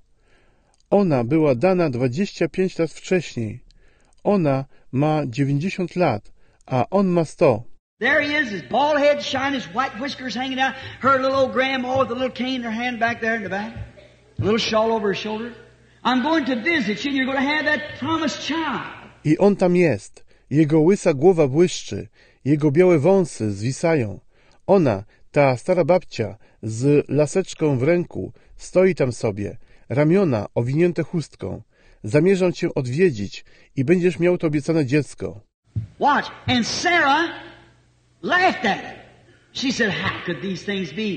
Ona była dana dwadzieścia pięć lat wcześniej. Ona ma dziewięćdziesiąt lat, a on ma sto. There he is, his bald head shining, his white whiskers hanging out, her little old grandma with a little cane in her hand back there in the back, a little shawl over her shoulder. I'm going to visit you and you're going to have that promised child. I on tam jest. Jego łysa głowa błyszczy, jego białe wąsy zwisają. Ona, ta stara babcia, z laseczką w ręku, stoi tam sobie, ramiona owinięte chustką. Zamierzam cię odwiedzić i będziesz miał to obiecane dziecko. Watch. And Sarah laughed at it. She said, how could these things be?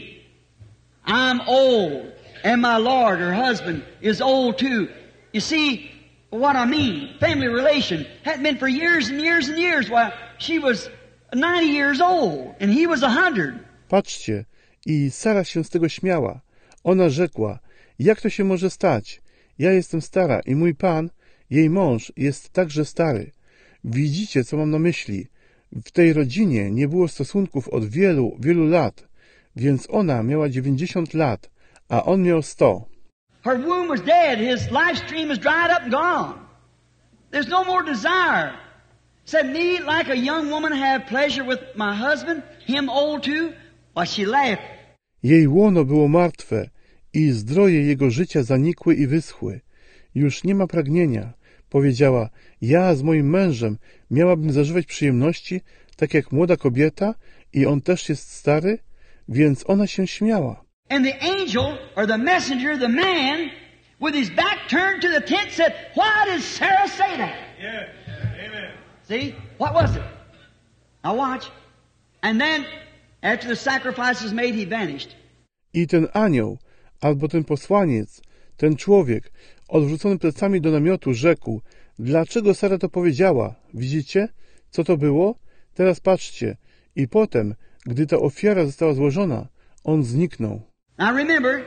I'm old, and my Lord, her husband, is old too. You see what I mean? Family relation hadn't been for years and years and years. While she was ninety years old, and he was a hundred. Patrzcie, i Sara się z tego śmiała. Ona rzekła, jak to się może stać? Ja jestem stara i mój Pan, jej mąż, jest także stary. Widzicie, co mam na myśli? W tej rodzinie nie było stosunków od wielu, wielu lat, więc ona miała dziewięćdziesiąt lat, a on miał sto. Her womb was dead. His life stream was dried up and gone. There's no more desire. Said, me, like a young woman, have pleasure with my husband, him old too? Why, she laughed. Jej łono było martwe i zdroje jego życia zanikły i wyschły. Już nie ma pragnienia. Powiedziała, ja z moim mężem miałabym zażywać przyjemności, tak jak młoda kobieta i on też jest stary, więc ona się śmiała. And the angel, or the messenger, the man, with his back turned to the tent said, why did Sarah say that? Yeah. Amen. See? What was it? Now watch. And then, after the sacrifice was made, he vanished. I ten anioł, albo ten posłaniec, ten człowiek, odwrócony plecami do namiotu, rzekł, dlaczego Sara to powiedziała? Widzicie, co to było? Teraz patrzcie. I potem, gdy ta ofiara została złożona, on zniknął. Now remember,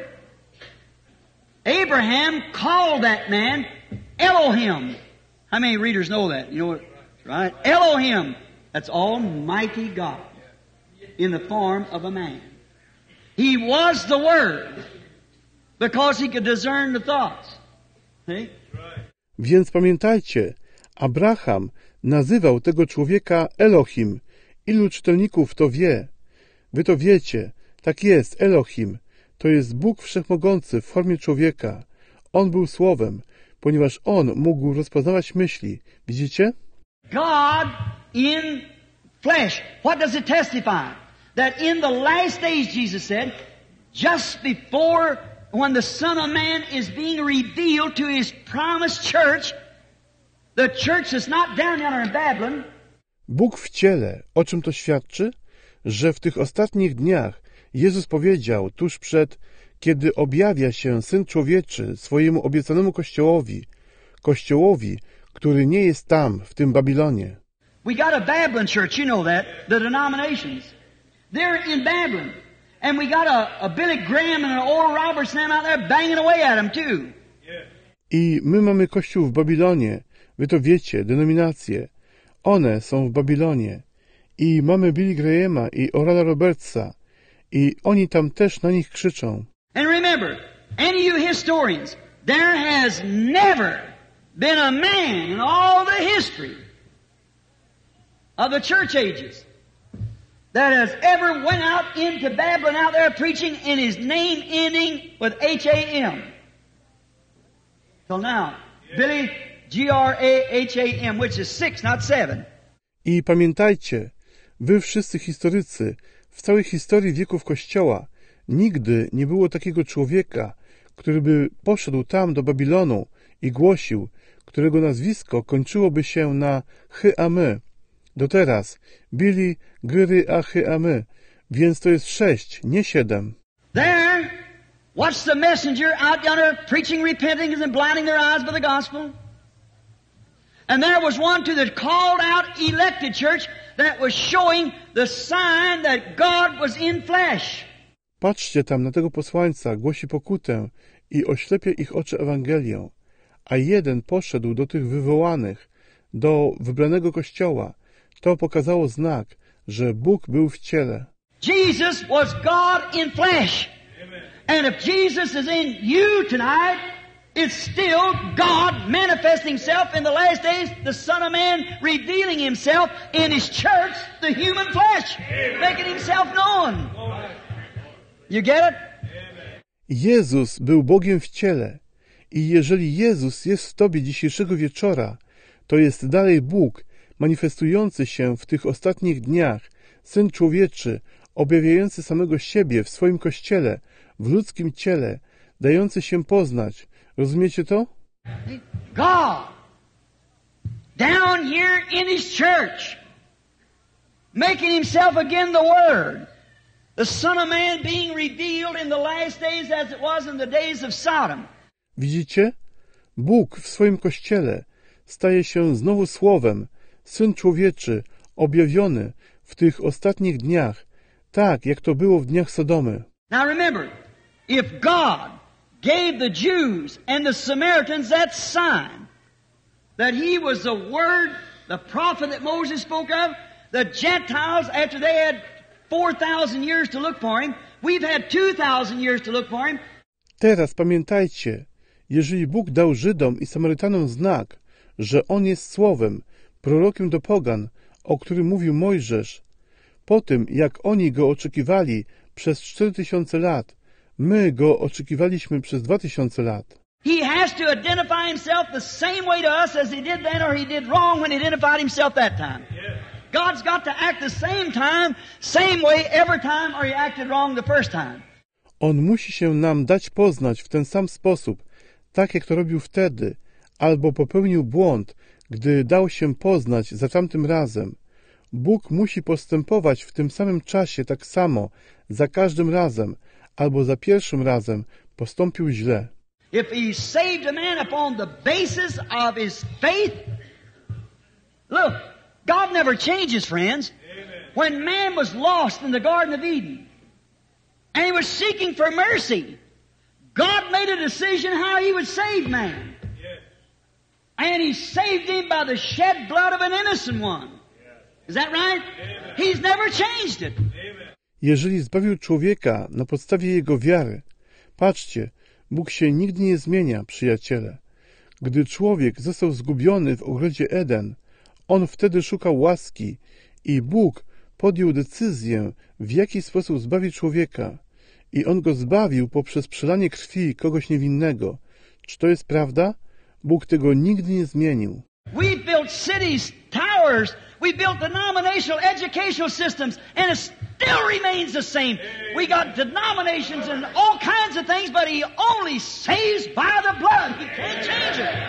Abraham called that man Elohim. How many readers know that? You know what? Right? Elohim. That's Almighty God in the form of a man. He was the Word because he could discern the thoughts. See? Więc pamiętajcie, Abraham nazywał tego człowieka Elohim. Ilu czytelników to wie? Wy to wiecie. Tak jest, Elohim. To jest Bóg Wszechmogący w formie człowieka. On był Słowem, ponieważ On mógł rozpoznawać myśli. Widzicie? God in flesh. What does it testify? That in the last days, Jesus said, just before when the Son of Man is being revealed to His promised church, the church is not down yonder in Babylon. Bóg w ciele. O czym to świadczy? Że w tych ostatnich dniach Jezus powiedział tuż przed, kiedy objawia się Syn Człowieczy swojemu obiecanemu Kościołowi, Kościołowi, który nie jest tam, w tym Babilonie. We got a Babylon church, you know that, the denominations. They're in Babylon. And we got a, a Billy Graham and an Oral Roberts and them out there banging away at them too. I my mamy Kościół w Babilonie. Wy to wiecie, denominacje. One są w Babilonie. I mamy Billy Grahama i Orala Robertsa. I oni tam też na nich krzyczą. And remember, any of you historians, there has never been a man in all the history of the church ages that has ever went out into Babylon out there preaching in his name ending with H A M. Till now. Billy, G R A H A M, which is six, not seven. I pamiętajcie, wy wszyscy historycy, w całej historii wieków Kościoła nigdy nie było takiego człowieka, który by poszedł tam do Babilonu i głosił, którego nazwisko kończyłoby się na Hy-Amy. Do teraz Billy Gyry-A-Hy-Amy, więc to jest sześć, nie siedem. There, watch the messenger out yonder preaching repentance and blinding their eyes by the gospel. And there was one to the called out elected church that was showing the sign that God was in flesh. Patrzcie tam na tego posłańca, głosi pokutę i oślepia ich oczy Ewangelią. A jeden poszedł do tych wywołanych, do wybranego Kościoła. To pokazało znak, że Bóg był w ciele. Jesus was God in flesh. And if Jesus is in you tonight, it's still God manifesting Himself in the last days, the Son of Man revealing Himself in His church, the human flesh, making Himself known. You get it? Jezus był Bogiem w ciele. I jeżeli Jezus jest w tobie dzisiejszego wieczora, to jest dalej Bóg, manifestujący się w tych ostatnich dniach, Syn Człowieczy, objawiający samego siebie w swoim Kościele, w ludzkim ciele, dający się poznać. Rozumiecie to? God, down here in His church, making Himself again the Word, the Son of Man being revealed in the last days as it was in the days of Sodom. Widzicie? Bóg w swoim Kościele staje się znowu Słowem, Syn Człowieczy, objawiony w tych ostatnich dniach, tak jak to było w dniach Sodomy. Now remember, if God gave the Jews and the Samaritans that sign, that He was the Word, the prophet that Moses spoke of, the Gentiles, after they had four thousand years to look for Him, we've had two thousand years to look for Him. Teraz pamiętajcie, jeżeli Bóg dał Żydom i Samarytanom znak, że On jest Słowem, prorokiem do pogan, o którym mówił Mojżesz, po tym, jak oni Go oczekiwali przez cztery tysiące lat, my Go oczekiwaliśmy przez dwa tysiące lat. He has to identify Himself the same way to us as He did then, or He did wrong when He identified Himself that time. God's got to act the same time, same way every time, or He acted wrong the first time. On musi się nam dać poznać w ten sam sposób, tak jak to robił wtedy, albo popełnił błąd, gdy dał się poznać za tamtym razem. Bóg musi postępować w tym samym czasie tak samo, za każdym razem, albo za pierwszym razem postąpił źle. If He saved a man upon the basis of his faith, look, God never changes, friends. When man was lost in the Garden of Eden, and he was seeking for mercy, God made a decision how He would save man. And He saved him by the shed blood of an innocent one. Is that right? He's never changed it. Jeżeli zbawił człowieka na podstawie jego wiary, patrzcie, Bóg się nigdy nie zmienia, przyjaciele. Gdy człowiek został zgubiony w ogrodzie Eden, on wtedy szukał łaski i Bóg podjął decyzję, w jaki sposób zbawi człowieka. I On go zbawił poprzez przelanie krwi kogoś niewinnego. Czy to jest prawda? Bóg tego nigdy nie zmienił. We built cities, towers, we built denominational educational systems, and it still remains the same. We got denominations and all kinds of things, but He only saves by the blood. He can't change it.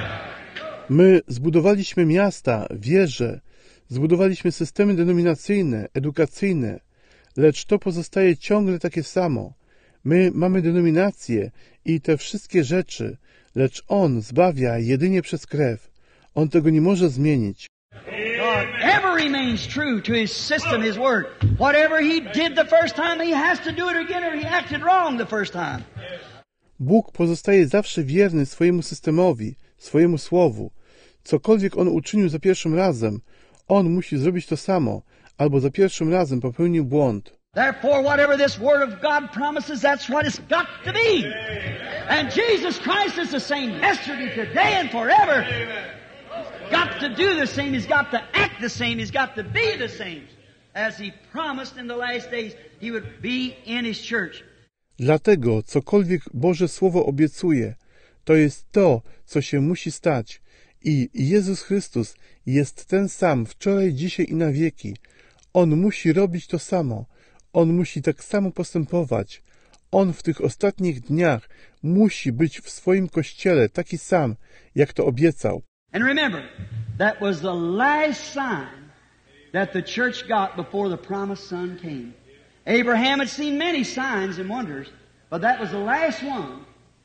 My zbudowaliśmy miasta, wieże, zbudowaliśmy systemy denominacyjne, edukacyjne, lecz to pozostaje ciągle takie samo. My mamy denominacje i te wszystkie rzeczy, lecz On zbawia jedynie przez krew. On tego nie może zmienić. God ever remains true to His system, His word. Whatever He did the first time, He has to do it again, or He acted wrong the first time. Bóg pozostaje zawsze wierny swojemu systemowi, swojemu słowu. Cokolwiek On uczynił za pierwszym razem, On musi zrobić to samo, albo za pierwszym razem popełnił błąd. Therefore, whatever this word of God promises, that's what it's got to be. And Jesus Christ is the same yesterday, today, and forever. He's got to do the same. He's got to act the same. He's got to be the same. as He promised in the last days He would be in His church. Dlatego cokolwiek Boże Słowo obiecuje, to jest to, co się musi stać. I Jezus Chrystus jest ten sam wczoraj, dzisiaj i na wieki. On musi robić to samo. On musi tak samo postępować. On w tych ostatnich dniach musi być w swoim Kościele taki sam, jak to obiecał. And remember, that was the last sign that the church got before the promised Son came. Abraham had seen many signs and wonders, but that was the last one.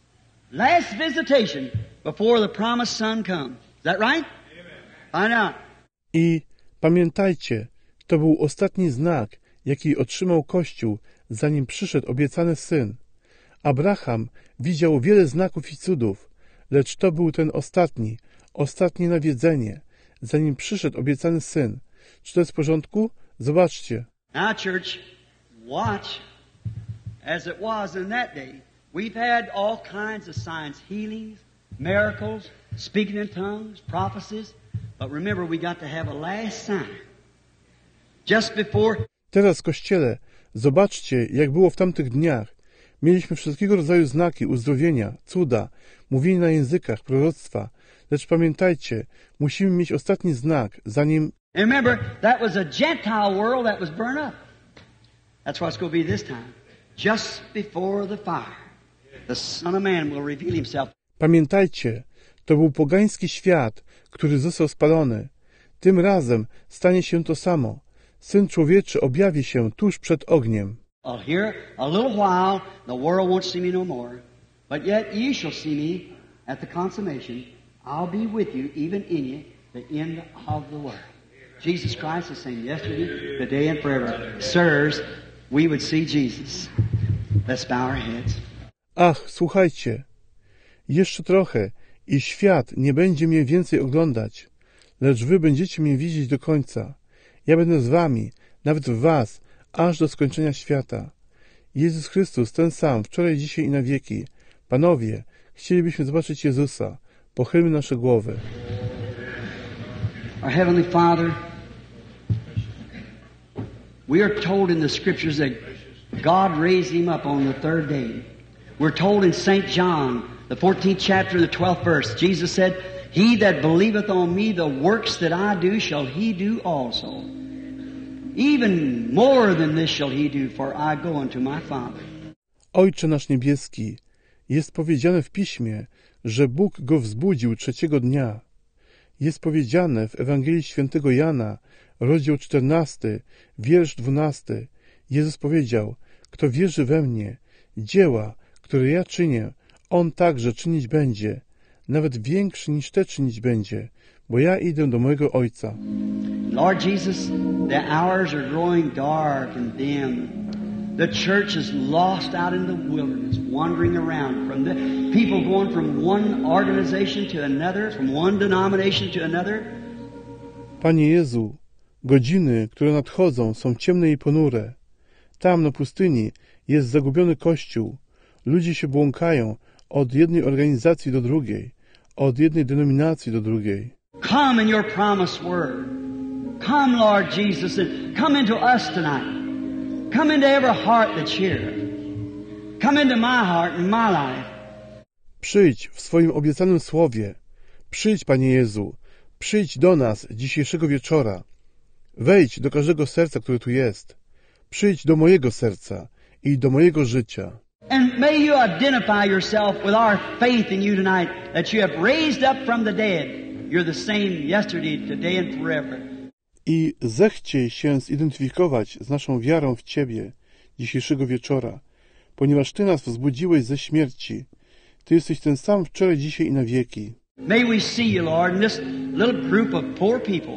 Last visitation before the promised Son comes. Is that right? I know. I pamiętajcie, to był ostatni znak, jaki otrzymał Kościół, zanim przyszedł obiecany Syn. Abraham widział wiele znaków i cudów, lecz to był ten ostatni, ostatnie nawiedzenie, zanim przyszedł obiecany Syn. Czy to jest w porządku? Zobaczcie. Now, church, watch as it was in that day. We've had all kinds of signs, healings, miracles, speaking in tongues, prophecies. But remember, we got to have a last sign. Just before... Teraz, Kościele, zobaczcie, jak było w tamtych dniach. Mieliśmy wszystkiego rodzaju znaki, uzdrowienia, cuda, mówienie na językach, proroctwa. Lecz pamiętajcie, musimy mieć ostatni znak, zanim... And remember, that was a Gentile world that was burned up. That's what it's going to be this time. Just before the fire, the Son of Man will reveal Himself. Pamiętajcie, to był pogański świat, który został spalony. Tym razem stanie się to samo. Syn Człowieczy objawi się tuż przed ogniem. Here a little while the world won't see me no more, but yet ye shall see me at the consummation. I'll be with you, even in you, the end of the world. Jesus Christ is saying yesterday, today, and forever. Sirs, we would see Jesus. Let's bow our heads. Ach, słuchajcie. Jeszcze trochę i świat nie będzie mnie więcej oglądać, lecz wy będziecie mnie widzieć do końca. Ja będę z wami, nawet w was, aż do skończenia świata. Jezus Chrystus, ten sam, wczoraj, dzisiaj i na wieki. Panowie, chcielibyśmy zobaczyć Jezusa. Pochylmy nasze głowy. Our Heavenly Father, we are told in the Scriptures that God raised Him up on the third day. We're told in Saint John, the fourteenth chapter, the twelfth verse, Jesus said, He that believeth on me, the works that I do, shall he do also. Even more than this shall he do, for I go unto my Father. Ojcze nasz niebieski, jest powiedziane w Piśmie, że Bóg go wzbudził trzeciego dnia. Jest powiedziane w Ewangelii Świętego Jana, rozdział czternasty, wiersz dwunasty. Jezus powiedział, kto wierzy we mnie, dzieła, które ja czynię, on także czynić będzie, nawet większy niż te czynić będzie, bo ja idę do mojego Ojca. Lord Jesus, the hours are growing dark and dim. The church is lost out in the wilderness, wandering around, from the people going from one organization to another, from one denomination to another. Panie Jezu, godziny, które nadchodzą, są ciemne i ponure. Tam na pustyni jest zagubiony Kościół. Ludzie się błąkają od jednej organizacji do drugiej, od jednej denominacji do drugiej. Come in your promised word. Come, Lord Jesus, and come into us tonight. Come into every heart that's here. Come into my heart and my life. Przyjdź w swoim obiecanym słowie. Przyjdź, Panie Jezu. Przyjdź do nas dzisiejszego wieczora. Wejdź do każdego serca, które tu jest. Przyjdź do mojego serca i do mojego życia. And may you identify yourself with our faith in you tonight, that you have raised up from the dead. You're the same yesterday, today and forever. I zechciej się zidentyfikować z naszą wiarą w Ciebie dzisiejszego wieczora, ponieważ Ty nas wzbudziłeś ze śmierci. Ty jesteś ten sam wczoraj, dzisiaj i na wieki. May we see you, Lord, in this little group of poor people.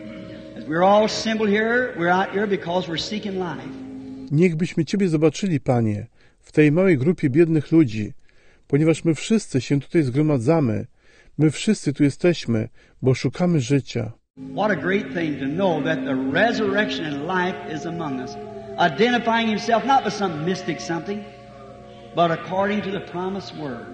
As we're all assembled here, we're out here because we're seeking life. Niechbyśmy Ciebie zobaczyli, Panie, w tej małej grupie biednych ludzi, ponieważ my wszyscy się tutaj zgromadzamy. My wszyscy tu jesteśmy, bo szukamy życia. What a great thing to know that the resurrection and life is among us, identifying Himself not with some mystic something, but according to the promised word,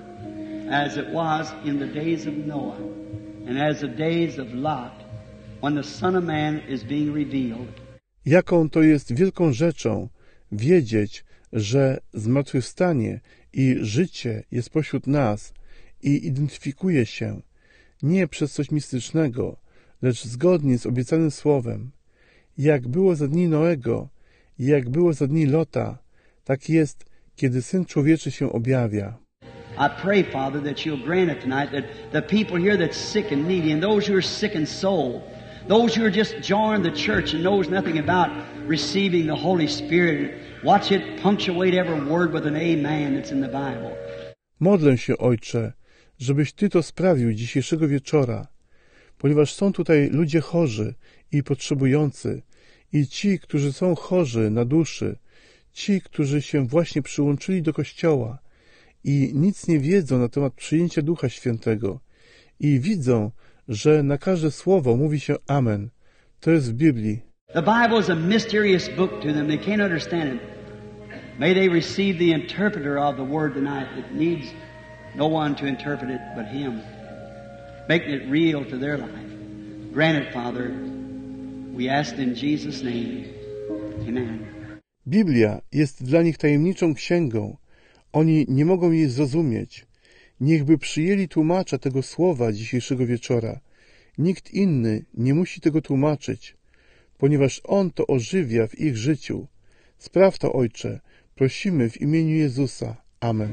as it was in the days of Noah and as the days of Lot, when the Son of Man is being revealed. jaką to jest wielką rzeczą wiedzieć, że zmartwychwstanie i życie jest pośród nas i identyfikuje się nie przez coś mistycznego, lecz zgodnie z obiecanym słowem. Jak było za dni Noego, jak było za dni Lota, tak jest, kiedy Syn Człowieczy się objawia. I pray, Father, that you'll grant it tonight, that the people here that's sick and needy, and those who are sick in soul, those who are just joined the church and knows nothing about receiving the Holy Spirit, watch it punctuate every word with an amen that's in the Bible. Modlę się, Ojcze, żebyś Ty to sprawił dzisiejszego wieczora, ponieważ są tutaj ludzie chorzy i potrzebujący, i ci, którzy są chorzy na duszy, ci, którzy się właśnie przyłączyli do Kościoła i nic nie wiedzą na temat przyjęcia Ducha Świętego i widzą, że na każde słowo mówi się amen. To jest w Biblii. The Bible is a mysterious book to them. They can't understand it. May they receive the interpreter of the Word tonight that needs no one to interpret it but Him, making it real to their life. Grant it, Father. We ask in Jesus' name. Amen. Biblia jest dla nich tajemniczą księgą. Oni nie mogą jej zrozumieć. Niechby przyjęli tłumacza tego słowa dzisiejszego wieczora. Nikt inny nie musi tego tłumaczyć, ponieważ On to ożywia w ich życiu. Spraw to, Ojcze, prosimy w imieniu Jezusa. Amen.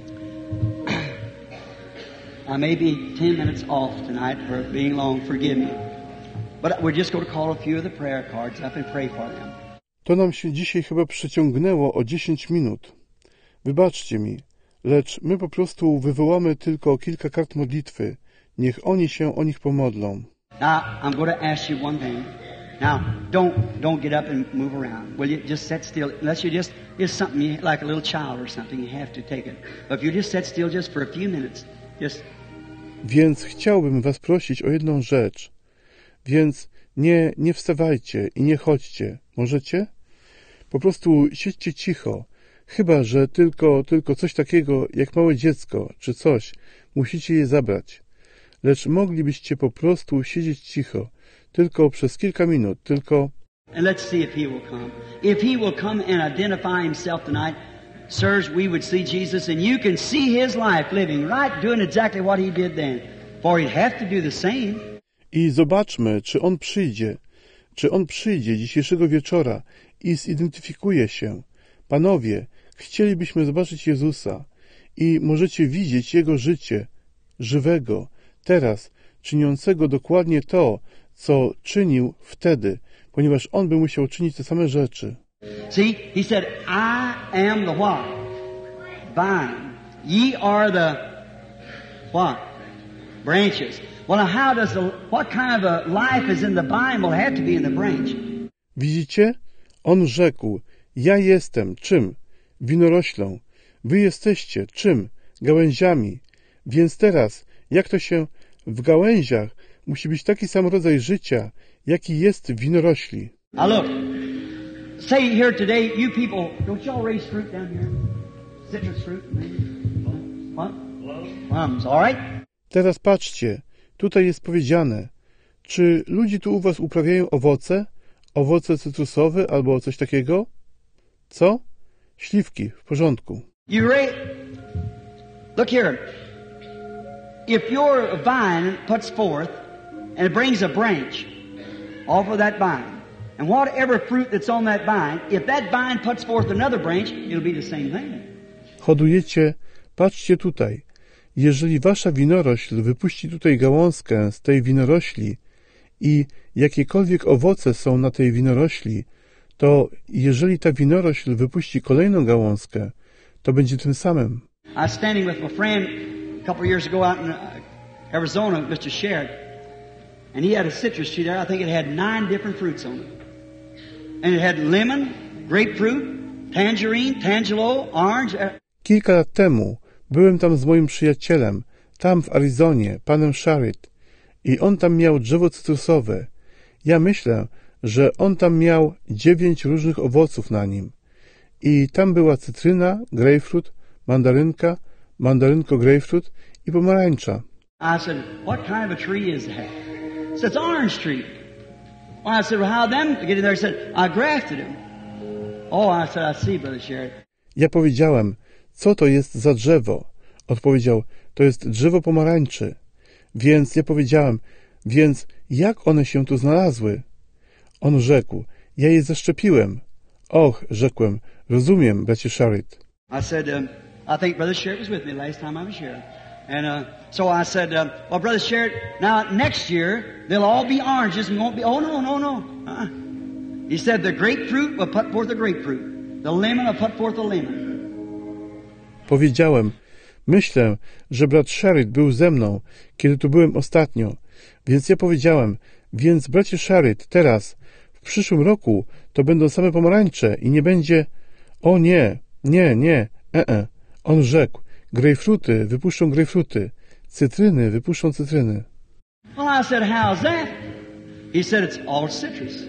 I may be ten minutes off tonight for being long, forgive me. But we're just going to call a few of the prayer cards up and pray for them. To nam się dzisiaj chyba przeciągnęło o dziesięć minut. Wybaczcie mi, lecz my po prostu wywołamy tylko kilka kart modlitwy. Niech oni się o nich pomodlą. Now, I'm going to ask you one thing. Now, don't don't get up and move around. Will you just sit still? Unless you just, it's something you, like a little child or something, you have to take it. But if you just sit still just for a few minutes, just... Więc chciałbym was prosić o jedną rzecz. Więc nie, nie wstawajcie i nie chodźcie. Możecie? Po prostu siedźcie cicho. Chyba że tylko, tylko coś takiego jak małe dziecko, czy coś, musicie je zabrać. Lecz moglibyście po prostu siedzieć cicho, tylko przez kilka minut, tylko... And let's see if he will come. If he will come and identify himself tonight, sirs, we would see Jesus and you can see his life living right, doing exactly what he did then. For he'd have to do the same. I zobaczmy, czy on przyjdzie, czy on przyjdzie dzisiejszego wieczora i zidentyfikuje się. Panowie, chcielibyśmy zobaczyć Jezusa i możecie widzieć Jego życie, żywego, teraz, czyniącego dokładnie to, co czynił wtedy, ponieważ On by musiał czynić te same rzeczy. See, he said, I am the what? Vine. Ye are the what? Branches. Well, now how does the, what kind of a life is in the vine will have to be in the branch? Widzicie? On rzekł, ja jestem czym? Winoroślą. Wy jesteście czym? Gałęziami. Więc teraz, jak to się w gałęziach musi być taki sam rodzaj życia, jaki jest w winorośli. Now look, say here today, you people, don't y'all raise fruit down here? Citrus fruit? What? Plums, all right? Teraz patrzcie, tutaj jest powiedziane, czy ludzie tu u was uprawiają owoce? Owoce cytrusowe albo coś takiego? Co? Śliwki, w porządku. You raise, look here, if your vine puts forth and it brings a branch off of that vine, and whatever fruit that's on that vine, if that vine puts forth another branch, it'll be the same thing. Hodujecie, patrzcie tutaj. Jeżeli wasza winorośl wypuści tutaj gałązkę z tej winorośli i jakiekolwiek owoce są na tej winorośli, to jeżeli ta winorośl wypuści kolejną gałązkę, to będzie tym samym. I was standing with my friend a couple of years ago out in Arizona, Mister Sherrod, and he had a citrus tree there. I think it had nine different fruits on it. And it had lemon, grapefruit, tangerine, tangelo, orange. Kilka lat temu byłem tam z moim przyjacielem, tam w Arizonie, panem Sherrod, i on tam miał drzewo cytrusowe. Ja myślę, że on tam miał dziewięć różnych owoców na nim. I tam była cytryna, grapefruit, mandarynka, mandarynko grapefruit i pomarańcza. I said, what kind of a tree is that? He said, it's an orange tree. Well, I said, well, how them get in there? He said, I grafted him. Oh, I said, I see, Brother Sherrod. Ja powiedziałem, co to jest za drzewo? Odpowiedział, to jest drzewo pomarańczy. Więc ja powiedziałem, więc jak one się tu znalazły? On rzekł, ja je zaszczepiłem. Och, rzekłem, rozumiem, bracie Sherrod. I said, um, I think Brother Sherrod was with me last time I was here. And uh, so I said, um, well, Brother Sherrod, now next year, they'll all be oranges and won't be, oh, no, no, no. Uh-uh. He said, the grapefruit will put forth a grapefruit. The lemon will put forth a lemon. Powiedziałem, myślę, że brat Sherrod był ze mną, kiedy tu byłem ostatnio. Więc ja powiedziałem, więc bracie Sherrod, teraz, w przyszłym roku, to będą same pomarańcze i nie będzie... O nie, nie, nie, e, e. On rzekł, grejpfruty wypuszczą grejpfruty, cytryny wypuszczą cytryny. Well, I said, how's that? He said, it's all citrus.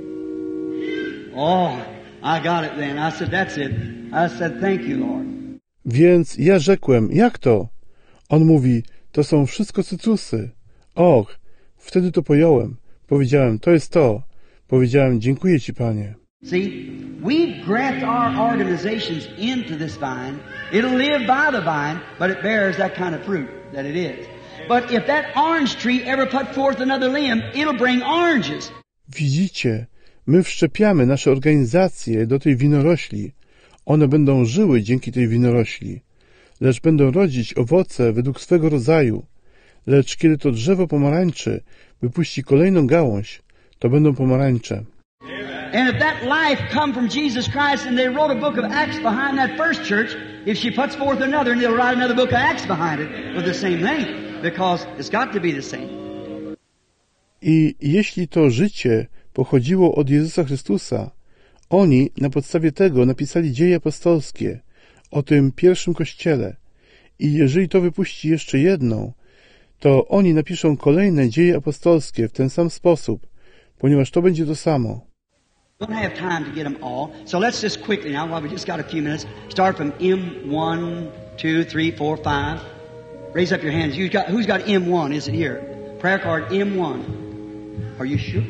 Oh, I got it then. I said, that's it. I said, thank you, Lord. Więc ja rzekłem, jak to? On mówi, to są wszystko cytrusy. Och, wtedy to pojąłem. Powiedziałem, to jest to. Powiedziałem, dziękuję Ci, Panie. See, we graft our organizations into this vine. It'll live by the vine, but it bears that kind of fruit that it is. But if that orange tree ever put forth another limb, it'll bring oranges. Widzicie, my wszczepiamy nasze organizacje do tej winorośli. One będą żyły dzięki tej winorośli, lecz będą rodzić owoce według swego rodzaju. Lecz kiedy to drzewo pomarańczy wypuści kolejną gałąź, to będą pomarańcze. And if that life come from Jesus Christ and they wrote a book of Acts behind that first church, if she puts forth another and they'll write another book of Acts behind it with the same thing, because it's got to be the same. I jeśli to życie pochodziło od Jezusa Chrystusa, oni na podstawie tego napisali dzieje apostolskie o tym pierwszym kościele. I jeżeli to wypuści jeszcze jedną, to oni napiszą kolejne dzieje apostolskie w ten sam sposób, ponieważ to będzie to samo. Don't have time to get them all, so let's just quickly now, while we just got a few minutes, start from M one, two, three, four, five. Raise up your hands. Who's got, who's got M one? Is it here? Prayer card M one. Are you sure?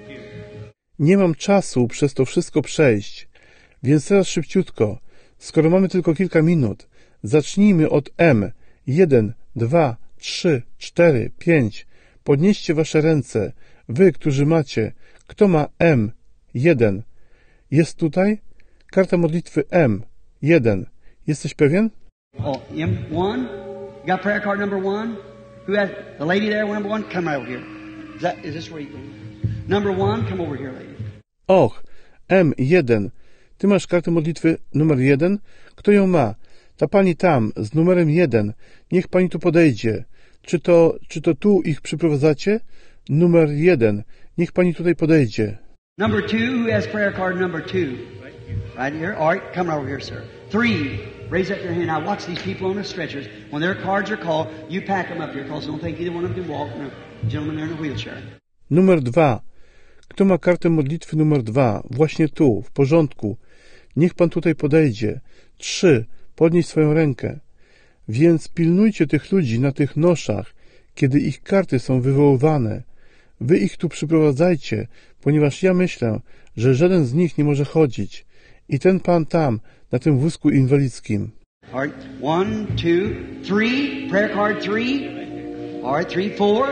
Nie mam czasu przez to wszystko przejść, więc teraz szybciutko, skoro mamy tylko kilka minut, zacznijmy od M. jeden, dwa, trzy, cztery, pięć. Podnieście wasze ręce, wy, którzy macie. Kto ma M? jeden. Jest tutaj? Karta modlitwy M. jeden. Jesteś pewien? Oh, M one? You got prayer card number one? Who has, the lady there, number one? Come right over here. Is that, is this where you go? Number one, come over here, lady. Och, M jeden. Ty masz kartę modlitwy numer jeden? Kto ją ma? Ta pani tam, z numerem jeden. Niech pani tu podejdzie. Czy to, czy to tu ich przyprowadzacie? Numer jeden. Niech pani tutaj podejdzie. Number two, who has prayer card number two? Right here? All right, come over here, sir. Three, raise up your hand. Now watch these people on the stretchers. When their cards are called, you pack them up here, because don't think either one of them can walk. No, gentleman there in a wheelchair. Numer dwa. Kto ma kartę modlitwy numer dwa? Właśnie tu, w porządku. Niech pan tutaj podejdzie. Trzy. Podnieś swoją rękę. Więc pilnujcie tych ludzi na tych noszach, kiedy ich karty są wywoływane. Wy ich tu przyprowadzajcie, ponieważ ja myślę, że żaden z nich nie może chodzić. I ten pan tam, na tym wózku inwalidzkim. All right, one, two, three, prayer card three. All right, three, four.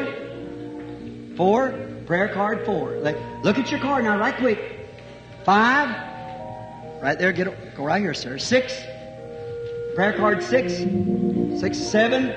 Four, prayer card four. Look at your card now, right quick. Five. Right there, get go right here, sir. Six. Prayer card six. Six, seven.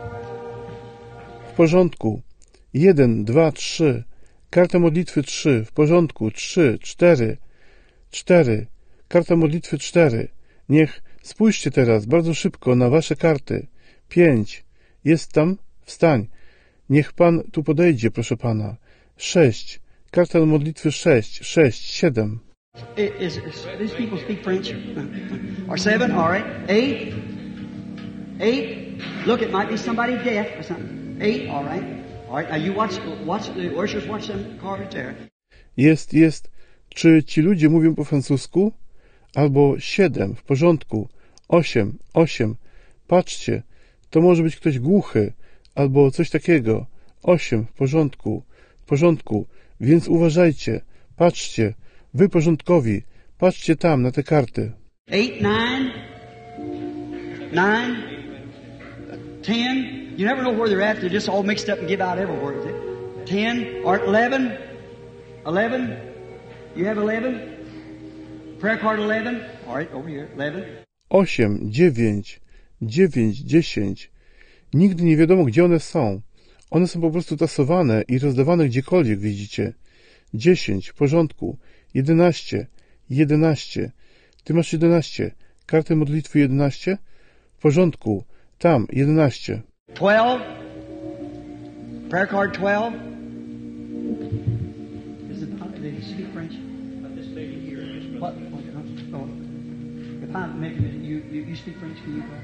W porządku. Jeden, dwa, trzy. Karta modlitwy trzy. W porządku. Trzy, cztery. Cztery. Karta modlitwy cztery. Niech spójrzcie teraz bardzo szybko na wasze karty. Pięć. Jest tam? Wstań. Niech pan tu podejdzie, proszę pana. Sześć. Karta modlitwy sześć. Sześć, siedem. Is, is, these people speak French? Or seven, all right. Eight. Eight. Look, it might be somebody deaf or something. Eight, all right. All right. Now you watch, watch the worshipers watch them cards there. Jest, jest. Czy ci ludzie mówią po francusku? Albo siedem, w porządku. Osiem, osiem. Patrzcie, to może być ktoś głuchy, albo coś takiego. Osiem, w porządku. W porządku. Więc uważajcie, patrzcie, wy porządkowi, patrzcie tam na te karty. Eight, nine, nine, ten. You never know where they're at. They're just all mixed up and give out everywhere. Is it? Ten or eleven? Eleven? You have eleven? Prayer card eleven? All right, over here. Eleven. Osiem, dziewięć, dziewięć, dziesięć. Nigdy nie wiadomo, gdzie one są. One są po prostu tasowane i rozdawane gdziekolwiek, widzicie. Dziesięć, w porządku. Jedenaście, jedenaście. Ty masz jedenaście. Kartę modlitwy jedenaście? W porządku. Tam, jedenaście. Twelve. Prayer card twelve. Is it, did you speak French? But this lady here is What? Oh, if I'm making it, you, you, you speak French, can you go?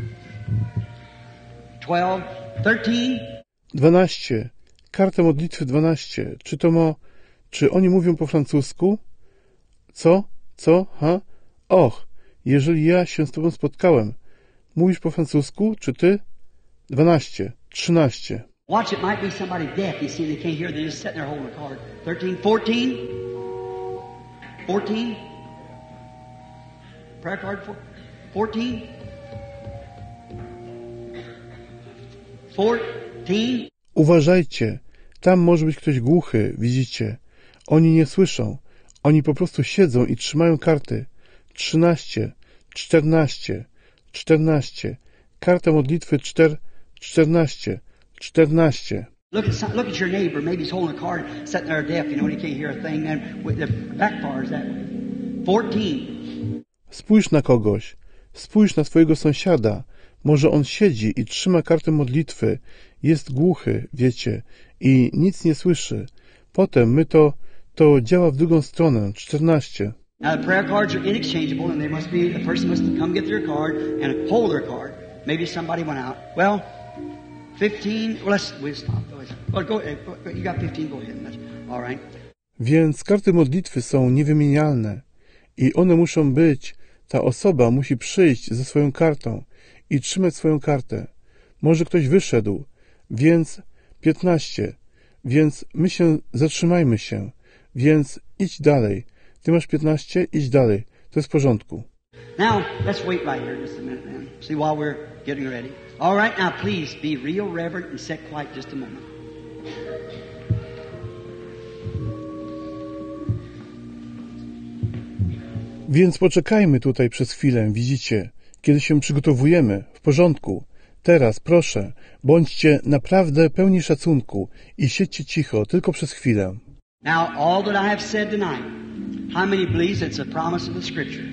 Twelve. Thirteen. Dwanaście. Karta modlitwy dwanaście. Czy to ma... Czy oni mówią po francusku? Co? Co? Ha? Och, jeżeli ja się z tobą spotkałem. Mówisz po francusku, czy ty? Dwanaście. Trzynaście. Watch, it might be somebody deaf. You see, they can't hear. They're just sitting there holding a card. Thirteen. Fourteen. Fourteen. Prayer card four. Fourteen. Fourteen. Uważajcie. Tam może być ktoś głuchy, widzicie. Oni nie słyszą. Oni po prostu siedzą i trzymają karty. Trzynaście. Czternaście. Czternaście. Karta modlitwy czter... Czternaście. Czternaście. Look at some, look at your neighbor. Maybe he's holding a card, sitting there deaf. You know, he can't hear a thing. And with the backfires that way. Fourteen. Spójrz na kogoś. Spójrz na swojego sąsiada. Może on siedzi i trzyma kartę modlitwy. Jest głuchy, wiecie, i nic nie słyszy. Potem my to, to działa w drugą stronę. Czternaście. Now the prayer cards are inexchangeable, and they must be, the person must come get their card and hold their card. Maybe somebody went out. Well, fifteen. Well, let's we'll stop. Well, go. You got fifteen. Go ahead. That's all right. Więc karty modlitwy są niewymienialne i one muszą być. Ta osoba musi przyjść ze swoją kartą i trzymać swoją kartę. Może ktoś wyszedł, więc piętnaście. Więc my się zatrzymajmy się. Więc idź dalej. Ty masz piętnaście, idź dalej. To jest w porządku. Now, let's wait right here just a minute, man. See while we're getting ready. All right, now please be real reverent and sit quiet just a moment. Więc poczekajmy tutaj przez chwilę, widzicie, kiedy się przygotowujemy. W porządku. Teraz, proszę, bądźcie naprawdę pełni szacunku i siedźcie cicho, tylko przez chwilę. Now, all that I have said tonight, how many believes it's a promise of the Scripture?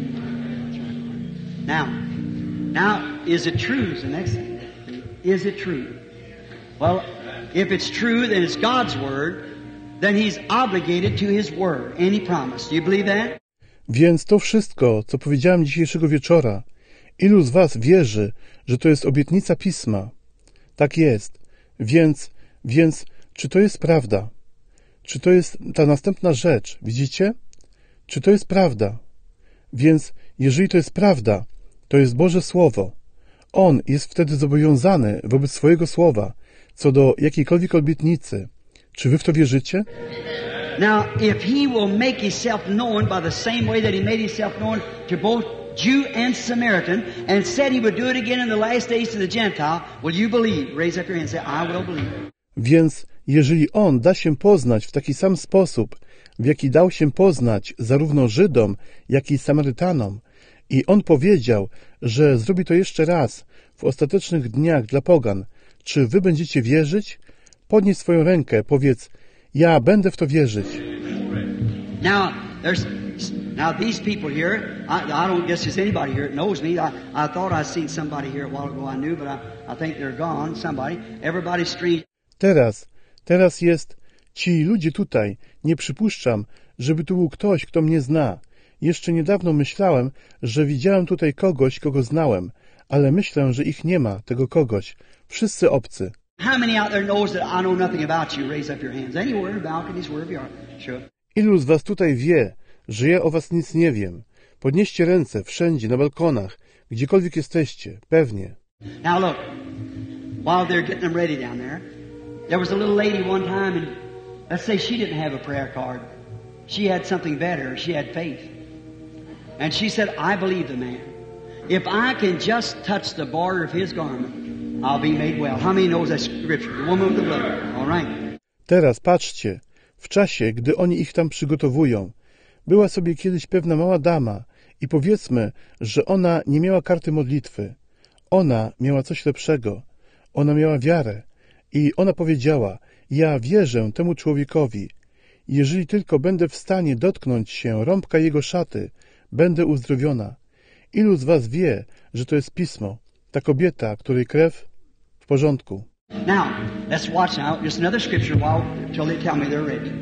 Now, now, is it true is the next thing. Is it true? Well, if it's true, then it's God's Word, then He's obligated to His Word, any promise. Do you believe that? Więc to wszystko, co powiedziałem dzisiejszego wieczora, ilu z was wierzy, że to jest obietnica Pisma? Tak jest. Więc, więc, czy to jest prawda? Czy to jest ta następna rzecz, widzicie? Czy to jest prawda? Więc, jeżeli to jest prawda, to jest Boże Słowo. On jest wtedy zobowiązany wobec swojego Słowa, co do jakiejkolwiek obietnicy. Czy wy w to wierzycie? Now, if He will make Himself known by the same way that He made Himself known to both Jew and Samaritan, and said He would do it again in the last days to the Gentile, will you believe? Raise up your hand and say, I will believe. Więc jeżeli On da się poznać w taki sam sposób, w jaki dał się poznać zarówno Żydom, jak i Samarytanom, i On powiedział, że zrobi to jeszcze raz w ostatecznych dniach dla pogan, czy wy będziecie wierzyć? Podnieś swoją rękę, powiedz, ja będę w to wierzyć. Now, there's now these people here. I, I don't guess there's anybody here that knows me. I, I thought I'd seen somebody here a while ago. I knew, but I, I think they're gone. Somebody. Everybody's strange. Teraz, teraz jest ci ludzie tutaj. Nie przypuszczam, żeby tu był ktoś, kto mnie zna. Jeszcze niedawno myślałem, że widziałem tutaj kogoś, kogo znałem, ale myślę, że ich nie ma, tego kogoś. Wszyscy obcy. How many out there knows that I know nothing about you? Raise up your hands. Anywhere, balconies, wherever you are. Sure. Ilu z was tutaj wie, że ja o was nic nie wiem? Podnieście ręce wszędzie, na balkonach, gdziekolwiek jesteście, pewnie. Now look, while they're getting them ready down there, there was a little lady one time, and Let's say she didn't have a prayer card. She had something better. She had faith. And she said, I believe the man. If I can just touch the border of his garment, I'll be made well. How many knows that scripture? The woman with the blood. All right. Teraz patrzcie, w czasie, gdy oni ich tam przygotowują, była sobie kiedyś pewna mała dama i powiedzmy, że ona nie miała karty modlitwy. Ona miała coś lepszego. Ona miała wiarę i ona powiedziała, ja wierzę temu człowiekowi. Jeżeli tylko będę w stanie dotknąć się rąbka jego szaty, będę uzdrowiona. Ilu z was wie, że to jest pismo? Ta kobieta, której krew w porządku. Now, let's watch now just another scripture while till they tell me they're ready.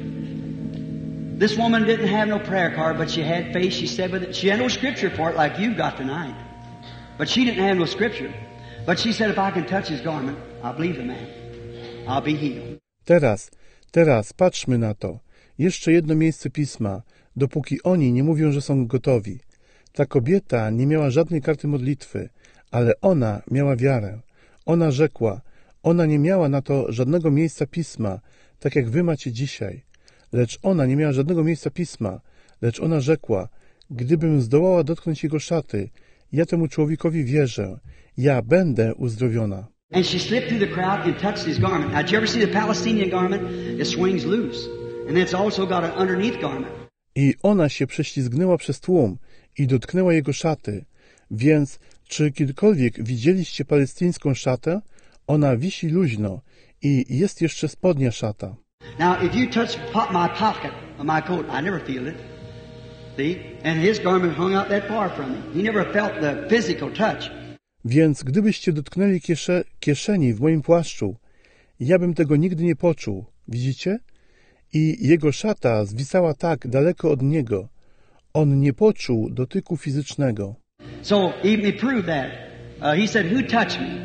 This woman didn't have no prayer card, but she had faith. She said with it, she had no scripture for it like you've got tonight. But she didn't have no scripture. But she said, if I can touch his garment, I believe the man. I'll be healed. Teraz, teraz patrzmy na to. Jeszcze jedno miejsce pisma, dopóki oni nie mówią, że są gotowi. Ta kobieta nie miała żadnej karty modlitwy, ale ona miała wiarę. Ona rzekła, ona nie miała na to żadnego miejsca pisma, tak jak wy macie dzisiaj. Lecz ona nie miała żadnego miejsca pisma, lecz ona rzekła, gdybym zdołała dotknąć jego szaty, ja temu człowiekowi wierzę, ja będę uzdrowiona. And she slipped through the crowd and touched his garment. Now, did you ever see the Palestinian garment? It swings loose. And it's also got an underneath garment. I ona się prześlizgnęła przez tłum i dotknęła jego szaty. Więc czy kiedykolwiek widzieliście palestyńską szatę? Ona wisi luźno i jest jeszcze spodnia szata. Now, if you touch my pocket of my coat, I never feel it. See? And his garment hung out that far from me. He never felt the physical touch. Więc gdybyście dotknęli kiesze, kieszeni w moim płaszczu, ja bym tego nigdy nie poczuł. Widzicie? I jego szata zwisała tak daleko od niego. On nie poczuł dotyku fizycznego. So, even he proved that. Uh, he said, who touched me?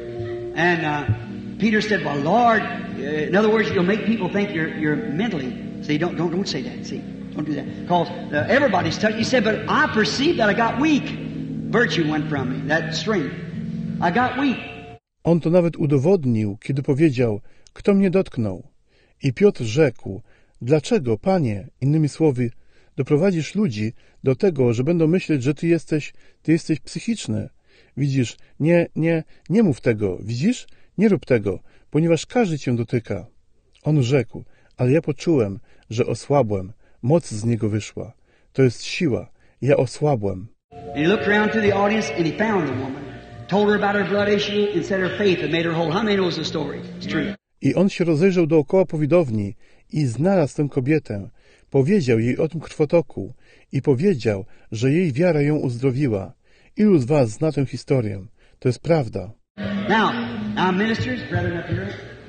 And uh, Peter said, well, Lord, uh, in other words, you'll make people think you're, you're mentally. See, don't, don't, don't say that, see. Don't do that. Because uh, everybody's touched. He said, but I perceived that I got weak. Virtue went from me, that strength. I got weak. On to nawet udowodnił, kiedy powiedział, kto mnie dotknął. I Piotr rzekł, dlaczego, Panie, innymi słowy, doprowadzisz ludzi do tego, że będą myśleć, że ty jesteś, ty jesteś psychiczny. Widzisz, nie, nie, nie mów tego, widzisz? Nie rób tego, ponieważ każdy cię dotyka. On rzekł, ale ja poczułem, że osłabłem, moc z niego wyszła. To jest siła, ja osłabłem. And he looked around to the audience and he found the woman. Told her about her blood issue and said her faith had made her whole. How many knows the story? It's true. I on się rozejrzał dookoła po widowni i znalazł tę kobietę. Powiedział jej o tym krwotoku i powiedział, że jej wiara ją uzdrowiła. Ilu z was zna tę historię? To jest prawda. Now, now ministers, brethren up here.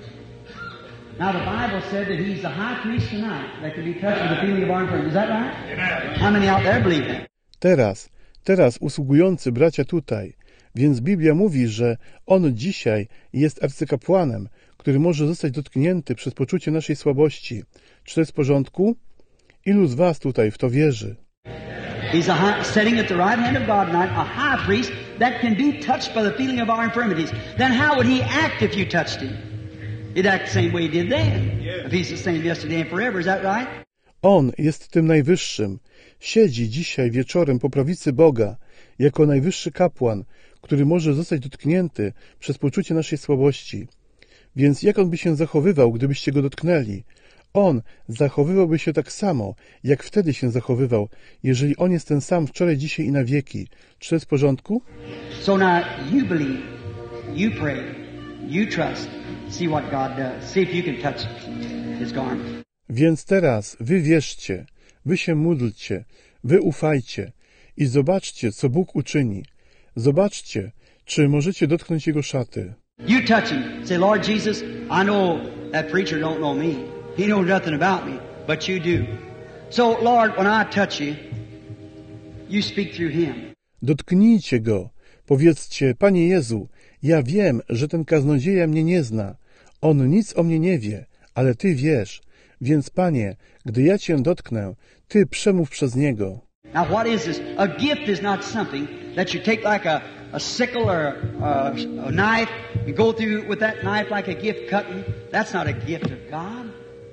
Now the Bible said that he's the high priest tonight that can be touched with the feeling of our infirmity. Is that right? Amen. How many out there believe that? Teraz, teraz usługujący bracia tutaj, więc Biblia mówi, że on dzisiaj jest arcykapłanem, który może zostać dotknięty przez poczucie naszej słabości. Czy to jest w porządku? Ilu z was tutaj w to wierzy? He's a high, sitting at the right hand of God tonight, a high priest that can be touched by the feeling of our infirmities. Then how would he act if you touched him? He'd act the same way he did then. If he's the same yesterday and forever, is that right? On jest tym najwyższym. Siedzi dzisiaj wieczorem po prawicy Boga, jako najwyższy kapłan, który może zostać dotknięty przez poczucie naszej słabości. Więc jak on by się zachowywał, gdybyście go dotknęli? On zachowywałby się tak samo, jak wtedy się zachowywał, jeżeli on jest ten sam wczoraj, dzisiaj i na wieki. Czy to jest w porządku? So now you believe, you pray, you trust, see what God does. See if you can touch his garment. Więc teraz wy wierzcie, wy się módlcie, wy ufajcie i zobaczcie, co Bóg uczyni. Zobaczcie, czy możecie dotknąć jego szaty. You touch him. Say, Lord Jesus, I know that preacher don't know me. He knows nothing about me, but you do. So, Lord, when I touch you, you speak through him. Dotknijcie go. Powiedzcie, Panie Jezu, ja wiem, że ten kaznodzieja mnie nie zna. On nic o mnie nie wie, ale Ty wiesz. Więc, Panie, gdy ja Cię dotknę, Ty przemów przez niego. Now, what is this? A gift is not something that you take like a, a sickle or a, a knife and go through with that knife like a gift cutting. That's not a gift of God.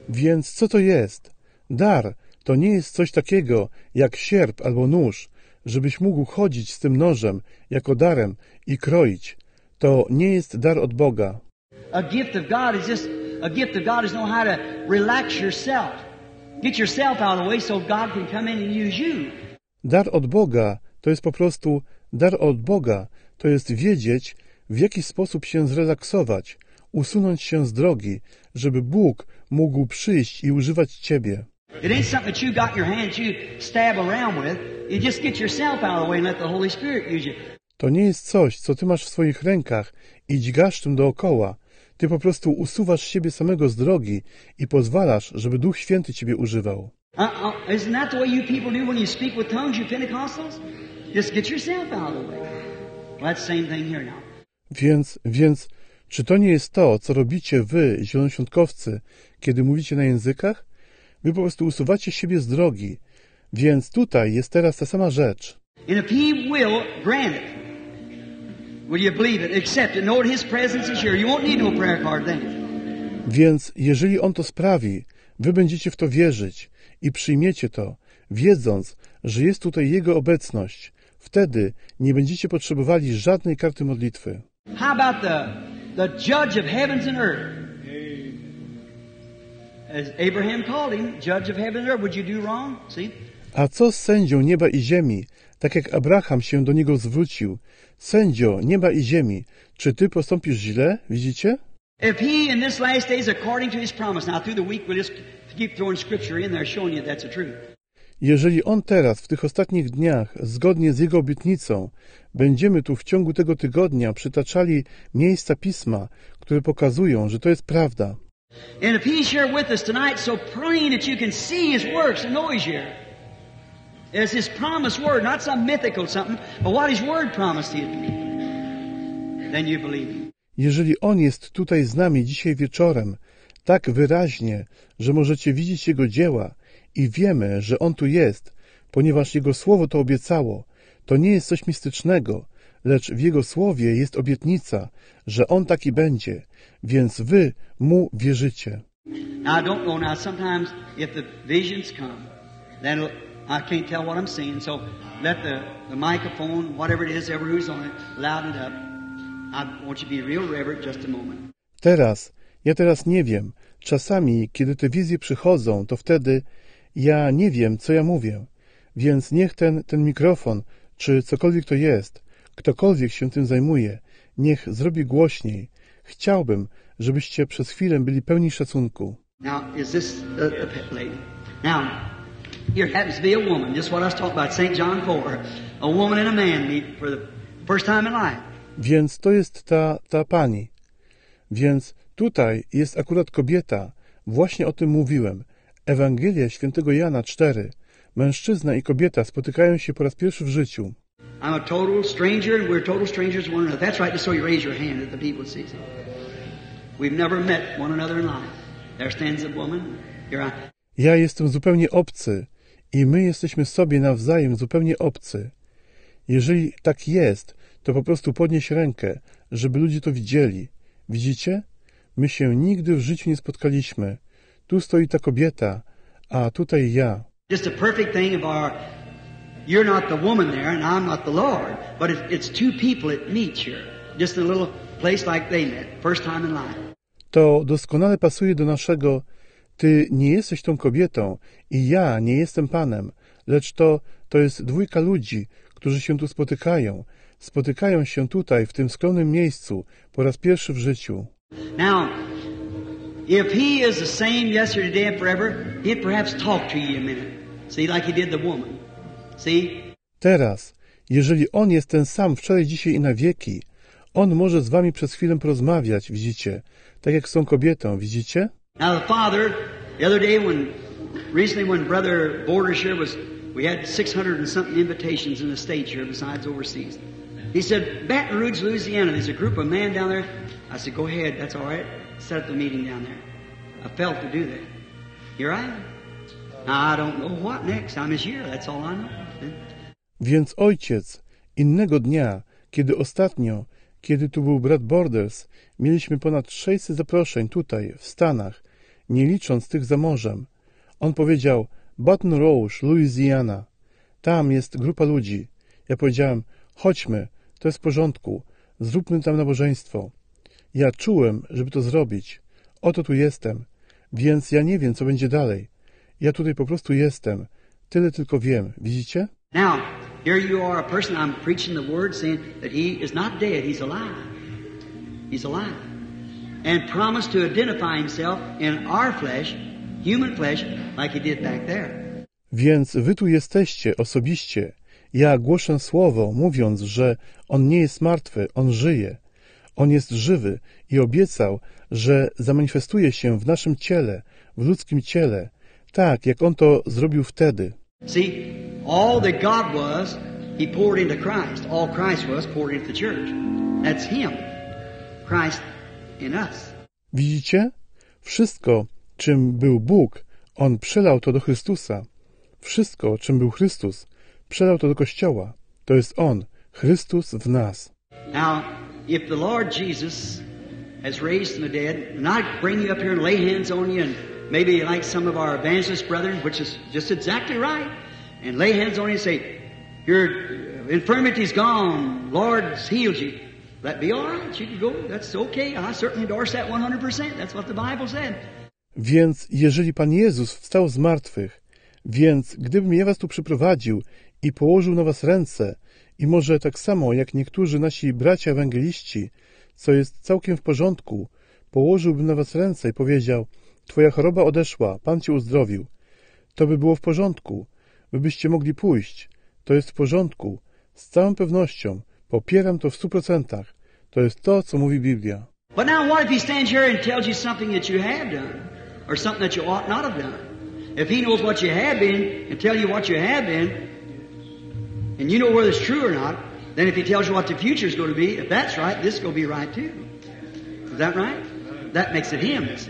Więc co to jest? Dar to nie jest coś takiego jak sierp albo nóż, żebyś mógł chodzić z tym nożem jako darem i kroić. To nie jest dar od Boga. A gift of God is just, a gift of God is know how to relax yourself. Get yourself out of the way so God can come in and use you. Dar od Boga to jest po prostu dar od Boga, to jest wiedzieć, w jaki sposób się zrelaksować, usunąć się z drogi, żeby Bóg mógł przyjść i używać ciebie. It ain't something that you got in your hands you stab around with. You just get yourself out of the way and let the Holy Spirit use you. To nie jest coś, co ty masz w swoich rękach i dźgasz tym dookoła. Ty po prostu usuwasz siebie samego z drogi i pozwalasz, żeby Duch Święty ciebie używał. Uh, uh, isn't that the way you people do when you speak with tongues, you Pentecostals? Just get yourself out of the way. Well, that's the same thing here now. Więc, więc, czy to nie jest to, co robicie wy, zielonoświątkowcy, kiedy mówicie na językach? Wy po prostu usuwacie siebie z drogi. Więc tutaj jest teraz ta sama rzecz. And if He will, grant it. Will you believe it? Accept it. Know that His presence is here. You won't need no prayer card then. Więc jeżeli On to sprawi, wy będziecie w to wierzyć i przyjmiecie to, wiedząc, że jest tutaj Jego obecność. Wtedy nie będziecie potrzebowali żadnej karty modlitwy. How about the, the judge of heavens and earth? As Abraham called him, judge of heaven and earth, would you do wrong? See? A co z sędzią nieba i ziemi, tak jak Abraham się do niego zwrócił? Sędzio nieba i ziemi, czy ty postąpisz źle? Widzicie? If He in this last days according to His promise, now through the week we'll just keep throwing scripture in there showing you that's the truth. Jeżeli On teraz, w tych ostatnich dniach, zgodnie z Jego obietnicą, będziemy tu w ciągu tego tygodnia przytaczali miejsca Pisma, które pokazują, że to jest prawda. And if He's here with us tonight, so praying that you can see His works and know He's here. It's His promised word, not some mythical something, but what His word promised you to be. Then you believe Him. Jeżeli On jest tutaj z nami dzisiaj wieczorem, tak wyraźnie, że możecie widzieć Jego dzieła i wiemy, że On tu jest, ponieważ Jego Słowo to obiecało, to nie jest coś mistycznego, lecz w Jego Słowie jest obietnica, że On taki będzie, więc wy Mu wierzycie. Now I don't know now, sometimes if the visions come, then I can't tell what I'm seeing, so let the, the microphone, whatever it is, ever who's on it, loud it up. I want you to be real reverent just a moment. Teraz, ja teraz nie wiem. Czasami, kiedy te wizje przychodzą, to wtedy ja nie wiem, co ja mówię. Więc niech ten, ten mikrofon, czy cokolwiek to jest, ktokolwiek się tym zajmuje, niech zrobi głośniej. Chciałbym, żebyście przez chwilę byli pełni szacunku. Now, is this the, the pet lady? Now, here happens to be a woman, just what I was talking about, Saint John four. A woman and a man meet for the first time in life. Więc to jest ta, ta pani. Więc tutaj jest akurat kobieta. Właśnie o tym mówiłem. Ewangelia świętego Jana cztery. Mężczyzna i kobieta spotykają się po raz pierwszy w życiu. I'm a total stranger and we're total strangers to one another. That's right, just so you raise your hand that the people see. We've never met one another in life. There stands a woman. Here I... Ja jestem zupełnie obcy i my jesteśmy sobie nawzajem zupełnie obcy. Jeżeli tak jest, to po prostu podnieś rękę, żeby ludzie to widzieli. Widzicie? My się nigdy w życiu nie spotkaliśmy. Tu stoi ta kobieta, a tutaj ja. Just a perfect thing of our... You're not the woman there and I'm not the Lord, but it's two people that meet here. Just in a little place like they met. First time in life. To doskonale pasuje do naszego ty nie jesteś tą kobietą i ja nie jestem Panem, lecz to, to jest dwójka ludzi, którzy się tu spotykają. Spotykają się tutaj, w tym skromnym miejscu, po raz pierwszy w życiu. Now, if He is the same yesterday, today and forever, He'd perhaps talk to you a minute. See, like He did the woman. See? Teraz, jeżeli On jest ten sam wczoraj, dzisiaj i na wieki, On może z wami przez chwilę porozmawiać, widzicie? Tak jak z tą kobietą, widzicie? Now the Father, the other day when, recently when Brother Borders here was, we had six hundred and something invitations in the States here besides overseas. He said, Baton Rouge, Louisiana, there's a group of men down there. I said, go ahead, that's all right. Set up the meeting down there. I felt to do that. Here I am. Now I don't know what next. I'm here, that's all I know. Więc ojciec, innego dnia, kiedy ostatnio, kiedy tu był brat Borders, mieliśmy ponad sześćset zaproszeń tutaj, w Stanach. nie licząc tych za morzem. On powiedział, Baton Rouge, Louisiana. Tam jest grupa ludzi. Ja powiedziałem, chodźmy, to jest w porządku, zróbmy tam nabożeństwo. Ja czułem, żeby to zrobić. Oto tu jestem, więc ja nie wiem, co będzie dalej. Ja tutaj po prostu jestem. Tyle tylko wiem. Widzicie? Now, here you are, a person, I'm preaching the word saying that he is not dead, he's alive. He's alive. And promised to identify himself in our flesh, human flesh, like he did back there. Więc wy tu jesteście osobiście. Ja głoszę słowo, mówiąc, że on nie jest martwy, on żyje. On jest żywy i obiecał, że zamanifestuje się w naszym ciele, w ludzkim ciele, tak jak on to zrobił wtedy. See, all that God was, he poured into Christ. All Christ was poured into the church. That's him. Christ in us. Widzicie? Wszystko, czym był Bóg, on przelał to do Chrystusa. Wszystko, czym był Chrystus, przelał to do Kościoła. To jest On, Chrystus w nas. Now, if the Lord Jesus has raised from the dead, and I bring you up here and lay hands on you, and maybe like some of our evangelist brethren, which is just exactly right, and lay hands on you and say, your infirmity's gone, Lord's healed you. That be all right, you can go, that's okay, I certainly endorse that one hundred percent, that's what the Bible said. Więc jeżeli Pan Jezus wstał z martwych, więc gdybym ja was tu przyprowadził i położył na was ręce, i może tak samo jak niektórzy nasi bracia ewangeliści, co jest całkiem w porządku, położyłbym na was ręce i powiedział, twoja choroba odeszła, Pan cię uzdrowił, to by było w porządku, wy byście mogli pójść, to jest w porządku, z całą pewnością, popieram to w stu procentach, to jest to, co mówi Biblia. But now what if he stands here and tells you something that you have done, or something that you ought not have done? If he knows what you have been and tell you what you have been, and you know whether it's true or not, then if he tells you what the future is going to be, if that's right, this is going to be right too. Is that right? That makes it him, you see.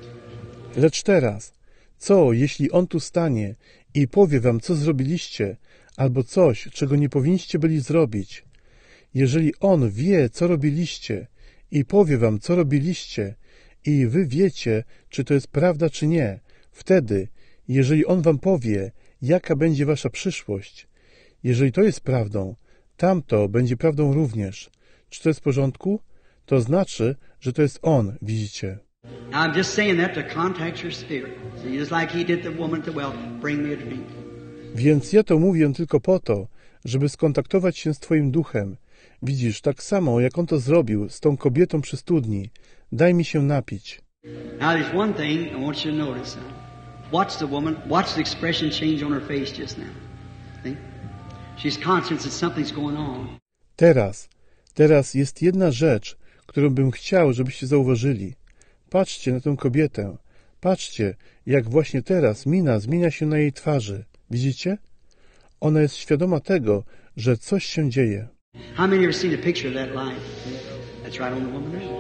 Lecz teraz, co jeśli on tu stanie i powie wam, co zrobiliście, albo coś, czego nie powinniście byli zrobić? Jeżeli on wie, co robiliście i powie wam, co robiliście, i wy wiecie, czy to jest prawda, czy nie, wtedy, jeżeli on wam powie, jaka będzie wasza przyszłość, jeżeli to jest prawdą, tamto będzie prawdą również. Czy to jest w porządku? To znaczy, że to jest on, widzicie. I'm just saying that to contact your spirit. See, just like he did the woman at the well, bring me a drink. Więc ja to mówię tylko po to, żeby skontaktować się z twoim duchem. Widzisz, tak samo jak on to zrobił z tą kobietą przy studni. Daj mi się napić. Now there's one thing I want you to notice. Watch the woman, watch the expression change on her face just now. See? She's conscious that something's going on. Teraz, teraz jest jedna rzecz, którą bym chciał, żebyście zauważyli. Patrzcie na tę kobietę. Patrzcie, jak właśnie teraz mina zmienia się na jej twarzy. Widzicie? Ona jest świadoma tego, że coś się dzieje. How many ever seen a picture of that light? That's right on the woman there.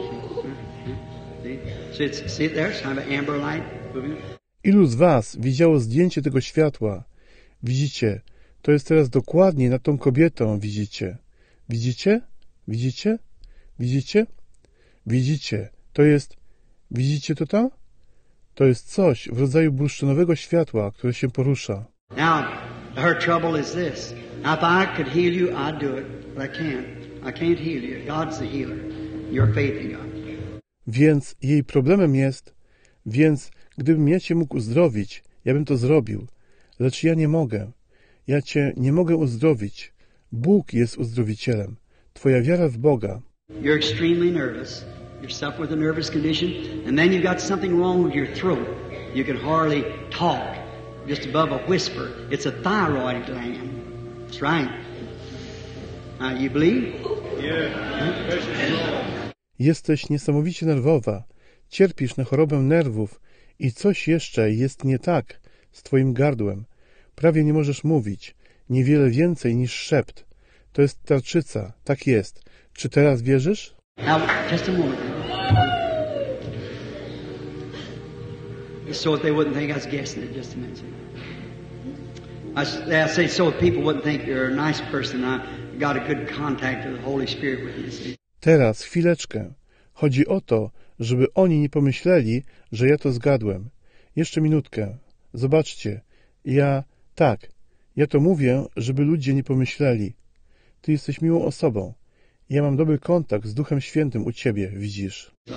See? See, it's, see it there? It's kind of an amber light. Ilu z was widziało zdjęcie tego światła? Widzicie? To jest teraz dokładnie nad tą kobietą, widzicie? Widzicie? Widzicie? Widzicie? Widzicie? To jest... Widzicie to tam? To jest coś w rodzaju bursztynowego światła, które się porusza. Now, her trouble is this. Now, if I could heal you, I'd do it, but I can't. I can't heal you. God's the healer. Your faith in God. Więc jej problemem jest, więc gdybym ja cię mógł uzdrowić, ja bym to zrobił, lecz ja nie mogę. Ja cię nie mogę uzdrowić. Bóg jest uzdrowicielem. Twoja wiara w Boga. You're extremely nervous. You suffer with a nervous condition, and then you've got something wrong with your throat. You can hardly talk, just above a whisper. It's a thyroid gland. That's right. Now, you believe? Jesteś niesamowicie nerwowa. Cierpisz na chorobę nerwów i coś jeszcze jest nie tak z twoim gardłem. Prawie nie możesz mówić. Niewiele więcej niż szept. To jest tarczyca. Tak jest. Czy teraz wierzysz? Now, just a moment. So that they wouldn't think I was guessing it. Just a minute. I, I say so that people wouldn't think you're a nice person. I got a good contact with the Holy Spirit with you. See? Teraz, chwileczkę. Chodzi o to, żeby oni nie pomyśleli, że ja to zgadłem. Jeszcze minutkę. Zobaczcie. Ja... Tak. Ja to mówię, żeby ludzie nie pomyśleli. Ty jesteś miłą osobą. Ja mam dobry kontakt z Duchem Świętym u ciebie, widzisz. Uh,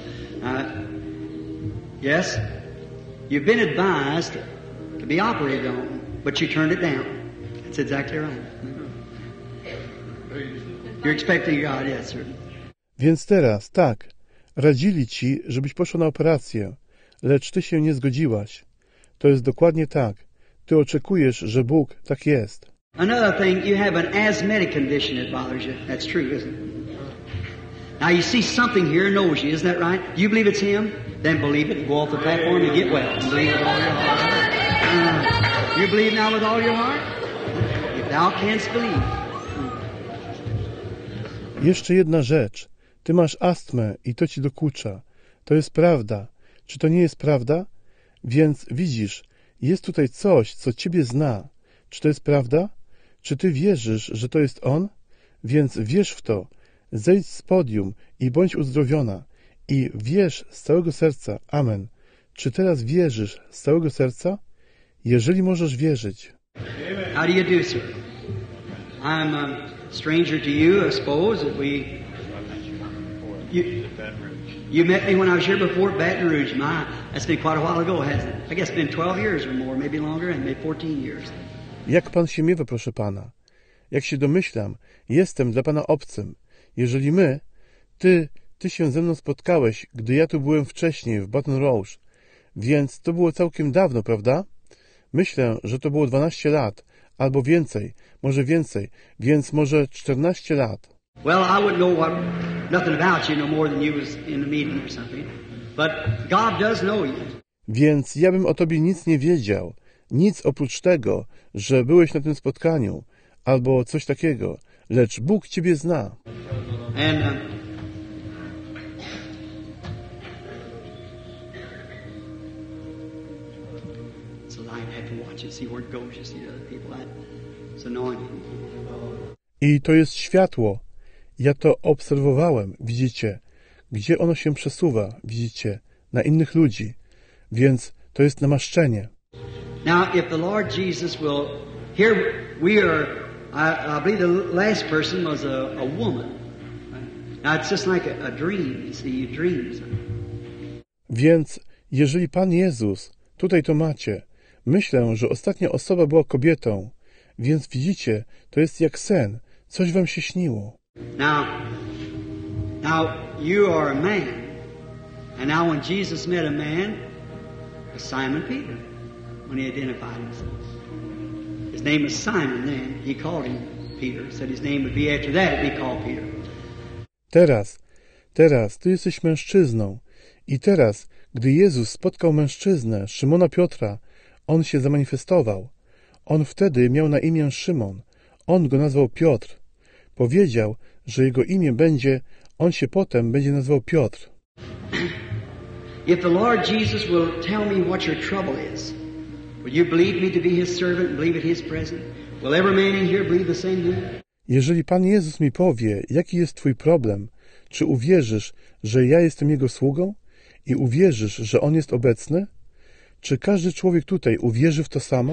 yes, you've been advised to be operated on, but you turned it down. That's exactly right. You're expecting God, yes, sir. Więc teraz, tak, radzili ci, żebyś poszła na operację, lecz ty się nie zgodziłaś. To jest dokładnie tak. Ty oczekujesz, że Bóg tak jest. Another thing, you have an asthmatic condition that bothers you. That's true, isn't it? Now you see something here knows you, isn't that right? Do you believe it's Him? Then believe it and go off the platform and get well. And believe with all your heart. Uh, you believe now with all your heart? If thou canst believe. Jeszcze jedna rzecz. Ty masz astmę i to ci dokucza. To jest prawda. Czy to nie jest prawda? Więc widzisz, jest tutaj coś, co ciebie zna. Czy to jest prawda? Czy ty wierzysz, że to jest On? Więc wierz w to. Zejdź z podium i bądź uzdrowiona. I wierz z całego serca. Amen. Czy teraz wierzysz z całego serca? Jeżeli możesz wierzyć. How do you do, sir? I'm a stranger to you, I suppose. That we, you, you met me when I was here before at Baton Rouge. My, that's been quite a while ago, hasn't it? I guess it's been twelve years or more, maybe longer, and maybe fourteen years. Jak pan się miewa, proszę pana? Jak się domyślam, jestem dla pana obcym. Jeżeli my, ty, ty się ze mną spotkałeś, gdy ja tu byłem wcześniej w Baton Rouge, więc to było całkiem dawno, prawda? Myślę, że to było dwanaście lat, albo więcej, może więcej, więc może czternaście lat. Well, I wouldn't know what, nothing about you no more than you was in the meeting or something, but God does know you. Więc ja bym o tobie nic nie wiedział, nic oprócz tego, że byłeś na tym spotkaniu, albo coś takiego, lecz Bóg ciebie zna. And uh, it's a light. I have to watch it, see where it goes. You see other people. That it's anointing. I to jest światło. Ja to obserwowałem, widzicie, gdzie ono się przesuwa, widzicie, na innych ludzi. Więc to jest namaszczenie. Now, if the Lord Jesus will, here we are. I, I believe the last person was a, a woman. Now it's just like a, a dream. You see, you dream. Więc jeżeli Pan Jezus, tutaj to macie, myślę, że ostatnia osoba była kobietą, więc widzicie, to jest jak sen, coś wam się śniło. Now, now you are a man, and now when Jesus met a man, was Simon Peter, when he identified himself. His name was Simon then. He called him Peter. Said his name would be after that, it'd be called Peter. Teraz, teraz, ty jesteś mężczyzną. I teraz, gdy Jezus spotkał mężczyznę, Szymona Piotra, on się zamanifestował. On wtedy miał na imię Szymon. On go nazwał Piotr. Powiedział, że jego imię będzie, on się potem będzie nazywał Piotr. If the Lord Jesus will tell me what your trouble is, will you believe me to be His servant and believe at His presence? Will every man in here believe the same thing? Jeżeli Pan Jezus mi powie, jaki jest twój problem, czy uwierzysz, że ja jestem Jego sługą i uwierzysz, że On jest obecny? Czy każdy człowiek tutaj uwierzy w to samo?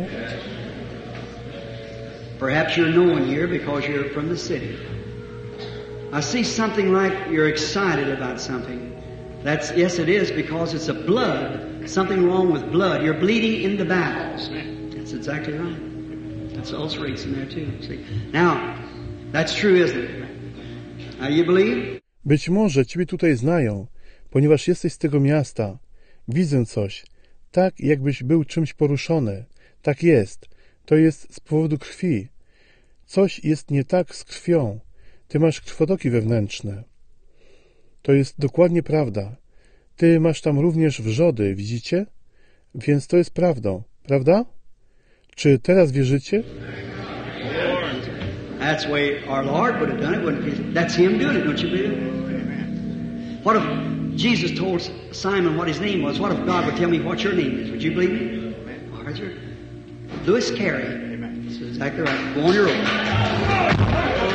Perhaps you're known here because you're from the city. I see something like you're excited about something. That's, yes it is, because it's a blood, something wrong with blood. You're bleeding in the bowels. That's exactly right. That's ulceration there too. See? Now, that's true, isn't it? Now you believe? Być może ciebie tutaj znają, ponieważ jesteś z tego miasta. Widzę coś. Tak, jakbyś był czymś poruszony. Tak jest. To jest z powodu krwi. Coś jest nie tak z krwią. Ty masz krwotoki wewnętrzne. To jest dokładnie prawda. Ty masz tam również wrzody, widzicie? Więc to jest prawdą, prawda? Czy teraz wierzycie? That's the way our Lord would have done it, wouldn't it? That's Him doing it, don't you believe? What if Jesus told Simon what his name was? What if God would tell me what your name is? Would you believe me? Arthur? Lewis Carey. That's exactly right. Go on your own.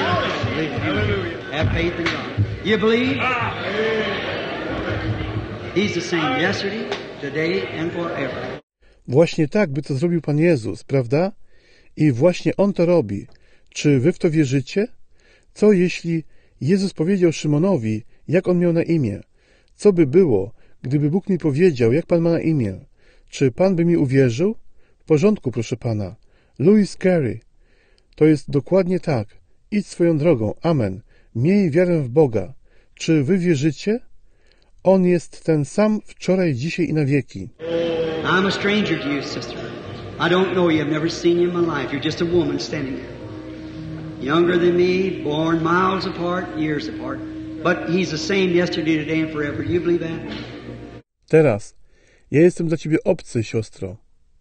Have faith in God. You believe? He's the same yesterday, today and forever. Właśnie tak by to zrobił Pan Jezus, prawda? I właśnie On to robi. Czy wy w to wierzycie? Co jeśli Jezus powiedział Szymonowi, jak on miał na imię? Co by było, gdyby Bóg mi powiedział, jak Pan ma na imię? Czy Pan by mi uwierzył? W porządku, proszę Pana. Louis Carey. To jest dokładnie tak. Idź swoją drogą. Amen. Miej wiarę w Boga. Czy wy wierzycie? On jest ten sam wczoraj, dzisiaj i na wieki. I'm a stranger to you, sister. I don't know you. I've never seen you in my life. You're just a woman standing there. Younger than me, born miles apart, years apart. But He's the same yesterday, today and forever. Do you believe that? Teraz. Ja jestem dla ciebie obcy, siostro.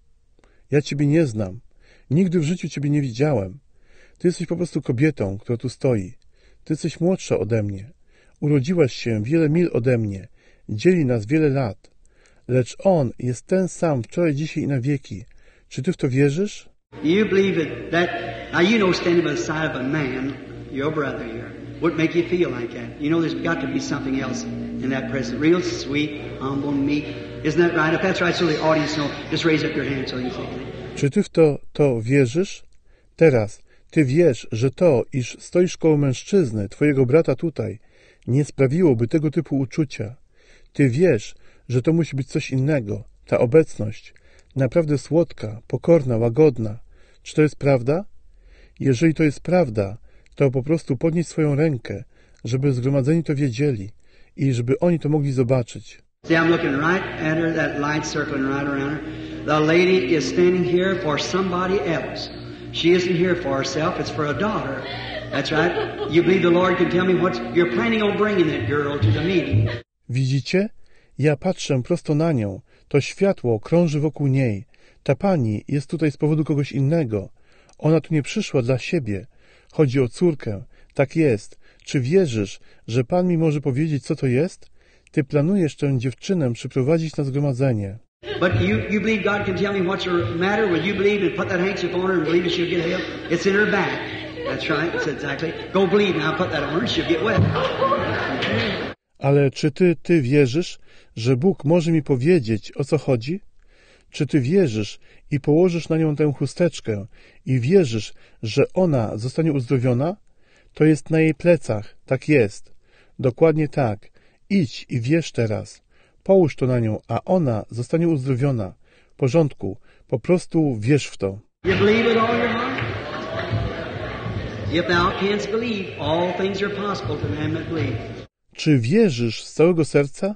Ja ciebie nie znam. Nigdy w życiu ciebie nie widziałem. Ty jesteś po prostu kobietą, która tu stoi. Ty jesteś młodsza ode mnie. Urodziłaś się wiele mil ode mnie. Dzieli nas wiele lat. Lecz On jest ten sam wczoraj, dzisiaj i na wieki. Czy ty w to wierzysz? You believe that, that now you know standing by the side of a man, your brother here, would make you feel like that. You know there's got to be something else in that presence. Real sweet, humble, meek. Isn't that right? If that's right, so the audience know, just raise up your hand so you can see. Czy ty w to, to wierzysz? Teraz, ty wiesz, że to, iż stoisz koło mężczyzny, twojego brata tutaj, nie sprawiłoby tego typu uczucia. Ty wiesz, że to musi być coś innego. Ta obecność, naprawdę słodka, pokorna, łagodna. Czy to jest prawda? Jeżeli to jest prawda, to po prostu podnieś swoją rękę, żeby zgromadzeni to wiedzieli i żeby oni to mogli zobaczyć. See, I'm looking right at her, that light circling right around her. The lady is standing here for somebody else. She isn't here for herself, it's for a daughter. That's right. You believe the Lord can tell me what you're planning on bringing that girl to the meeting. Widzicie? Ja patrzę prosto na nią. To światło krąży wokół niej. Ta pani jest tutaj z powodu kogoś innego. Ona tu nie przyszła dla siebie. Chodzi o córkę. Tak jest. Czy wierzysz, że Pan mi może powiedzieć, co to jest? Ty planujesz tę dziewczynę przyprowadzić na zgromadzenie. But you, you believe God can tell me what's the matter? Will you believe and put that handkerchief on her and believe that she'll get healed? It's in her back. That's right. That's exactly. Go believe now. Put that on her and she'll get well. Ale czy ty, ty wierzysz, że Bóg może mi powiedzieć, o co chodzi? Czy ty wierzysz i położysz na nią tę chusteczkę i wierzysz, że ona zostanie uzdrowiona? To jest na jej plecach. Tak jest. Dokładnie tak. Idź i wierz teraz. Połóż to na nią, a ona zostanie uzdrowiona. W porządku. Po prostu wierz w to. You believe with all your heart? If thou canst believe, all things are possible to them that believe. Czy wierzysz z całego serca?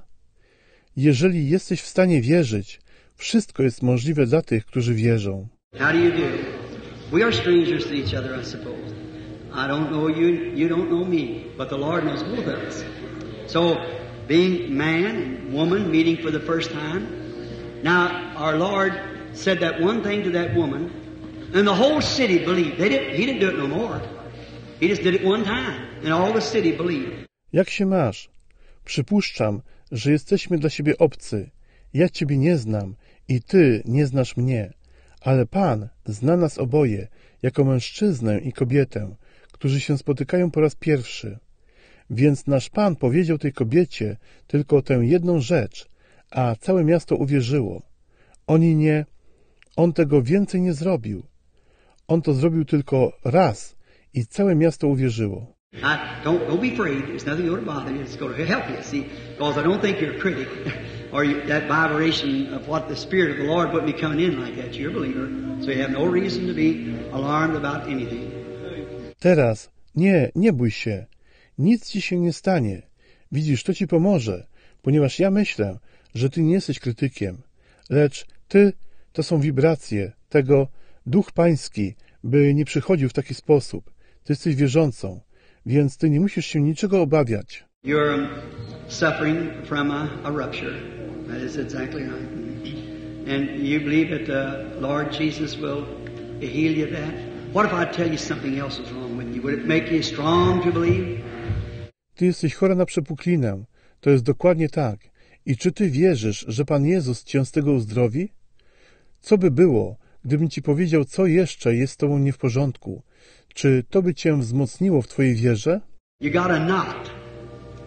Jeżeli jesteś w stanie wierzyć, wszystko jest możliwe dla tych, którzy wierzą. How do you do? We are strangers to each other, I suppose. I don't know you, you don't know me, but the Lord knows both of us. So, being man and woman meeting for the first time, now our Lord said that one thing to that woman, and the whole city believed. They didn't, he didn't do it no more. He just did it one time, and all the city believed. Jak się masz? Przypuszczam, że jesteśmy dla siebie obcy. Ja ciebie nie znam i ty nie znasz mnie. Ale Pan zna nas oboje, jako mężczyznę i kobietę, którzy się spotykają po raz pierwszy. Więc nasz Pan powiedział tej kobiecie tylko tę jedną rzecz, a całe miasto uwierzyło. Oni nie... On tego więcej nie zrobił. On to zrobił tylko raz i całe miasto uwierzyło. I, don't, don't be afraid. There's nothing going to bother you. It's going to help you, see. Because I don't think you're a critic. or you, that vibration of what the Spirit of the Lord wouldn't be coming in like that. You're a believer. So you have no reason to be alarmed about anything. Teraz, nie, nie bój się. Nic ci się nie stanie. Widzisz, to ci pomoże, ponieważ ja myślę, że ty nie jesteś krytykiem. Lecz ty, to są wibracje tego, Duch Pański, by nie przychodził w taki sposób. Ty jesteś wierzącą, więc ty nie musisz się niczego obawiać. You're suffering from a, a rupture. That is exactly right. And you believe that the Lord Jesus will heal you of that? What if I tell you something else is wrong with you? Would it make you strong to believe? Ty jesteś chora na przepuklinę. To jest dokładnie tak. I czy ty wierzysz, że Pan Jezus cię z tego uzdrowi? Co by było, gdybym ci powiedział, co jeszcze jest z tobą nie w porządku? Czy to by cię wzmocniło w twojej wierze? You got a knot.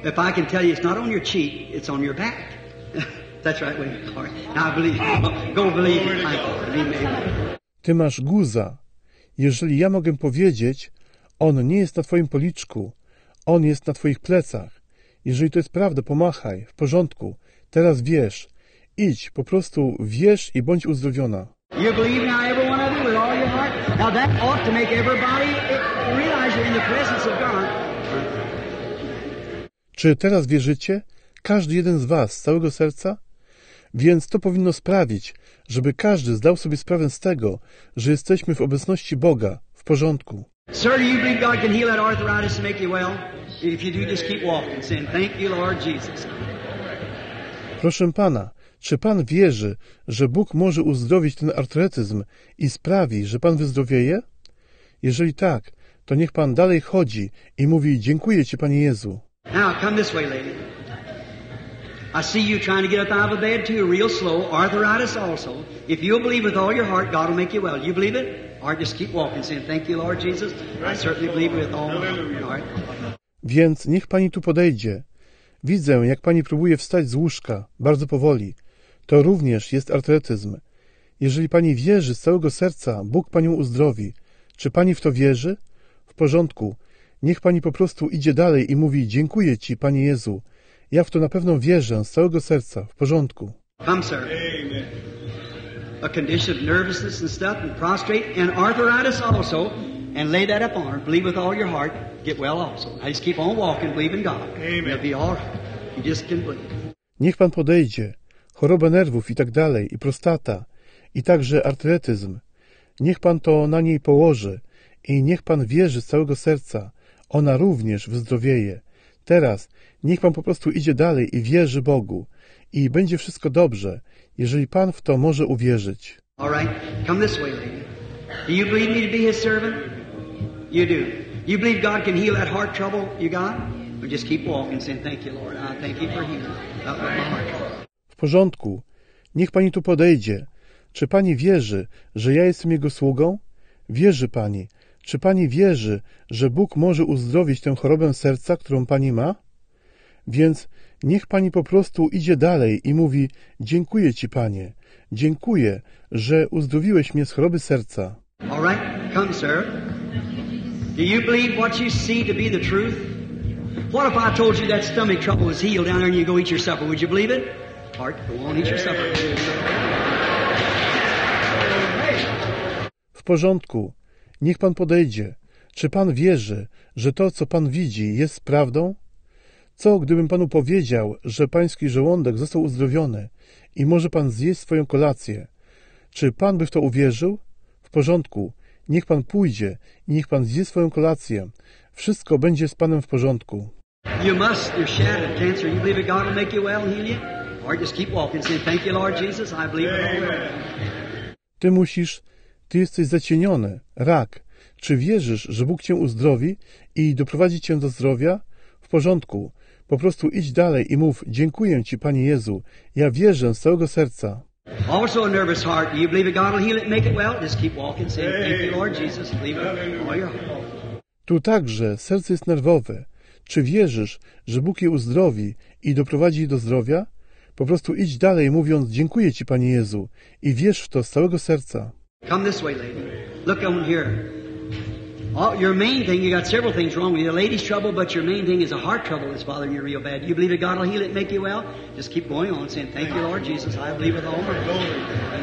If I can tell you it's not on your cheek, it's on your back. That's right, wait. All right. Now I believe. Go believe it. I believe me. Ty masz guza. Jeżeli ja mogę powiedzieć, on nie jest na twoim policzku, on jest na twoich plecach. Jeżeli to jest prawda, pomachaj. W porządku. Teraz wierz. Idź, po prostu wierz i bądź uzdrowiona. You believe now, every one of you, with all your heart. Now that ought to make everybody realize you're in the presence of God. Czy teraz wierzycie? Każdy jeden z was z całego serca? Więc to powinno sprawić, żeby każdy zdał sobie sprawę z tego, że jesteśmy w obecności Boga. W porządku. Sir, do you believe God can heal that arthritis and make you well? If you do, just keep walking, saying, thank you, Lord Jesus. Proszę Pana, czy Pan wierzy, że Bóg może uzdrowić ten artretyzm i sprawi, że Pan wyzdrowieje? Jeżeli tak, to niech Pan dalej chodzi i mówi, dziękuję Ci, Panie Jezu. Now, come this way, lady. I see you trying to get up out of bed too, real slow. Arthritis also. If you'll believe with all your heart, God will make you well. You believe it? Or just keep walking, saying, thank you, Lord Jesus. I certainly believe with all my heart. All right. Więc niech Pani tu podejdzie. Widzę, jak Pani próbuje wstać z łóżka, bardzo powoli. To również jest artretyzm. Jeżeli Pani wierzy z całego serca, Bóg Panią uzdrowi. Czy Pani w to wierzy? W porządku. Niech Pani po prostu idzie dalej i mówi, dziękuję Ci, Panie Jezu. Ja w to na pewno wierzę z całego serca. W porządku. Come, sir. A condition of nervousness and stuff and prostrate and arthritis also. And lay that upon her. Believe with all your heart. Get well also. I just keep on walking, believe in God. Amen. It'll be all right. You just can believe. Niech Pan podejdzie. Choroba nerwów i tak dalej, i prostata, i także artretyzm. Niech Pan to na niej położy i niech Pan wierzy z całego serca. Ona również wyzdrowieje. Teraz niech Pan po prostu idzie dalej i wierzy Bogu. I będzie wszystko dobrze, jeżeli Pan w to może uwierzyć. All right. Come this way, lady. Do you believe me to be His servant? You do. You believe God can heal that heart trouble you got? We just keep walking, saying, thank you, Lord. I thank you for healing. That was my heart trouble. W porządku. Niech Pani tu podejdzie. Czy Pani wierzy, że ja jestem Jego sługą? Wierzy Pani. Czy Pani wierzy, że Bóg może uzdrowić tę chorobę serca, którą Pani ma? Więc niech Pani po prostu idzie dalej i mówi, dziękuję Ci, Panie. Dziękuję, że uzdrowiłeś mnie z choroby serca. All right, come, sir. Do you believe what you see to be the truth? What if I told you that stomach trouble was healed down there and you go eat your supper? Would you believe it? Heart, go on, eat your supper. W porządku. Niech Pan podejdzie. Czy Pan wierzy, że to, co Pan widzi, jest prawdą? Co, gdybym Panu powiedział, że Pański żołądek został uzdrowiony i może Pan zjeść swoją kolację? Czy Pan by w to uwierzył? W porządku. Niech Pan pójdzie i niech Pan zje swoją kolację. Wszystko będzie z Panem w porządku. You must. You're shattered cancer. You believe that God will make you well and heal you? Or just keep walking, saying, thank you, Lord Jesus. I believe it all. Ty musisz, Ty jesteś zacieniony, rak. Czy wierzysz, że Bóg Cię uzdrowi i doprowadzi Cię do zdrowia? W porządku. Po prostu idź dalej i mów, dziękuję Ci, Panie Jezu. Ja wierzę z całego serca. Also a nervous heart. Do you believe that God will heal it and make it well? Just keep walking, saying, thank you, Lord Jesus. Believe it all your heart. Tu także serce jest nerwowe. Czy wierzysz, że Bóg je uzdrowi i doprowadzi do zdrowia? Po prostu idź dalej, mówiąc, dziękuję Ci, Panie Jezu, i wierz w to z całego serca. Come this way, lady. Look on here. Oh, your main thing, you got several things wrong with you. The lady's trouble, but your main thing is a heart trouble that's bothering you real bad. You believe that God will heal it and make you well? Just keep going on, saying, thank you, Lord Jesus. I believe with all my heart.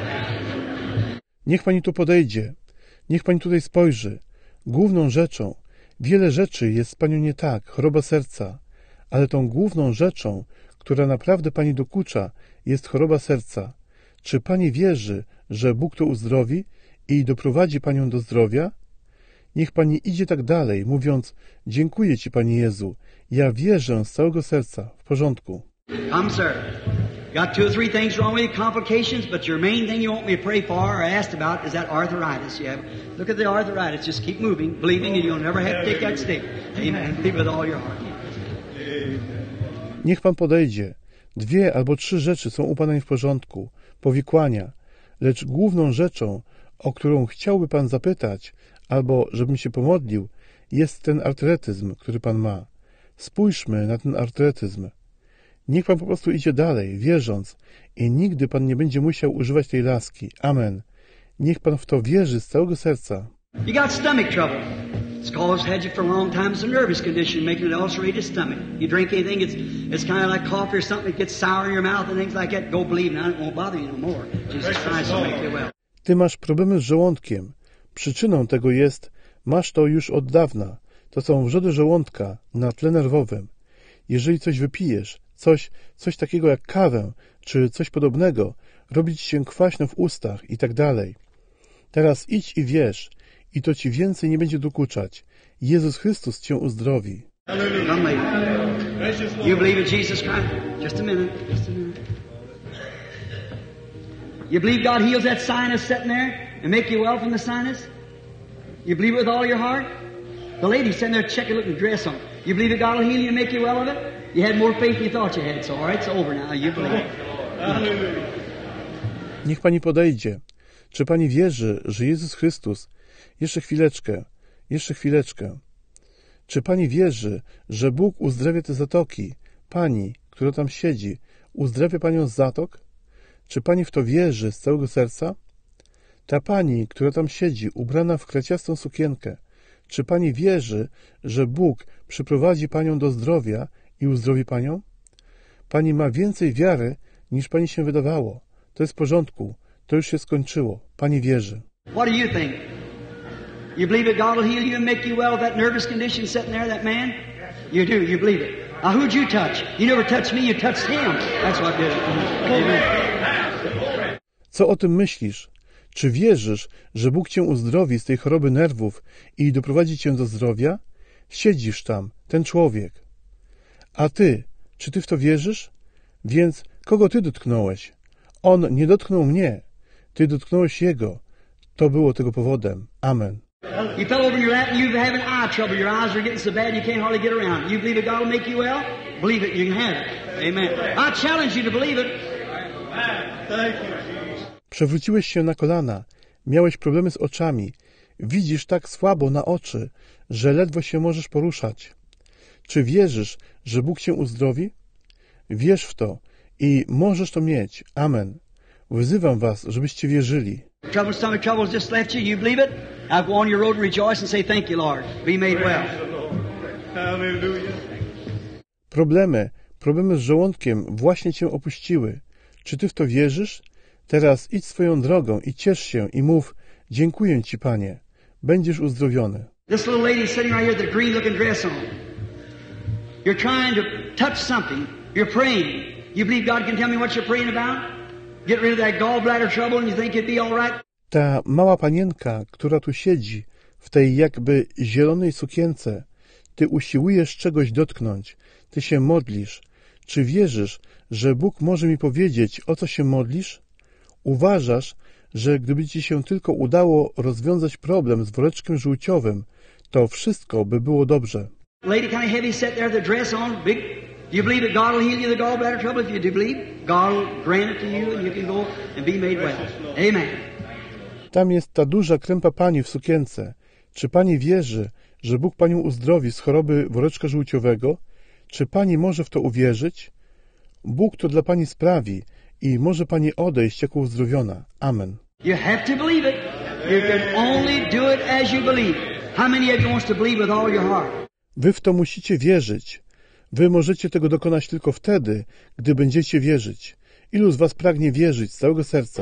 Niech Pani tu podejdzie. Niech Pani tutaj spojrzy. Główną rzeczą, wiele rzeczy jest z Panią nie tak, choroba serca, ale tą główną rzeczą, która naprawdę Pani dokucza, jest choroba serca. Czy Pani wierzy, że Bóg to uzdrowi i doprowadzi Panią do zdrowia? Niech Pani idzie tak dalej, mówiąc, dziękuję Ci, Panie Jezu, ja wierzę z całego serca. W porządku. Come, sir. Got two or three things wrong with you, complications, but your main thing you want me to pray for or asked about is that arthritis you have. Look at the arthritis. Just keep moving, believing, and you'll never have to take that stick. Amen. Believe with all your heart. Niech Pan podejdzie. Dwie albo trzy rzeczy są u Pana nie w porządku. Powikłania. Lecz główną rzeczą, o którą chciałby Pan zapytać, albo żebym się pomodlił, jest ten artretyzm, który Pan ma. Spójrzmy na ten autorytyzm. Niech Pan po prostu idzie dalej, wierząc, i nigdy Pan nie będzie musiał używać tej laski. Amen. Niech Pan w to wierzy z całego serca. You got stomach trouble. It's caused, had you for a long time, some nervous condition, making an ulcerated stomach. You drink anything, it's it's kind of like coffee or something, it gets sour in your mouth and things like that. Go believe now, it won't bother you no more. Jesus Christ will make you well. Ty masz problemy z żołądkiem. Przyczyną tego jest, masz to już od dawna. To są wrzody żołądka na tle nerwowym. Jeżeli coś wypijesz, coś, coś takiego jak kawę, czy coś podobnego, robi ci się kwaśno w ustach i tak dalej. Teraz idź i wierz, i to ci więcej nie będzie dokuczać. Jezus Chrystus cię uzdrowi. You believe in Jesus Christ? Just a minute, just a minute. You believe God heals that sinus sitting there and make you well from the sinus? You believe it with all your heart? The lady sitting there checking, looking dress on. You believe that God will heal you and make you well of it? You had more faith than you thought you had, so all right, it's over now. You believe. Niech pani podejdzie. Czy pani wierzy, że Jezus Chrystus... Jeszcze chwileczkę, jeszcze chwileczkę. Czy pani wierzy, że Bóg uzdrawia te zatoki? Pani, która tam siedzi, uzdrawia panią z zatok? Czy pani w to wierzy z całego serca? Ta pani, która tam siedzi, ubrana w kraciastą sukienkę, czy pani wierzy, że Bóg przyprowadzi panią do zdrowia i uzdrowi panią? Pani ma więcej wiary, niż pani się wydawało. To jest w porządku. To już się skończyło. Pani wierzy. What do you think? You believe that God will heal you and make you well of that nervous condition sitting there, that man? You do. You believe it. Now, who'd you touch? You never touched me. You touched him. That's what did it. Amen. Co o tym myślisz? Czy wierzysz, że Bóg cię uzdrowi z tej choroby nerwów i doprowadzi cię do zdrowia? Siedzisz tam, ten człowiek. A ty, czy ty w to wierzysz? Więc kogo ty dotknąłeś? On nie dotknął mnie. Ty dotknąłeś Jego. To było tego powodem. Amen. You fell over in your lap and you're having eye trouble. Your eyes are getting so bad you can't hardly get around. You believe that God will make you well? Believe it, you can have it. Amen. I challenge you to believe it. Thank you, Jesus. Przewróciłeś się na kolana. Miałeś problemy z oczami. Widzisz tak słabo na oczy, że ledwo się możesz poruszać. Czy wierzysz, że Bóg cię uzdrowi? Wierz w to i możesz to mieć. Amen. Wzywam was, żebyście wierzyli. Trouble, stomach trouble just left you. You believe it? Now go on your road and rejoice and say, thank you, Lord. Be made well. Hallelujah. Problemy, problemy z żołądkiem właśnie cię opuściły. Czy ty w to wierzysz? Teraz idź swoją drogą i ciesz się i mów, dziękuję ci, Panie. Będziesz uzdrowiony. This little lady sitting right here with the green looking dress on. You're trying to touch something. You're praying. You believe God can tell me what you're praying about? Get rid of that gallbladder trouble and you think it'd be all right? Ta mała panienka, która tu siedzi, w tej jakby zielonej sukience, ty usiłujesz czegoś dotknąć, ty się modlisz. Czy wierzysz, że Bóg może mi powiedzieć, o co się modlisz? Uważasz, że gdyby ci się tylko udało rozwiązać problem z woreczkiem żółciowym, to wszystko by było dobrze. Lady kind of heavy set there with the dress on, big. Do you believe that God will heal you the gallbladder trouble? If you do believe, God will grant it to you and you can go and be made well. Amen. Tam jest ta duża krępa pani w sukience. Czy pani wierzy, że Bóg panią uzdrowi z choroby woreczka żółciowego? Czy pani może w to uwierzyć? Bóg to dla pani sprawi i może pani odejść jako uzdrowiona. Amen. You have to believe it. You can only do it as you believe. How many of you wants to believe with all your heart? Wy w to musicie wierzyć. Wy możecie tego dokonać tylko wtedy, gdy będziecie wierzyć. Ilu z was pragnie wierzyć z całego serca?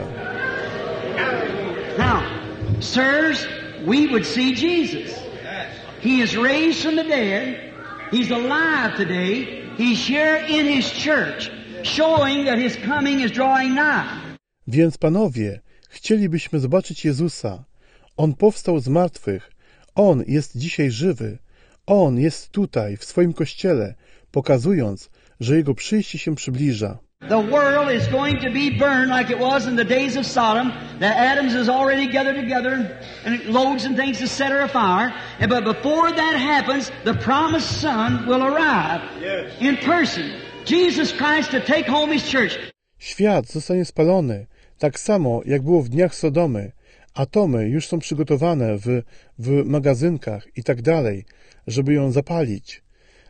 Now, sirs, we would see Jesus. He is raised from the dead. He's alive today. He's here in His church, showing that His coming is drawing nigh. Więc panowie, chcielibyśmy zobaczyć Jezusa. On powstał z martwych. On jest dzisiaj żywy. On jest tutaj, w swoim kościele, pokazując, że Jego przyjście się przybliża. The world is going to be burned like it was in the days of Sodom. The atoms is already gathered together and loads and things to set her afire. But before that happens, the promised Son will arrive in person. Jesus Christ to take home His church. Świat zostanie spalony, tak samo jak było w dniach Sodomy. Atomy już są przygotowane w, w magazynkach i tak dalej, żeby ją zapalić.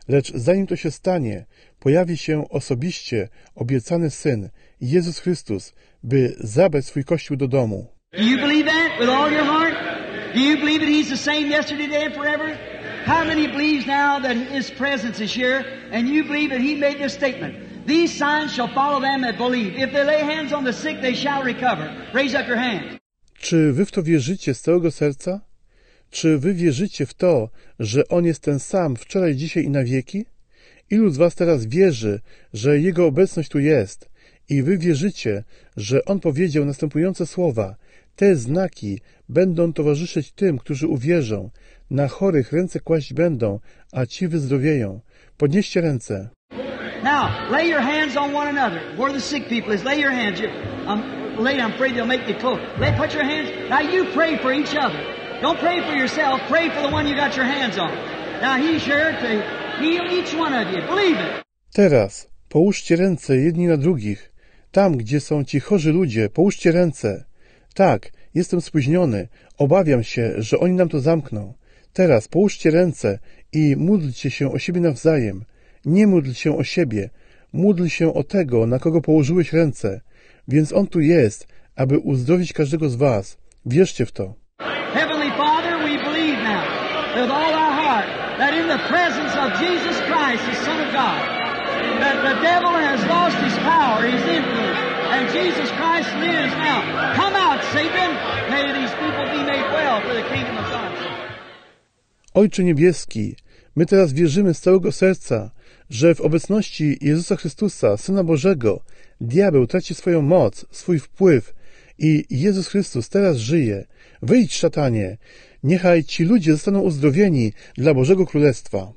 Lecz zanim to się stanie, pojawi się osobiście obiecany Syn, Jezus Chrystus, by zabrać swój Kościół do domu. Do you believe that with all your heart? Do you believe that He's the same yesterday, today, and forever? How many believes now that His presence is here, and you believe that He made this statement? These signs shall follow them that believe. If they lay hands on the sick, they shall recover. Raise up your hand. Czy wy w to wierzycie z całego serca? Czy wy wierzycie w to, że On jest ten sam wczoraj, dzisiaj i na wieki? Ilu z was teraz wierzy, że Jego obecność tu jest? I wy wierzycie, że On powiedział następujące słowa: te znaki będą towarzyszyć tym, którzy uwierzą. Na chorych ręce kłaść będą, a ci wyzdrowieją. Podnieście ręce. Now, lay your hands on one another. Where the sick people is, lay your hands. Um, lady, I'm afraid they'll make you close. Lay, put your hands. Now you pray for each other. Don't pray for yourself. Pray for the one you got your hands on. Now He's here to heal each one of you. Believe it. Teraz połóżcie ręce jedni na drugich. Tam, gdzie są ci chorzy ludzie, połóżcie ręce. Tak, jestem spóźniony. Obawiam się, że oni nam to zamkną. Teraz połóżcie ręce i módlcie się o siebie nawzajem. Nie módl się o siebie. Módl się o tego, na kogo położyłeś ręce. Więc On tu jest, aby uzdrowić każdego z was. Wierzcie w to. Heavenly Father, we believe now with all our heart that in the presence of Jesus Christ, the Son of God, that the devil has lost his power, his influence, and Jesus Christ lives now. Come out, Satan. May these people be made well for the kingdom of God. Ojcze Niebieski, my teraz wierzymy z całego serca, że w obecności Jezusa Chrystusa, Syna Bożego, diabeł traci swoją moc, swój wpływ i Jezus Chrystus teraz żyje. Wyjdź, szatanie! Niechaj ci ludzie zostaną uzdrowieni dla Bożego Królestwa.